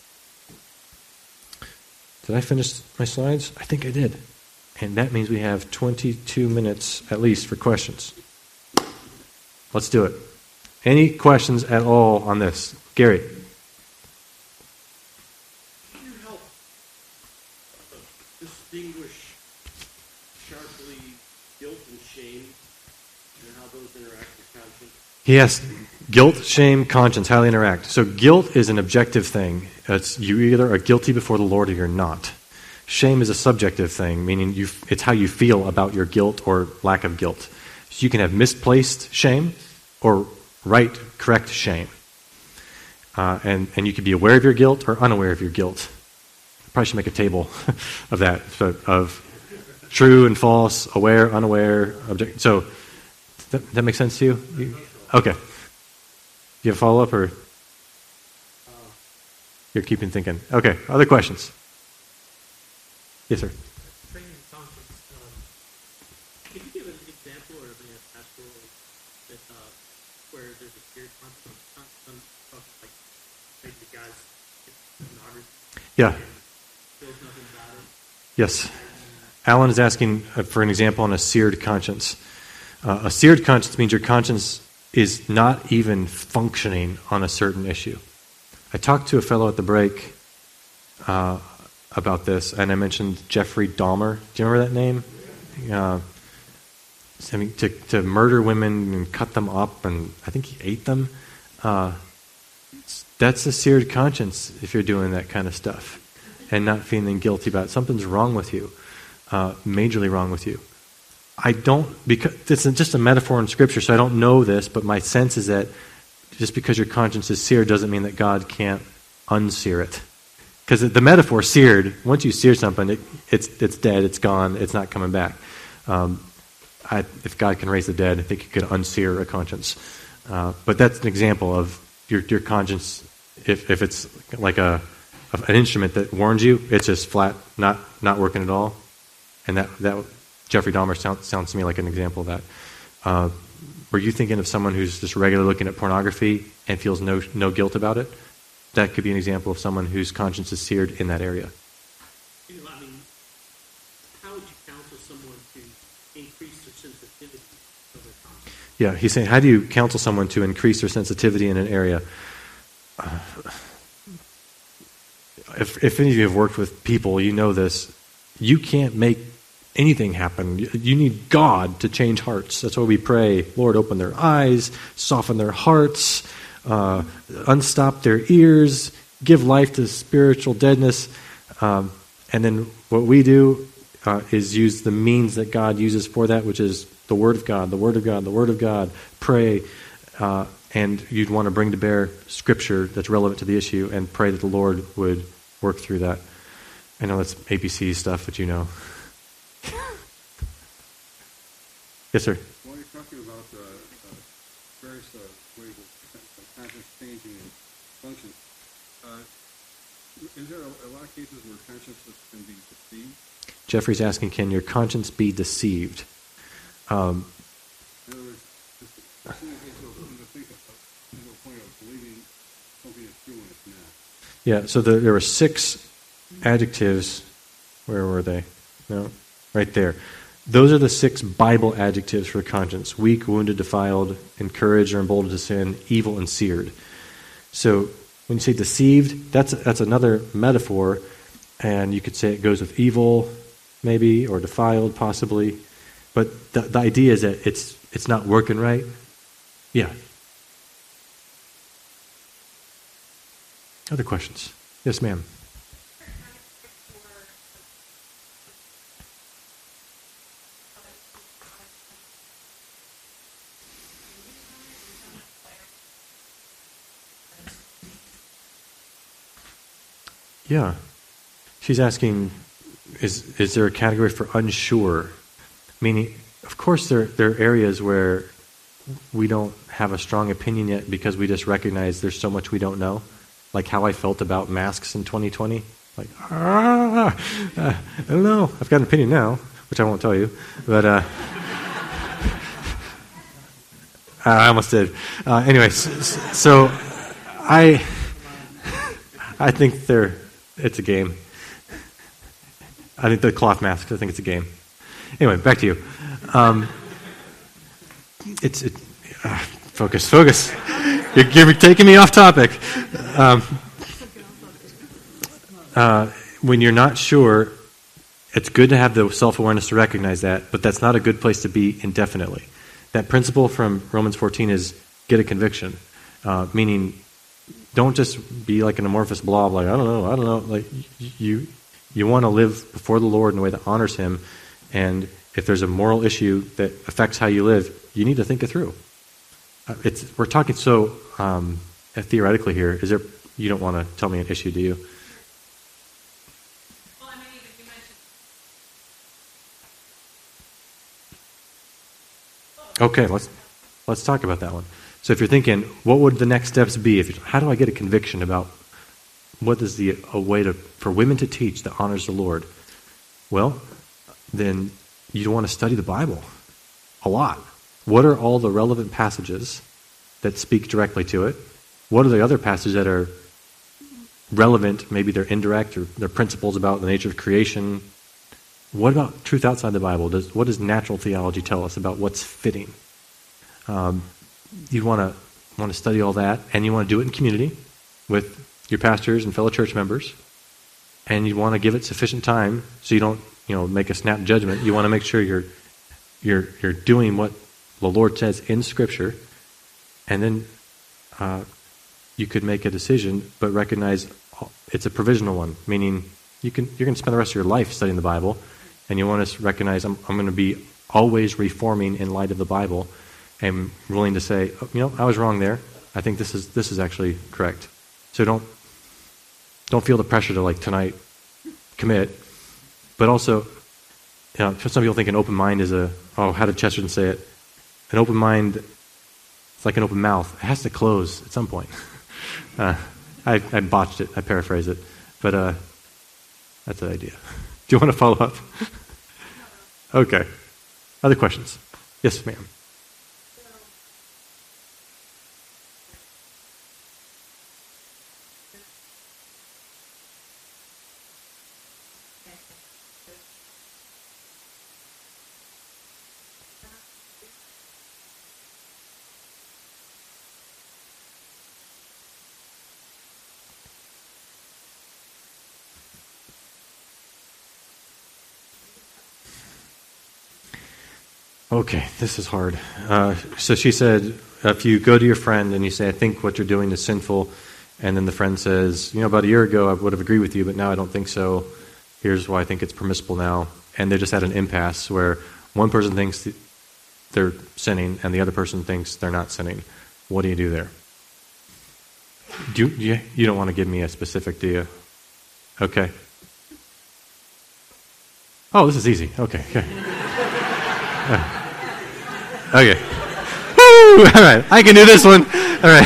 Did I finish my slides? I think I did. And that means we have twenty-two minutes at least for questions. Let's do it. Any questions at all on this? Gary? Can you help distinguish sharply guilt and shame and how those interact with conscience? Yes. Guilt, shame, conscience, how they interact. So guilt is an objective thing. It's you either are guilty before the Lord or you're not. Shame is a subjective thing, meaning you, it's how you feel about your guilt or lack of guilt. So you can have misplaced shame or right, correct shame. Uh, and, and you can be aware of your guilt or unaware of your guilt. Probably should make a table of that, so, of true and false, aware, unaware, object. So that, that makes sense to you? you okay. You have a follow-up, or you're keeping thinking? Okay, other questions? Yes, sir. Training conscience. Um, can you give an example or maybe a pastoral that uh, where there's a spirit conscience? Some, some stuff like maybe the guy's pornography. Yeah. Feels nothing about it. Yes. Alan is asking for an example on a seared conscience. Uh, a seared conscience means your conscience is not even functioning on a certain issue. I talked to a fellow at the break uh, about this, and I mentioned Jeffrey Dahmer. Do you remember that name? Uh, I mean, to, to murder women and cut them up, and I think he ate them. Uh, that's a seared conscience if you're doing that kind of stuff and not feeling guilty about it. Something's wrong with you, uh, majorly wrong with you. I don't, because it's just a metaphor in Scripture, so I don't know this, but my sense is that just because your conscience is seared doesn't mean that God can't unsear it. Because the metaphor seared, once you sear something, it, it's it's dead, it's gone, it's not coming back. Um, I, if God can raise the dead, I think He could unsear a conscience. Uh, but that's an example of your your conscience. If if it's like a an instrument that warns you, it's just flat, not not working at all. And that that Jeffrey Dahmer sounds sounds to me like an example of that. Uh, were you thinking of someone who's just regularly looking at pornography and feels no no guilt about it? That could be an example of someone whose conscience is seared in that area. You know, I mean, how would you counsel someone to increase their sensitivity of their conscience? Yeah, he's saying, how do you counsel someone to increase their sensitivity in an area? Uh, if, if any of you have worked with people, you know this. You can't make anything happen. You, you need God to change hearts. That's why we pray, Lord, open their eyes, soften their hearts, uh, unstop their ears, give life to spiritual deadness. Um, and then what we do uh, is use the means that God uses for that, which is the Word of God, the Word of God, the Word of God. Pray, uh, and you'd want to bring to bear Scripture that's relevant to the issue and pray that the Lord would work through that. I know that's A B C stuff, but you know. Yes, sir. While you're talking about uh, uh, various uh, ways of conscience changing and functions, uh, is there a, a lot of cases where conscience can be deceived? Jeffrey's asking, can your conscience be deceived? Um, In other words, just as soon as you think of to the point of believing something is true when it's not. yeah, so the, there were six adjectives. Where were they? No, right there. Those are the six Bible adjectives for conscience: weak, wounded, defiled, encouraged or emboldened to sin, evil, and seared. So when you say deceived, that's that's another metaphor, and you could say it goes with evil, maybe, or defiled, possibly. But the, the idea is that it's it's not working right. Yeah. Other questions? Yes, ma'am. Yeah. She's asking, is is there a category for unsure? Meaning, of course, there, there are areas where we don't have a strong opinion yet because we just recognize there's so much we don't know. Like how I felt about masks in twenty twenty. Like, ah, uh, I don't know. I've got an opinion now, which I won't tell you. But uh, I almost did. Uh, anyway, so I, I think they're... It's a game. I think the cloth masks, I think it's a game. Anyway, back to you. Um, it's it, uh, focus, focus. You're, you're taking me off topic. Um, uh, when you're not sure, it's good to have the self-awareness to recognize that, but that's not a good place to be indefinitely. That principle from Romans fourteen is get a conviction, uh, meaning don't just be like an amorphous blob, like, I don't know, I don't know. Like you you want to live before the Lord in a way that honors Him, and if there's a moral issue that affects how you live, you need to think it through. Uh, it's we're talking so um, theoretically here. Is there? You don't want to tell me an issue, do you? Well, I mean, even you mentioned. Okay, let's let's talk about that one. So if you're thinking, what would the next steps be? If you, how do I get a conviction about what is the a way to for women to teach that honors the Lord? Well, then you want to study the Bible a lot. What are all the relevant passages that speak directly to it? What are the other passages that are relevant? Maybe they're indirect or they're principles about the nature of creation. What about truth outside the Bible? Does what does natural theology tell us about what's fitting? Um, you want to want to study all that, and you want to do it in community with your pastors and fellow church members, and you want to give it sufficient time so you don't, you know, make a snap judgment. You want to make sure you're you're you're doing what the Lord says in Scripture, and then uh, you could make a decision, but recognize it's a provisional one, meaning you can you're going to spend the rest of your life studying the Bible, and you want to recognize I'm I'm going to be always reforming in light of the Bible, and willing to say, oh, you know, I was wrong there. I think this is this is actually correct. So don't don't feel the pressure to like tonight commit, but also, you know, some people think an open mind is a oh how did Chesterton say it? An open mind, it's like an open mouth. It has to close at some point. Uh, I, I botched it. I paraphrased it, but uh, that's the idea. Do you want to follow up? Okay. Other questions? Yes, ma'am. Okay, this is hard. Uh, so she said, if you go to your friend and you say, I think what you're doing is sinful, and then the friend says, you know, about a year ago I would have agreed with you, but now I don't think so. Here's why I think it's permissible now. And they're just at an impasse where one person thinks they're sinning and the other person thinks they're not sinning. What do you do there? Do you, you don't want to give me a specific, do you? Okay. Oh, this is easy. Okay. Okay. Uh. Okay. Woo! All right. I can do this one. All right.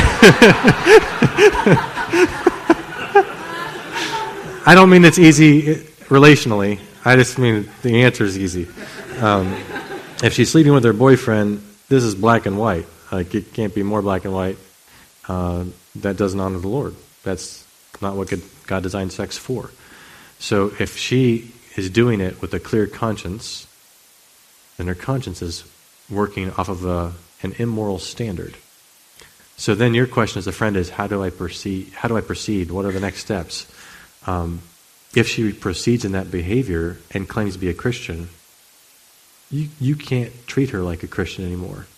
I don't mean it's easy relationally. I just mean the answer is easy. Um, if she's sleeping with her boyfriend, this is black and white. Like, it can't be more black and white. Uh, that doesn't honor the Lord. That's not what God designed sex for. So if she is doing it with a clear conscience, then her conscience is working off of a, an immoral standard. So then your question as a friend is, how do I proceed? How do I proceed? What are the next steps? Um, if she proceeds in that behavior and claims to be a Christian, you you can't treat her like a Christian anymore.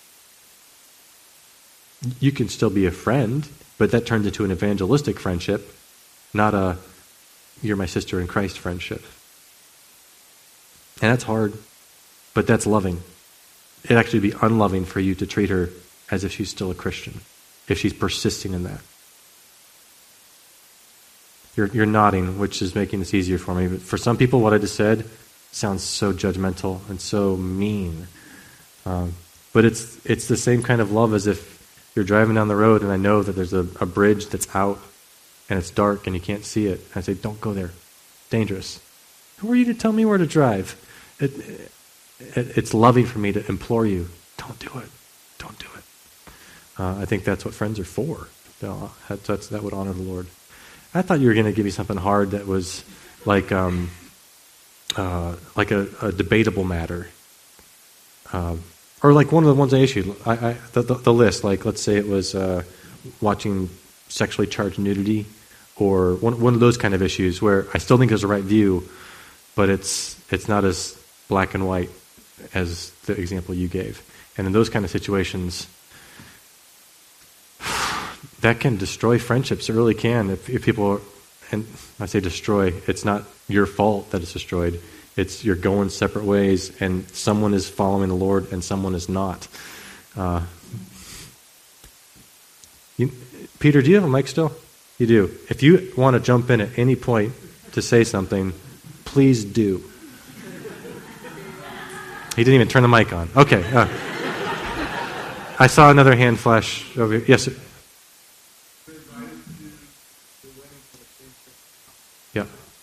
You can still be a friend, but that turns into an evangelistic friendship, not a you're my sister in Christ friendship. And that's hard, but that's loving. It'd actually be unloving for you to treat her as if she's still a Christian, if she's persisting in that. You're, you're nodding, which is making this easier for me. But for some people, what I just said sounds so judgmental and so mean. Um, but it's it's the same kind of love as if you're driving down the road and I know that there's a, a bridge that's out and it's dark and you can't see it. I say, don't go there. Dangerous. Who are you to tell me where to drive? It, it, It's loving for me to implore you, don't do it. Don't do it. Uh, I think that's what friends are for. No, that, that's, that would honor the Lord. I thought you were going to give me something hard that was like um, uh, like a, a debatable matter. Um, or like one of the ones I issued, I, I, the, the, the list, like let's say it was uh, watching sexually charged nudity, or one, one of those kind of issues where I still think there's a right view, but it's it's not as black and white as the example you gave. And in those kind of situations, that can destroy friendships. It really can. If, if people, are, and I say destroy, it's not your fault that it's destroyed. It's you're going separate ways, and someone is following the Lord and someone is not. Uh, you, Peter, do you have a mic still? You do. If you want to jump in at any point to say something, please do. He didn't even turn the mic on. Okay. Uh, I saw another hand flash over here. Yes, sir. Yeah.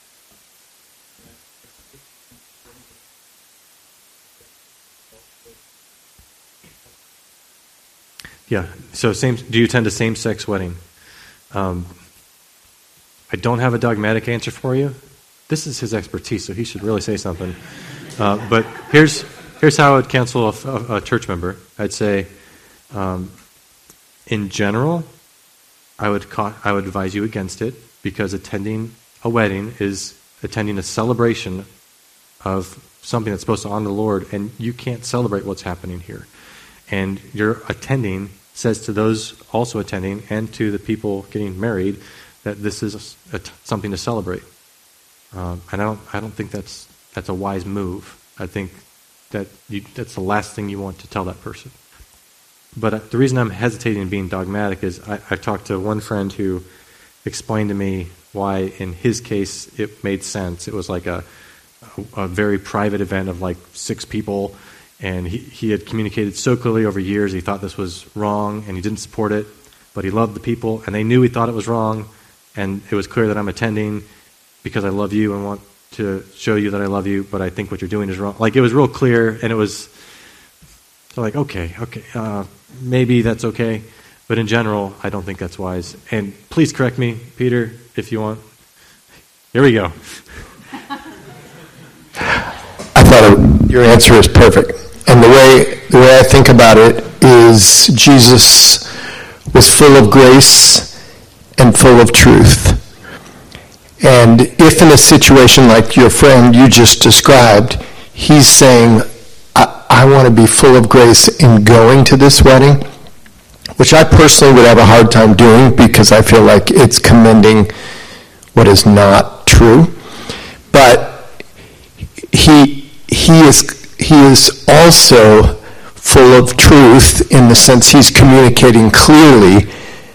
Yeah. So, same. Do you attend a same-sex wedding? Um, I don't have a dogmatic answer for you. This is his expertise, so he should really say something. Uh, but here's here's how I would counsel a, a, a church member. I'd say, um, in general, I would ca- I would advise you against it, because attending a wedding is attending a celebration of something that's supposed to honor the Lord, and you can't celebrate what's happening here. And your attending says to those also attending and to the people getting married that this is a, a, something to celebrate. Um, and I don't, I don't think that's that's a wise move. I think that you, that's the last thing you want to tell that person. But uh, the reason I'm hesitating and being dogmatic is I, I talked to one friend who explained to me why, in his case, it made sense. It was like a, a, a very private event of like six people, and he, he had communicated so clearly over years he thought this was wrong, and he didn't support it, but he loved the people, and they knew he thought it was wrong, and it was clear that I'm attending because I love you and want to show you that I love you, but I think what you're doing is wrong. Like, it was real clear, and it was so like, okay, okay, uh, maybe that's okay. But in general, I don't think that's wise. And please correct me, Peter, if you want. Here we go. I thought your answer is perfect. And the way the way I think about it is Jesus was full of grace and full of truth. And if in a situation like your friend you just described, he's saying, I, I want to be full of grace in going to this wedding, which I personally would have a hard time doing because I feel like it's commending what is not true. But he he is he is also full of truth in the sense he's communicating clearly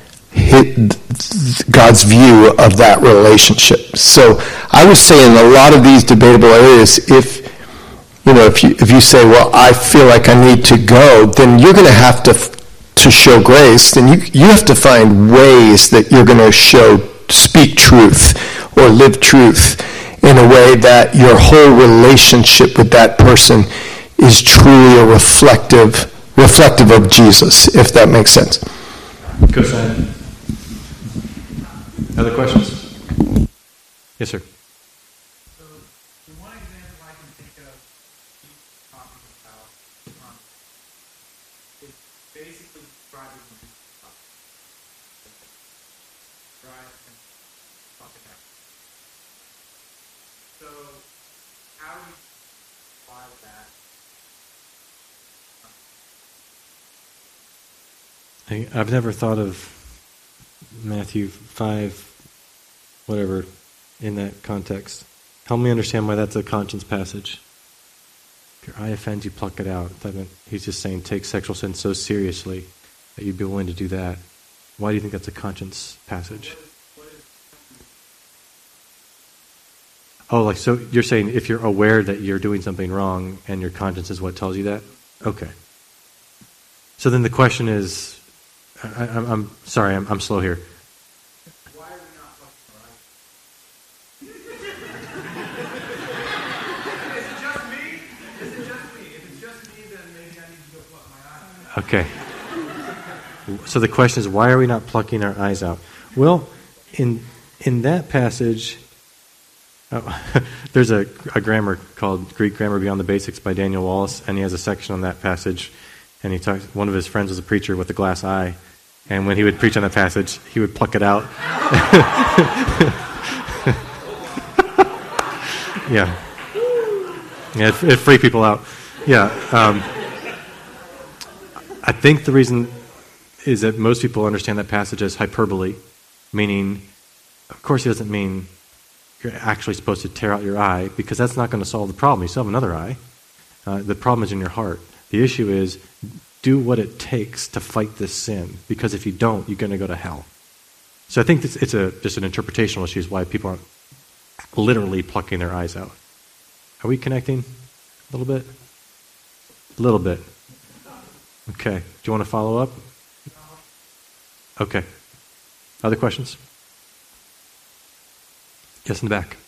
God's view of that relationship. So I would say in a lot of these debatable areas, if you know, if you if you say, well, I feel like I need to go, then you're going to have to to show grace. Then you you have to find ways that you're going to show speak truth or live truth in a way that your whole relationship with that person is truly a reflective reflective of Jesus, if that makes sense. Go ahead. Other questions? Yes, sir. So, the one example I can think of he's talking about um, is basically describing the drive and fucking out. So, how do you apply that? I, I've never thought of Matthew five, whatever, in that context. Help me understand why that's a conscience passage. If your eye offends you, pluck it out. He's just saying take sexual sin so seriously that you'd be willing to do that. Why do you think that's a conscience passage? Oh, like, so you're saying if you're aware that you're doing something wrong and your conscience is what tells you that? Okay. So then the question is, I, I'm, I'm sorry, I'm, I'm slow here. Why are we not fucking right? Is it just me? Is it just me? If it's just me, then maybe I need to go pluck my eye. Okay. So the question is, why are we not plucking our eyes out? Well, in in that passage, oh, there's a, a grammar called Greek Grammar Beyond the Basics by Daniel Wallace, and he has a section on that passage. And he talks. One of his friends was a preacher with a glass eye, and when he would preach on that passage, he would pluck it out. yeah, yeah, it, it freaked people out. Yeah, um, I think the reason is that most people understand that passage as hyperbole, meaning, of course, he doesn't mean you're actually supposed to tear out your eye, because that's not going to solve the problem. You still have another eye. Uh, the problem is in your heart. The issue is, do what it takes to fight this sin, because if you don't, you're going to go to hell. So I think this, it's a just an interpretational issue is why people aren't literally plucking their eyes out. Are we connecting a little bit? A little bit. Okay. Do you want to follow up? Okay. Other questions? Yes, in the back.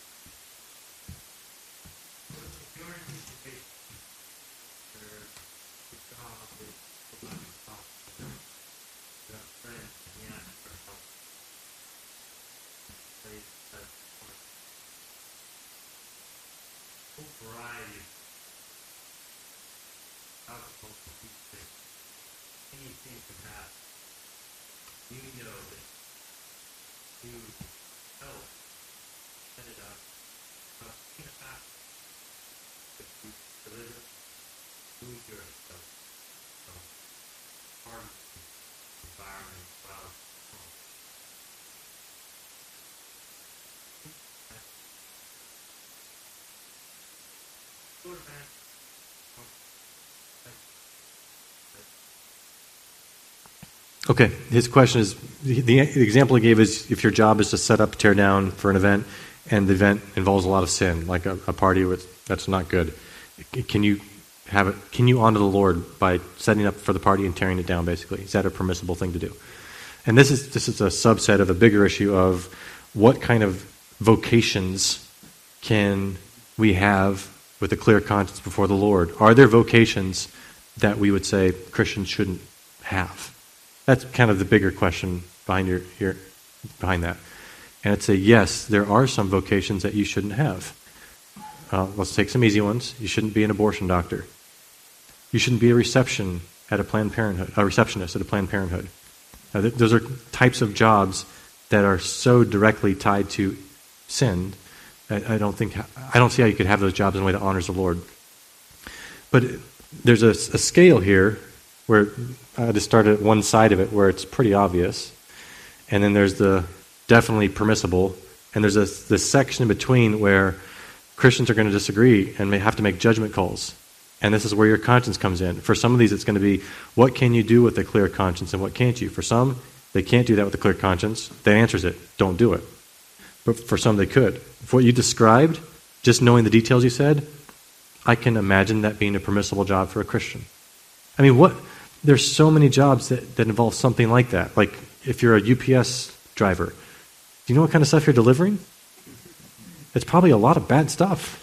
Ended up uh, being a pastor. remove yourself from party environment while sort of ask, Okay, his question is, the, the example he gave is if your job is to set up, tear down for an event, and the event involves a lot of sin, like a, a party with, that's not good. Can you have it? Can you honor the Lord by setting up for the party and tearing it down? Basically, is that a permissible thing to do? And this is this is a subset of a bigger issue of what kind of vocations can we have with a clear conscience before the Lord? Are there vocations that we would say Christians shouldn't have? That's kind of the bigger question behind your, your behind that. And it's a yes, there are some vocations that you shouldn't have. Uh, let's take some easy ones. You shouldn't be an abortion doctor. You shouldn't be a reception at a Planned Parenthood, a receptionist at a Planned Parenthood. Uh, th- those are types of jobs that are so directly tied to sin. I, I don't think I don't see how you could have those jobs in a way that honors the Lord. But there's a, a scale here where I just started at one side of it where it's pretty obvious, and then there's the definitely permissible, and there's this, this section in between where Christians are going to disagree and may have to make judgment calls. And this is where your conscience comes in. For some of these, it's going to be, what can you do with a clear conscience and what can't you? For some, they can't do that with a clear conscience. That answers it. Don't do it. But for some, they could. For what you described, just knowing the details you said, I can imagine that being a permissible job for a Christian. I mean, what? There's so many jobs that, that involve something like that. Like if you're a U P S driver, do you know what kind of stuff you're delivering? It's probably a lot of bad stuff.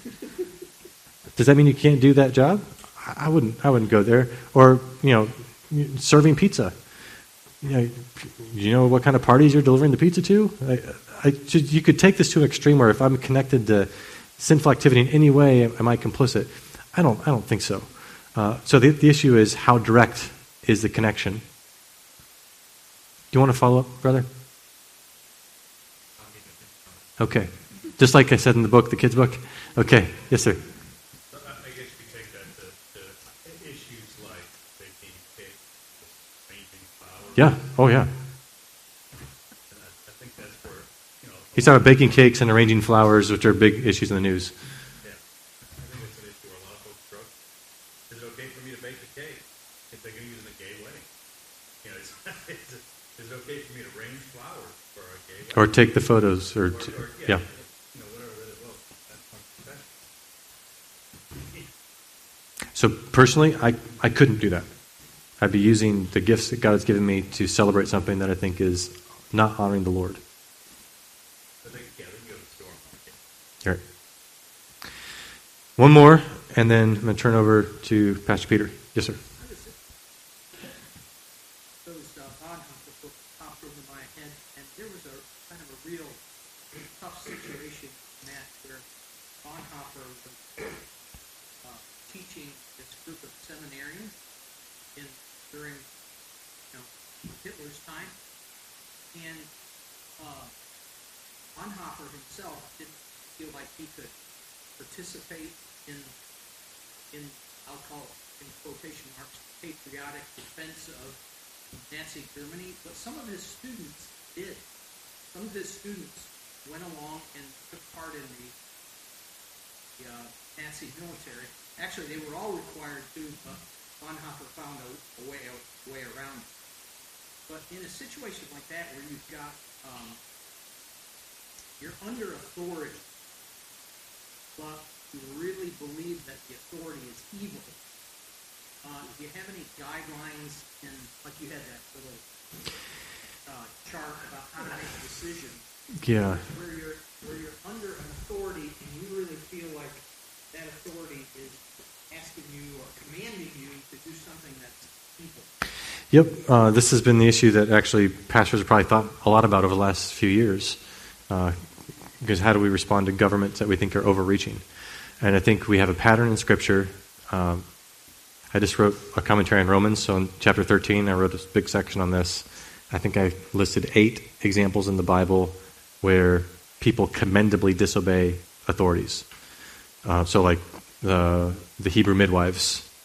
Does that mean you can't do that job? I wouldn't. I wouldn't go there. Or you know, serving pizza. You know, you know what kind of parties you're delivering the pizza to? I, I, you could take this to an extreme where if I'm connected to sinful activity in any way, am I complicit? I don't. I don't think so. Uh, so the, the issue is how direct is the connection. Do you want to follow up, brother? Okay. Just like I said in the book, the kids' book? Okay. Yes, sir. So I I guess you take that to, to issues like baking cake, painting flowers. Yeah. Oh, yeah. And I, I think that's where, you know. He's talking about baking cakes and arranging flowers, which are big issues in the news. Yeah. I think it's an issue where a lot of folks struggle. Is it okay for me to bake a cake if they're going to use it in a gay wedding? You know, is, is, it, is it okay for me to arrange flowers for a gay wedding? Or take the photos. Or, Or- t- or- yeah. You know, whatever that is. Well, that's my profession. So personally, I, I couldn't do that. I'd be using the gifts that God has given me to celebrate something that I think is not honoring the Lord. But they, yeah, they can go to the store and buy a cake. All right. One more, and then I'm going to turn over to Pastor Peter. Yes, sir. Those uh, Bonhoeffer books popped into my head, and there was a kind of a real tough situation in that where Bonhoeffer was uh, teaching this group of seminarians in during you know Hitler's time, and uh, Bonhoeffer himself didn't feel like he could participate in in I'll call it in quotation marks patriotic defense of Nazi Germany, but some of his students did. Some of his students went along and took part in the, the uh, Nazi military. Actually, they were all required to, but Bonhoeffer found a, a way a way around it. But in a situation like that, where you've got um, you're under authority, but you really believe that the authority is evil. Uh, do you have any guidelines in, like you had that little uh, chart about how to make a decision, Yeah. where you're where you're under an authority and you really feel like that authority is asking you or commanding you to do something that's evil? Yep. Uh, this has been the issue that actually pastors have probably thought a lot about over the last few years. Uh, because how do we respond to governments that we think are overreaching? And I think we have a pattern in Scripture. Um, I just wrote a commentary on Romans, so in chapter thirteen, I wrote this big section on this. I think I listed eight examples in the Bible where people commendably disobey authorities. Uh, so like the the Hebrew midwives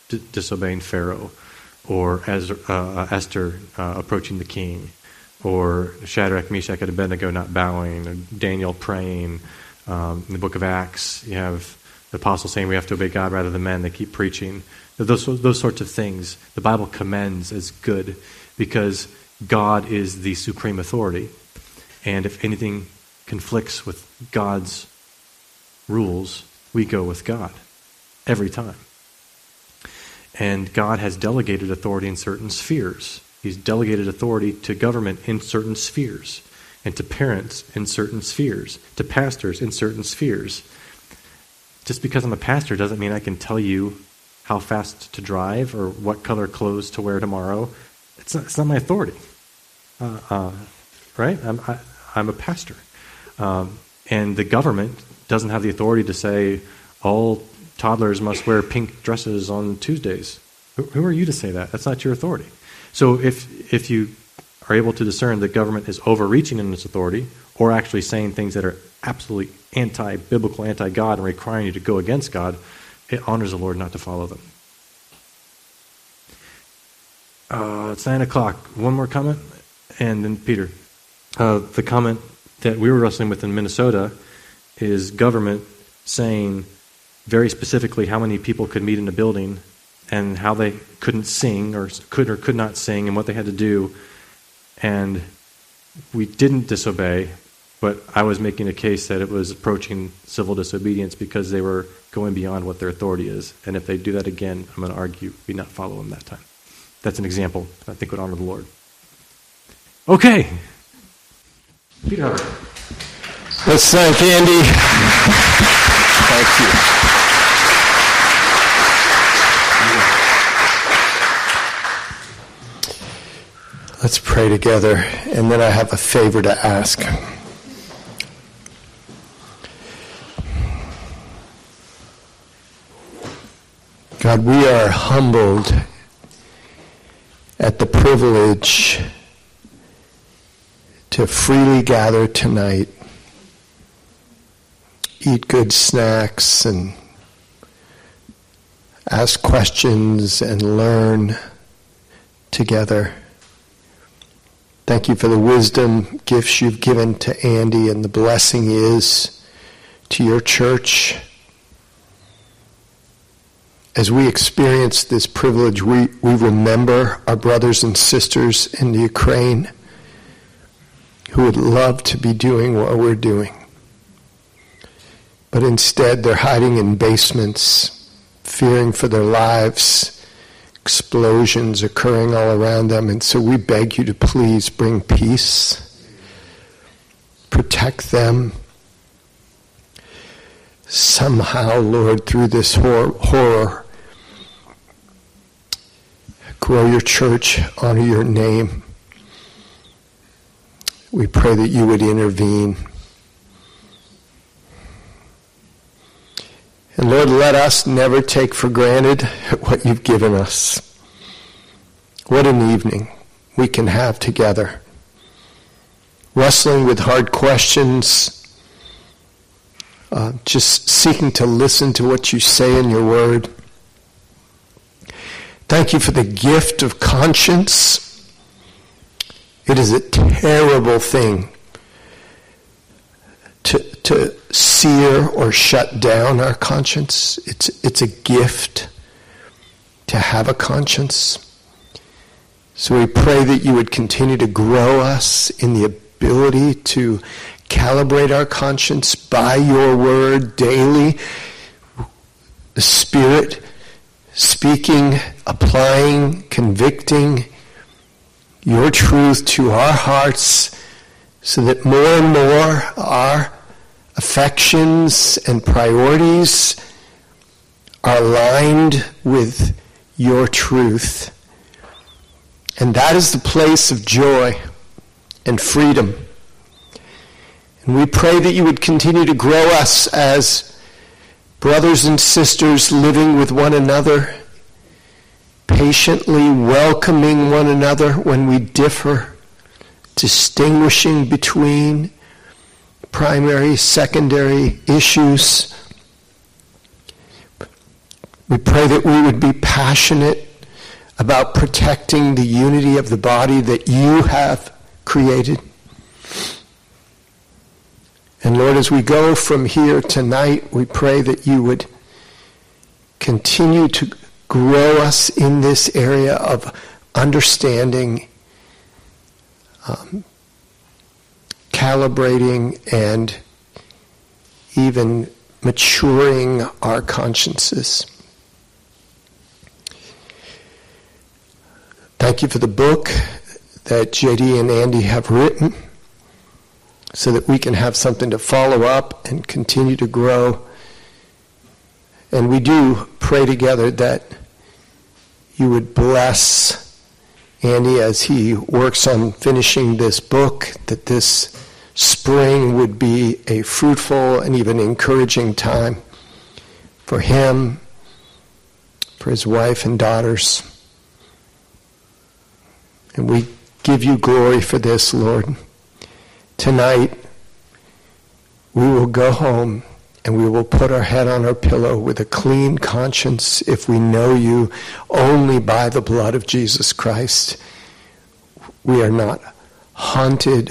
d- disobeying Pharaoh, or as uh, Esther uh, approaching the king, or Shadrach, Meshach, and Abednego not bowing, or Daniel praying. Um, in the book of Acts, you have the apostles saying we have to obey God rather than men. They keep preaching. Those, those sorts of things the Bible commends as good because God is the supreme authority. And if anything conflicts with God's rules, we go with God every time. And God has delegated authority in certain spheres. He's delegated authority to government in certain spheres, and to parents in certain spheres, to pastors in certain spheres. Just because I'm a pastor doesn't mean I can tell you how fast to drive or what color clothes to wear tomorrow. It's not, it's not my authority, uh, uh, right? I'm, I, I'm a pastor. Um, and the government doesn't have the authority to say all toddlers must wear pink dresses on Tuesdays. Who, who are you to say that? That's not your authority. So if if you are able to discern that government is overreaching in its authority or actually saying things that are absolutely anti-biblical, anti-God, and requiring you to go against God, it honors the Lord not to follow them. Uh, it's nine o'clock. One more comment, and then Peter. Uh, the comment that we were wrestling with in Minnesota is government saying very specifically how many people could meet in a building and how they couldn't sing or could or could not sing and what they had to do. And we didn't disobey, but I was making a case that it was approaching civil disobedience because they were going beyond what their authority is. And if they do that again, I'm going to argue we not follow them that time. That's an example I think would honor the Lord. Okay. Peter Hubbard. Let's thank Andy. Thank you. Let's pray together, and then I have a favor to ask. God, we are humbled at the privilege to freely gather tonight, eat good snacks, and ask questions and learn together. Thank you for the wisdom gifts you've given to Andy, and the blessing is to your church. As we experience this privilege, we, we remember our brothers and sisters in the Ukraine who would love to be doing what we're doing. But instead, they're hiding in basements, fearing for their lives, explosions occurring all around them. And so we beg you to please bring peace, protect them. Somehow, Lord, through this hor- horror, grow your church, honor your name. We pray that you would intervene. And Lord, let us never take for granted what you've given us. What an evening we can have together, wrestling with hard questions, uh, just seeking to listen to what you say in your word. Thank you for the gift of conscience. It is a terrible thing to, to sear or shut down our conscience. It's, it's a gift to have a conscience. So we pray that you would continue to grow us in the ability to calibrate our conscience by your word daily. The Spirit speaking, applying, convicting your truth to our hearts so that more and more our affections and priorities are aligned with your truth. And that is the place of joy and freedom. And we pray that you would continue to grow us as brothers and sisters living with one another, patiently welcoming one another when we differ, distinguishing between primary, secondary issues. We pray that we would be passionate about protecting the unity of the body that you have created. And Lord, as we go from here tonight, we pray that you would continue to grow us in this area of understanding, um, calibrating, and even maturing our consciences. Thank you for the book that J D and Andy have written so that we can have something to follow up and continue to grow. And we do pray together that you would bless Andy as he works on finishing this book, that this spring would be a fruitful and even encouraging time for him, for his wife and daughters. And we give you glory for this, Lord. Tonight, we will go home and we will put our head on our pillow with a clean conscience if we know you only by the blood of Jesus Christ. We are not haunted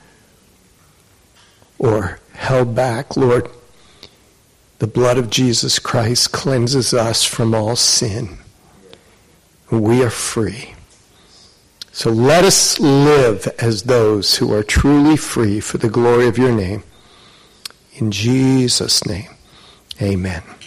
or held back, Lord. The blood of Jesus Christ cleanses us from all sin. We are free. So let us live as those who are truly free for the glory of your name. In Jesus' name, amen.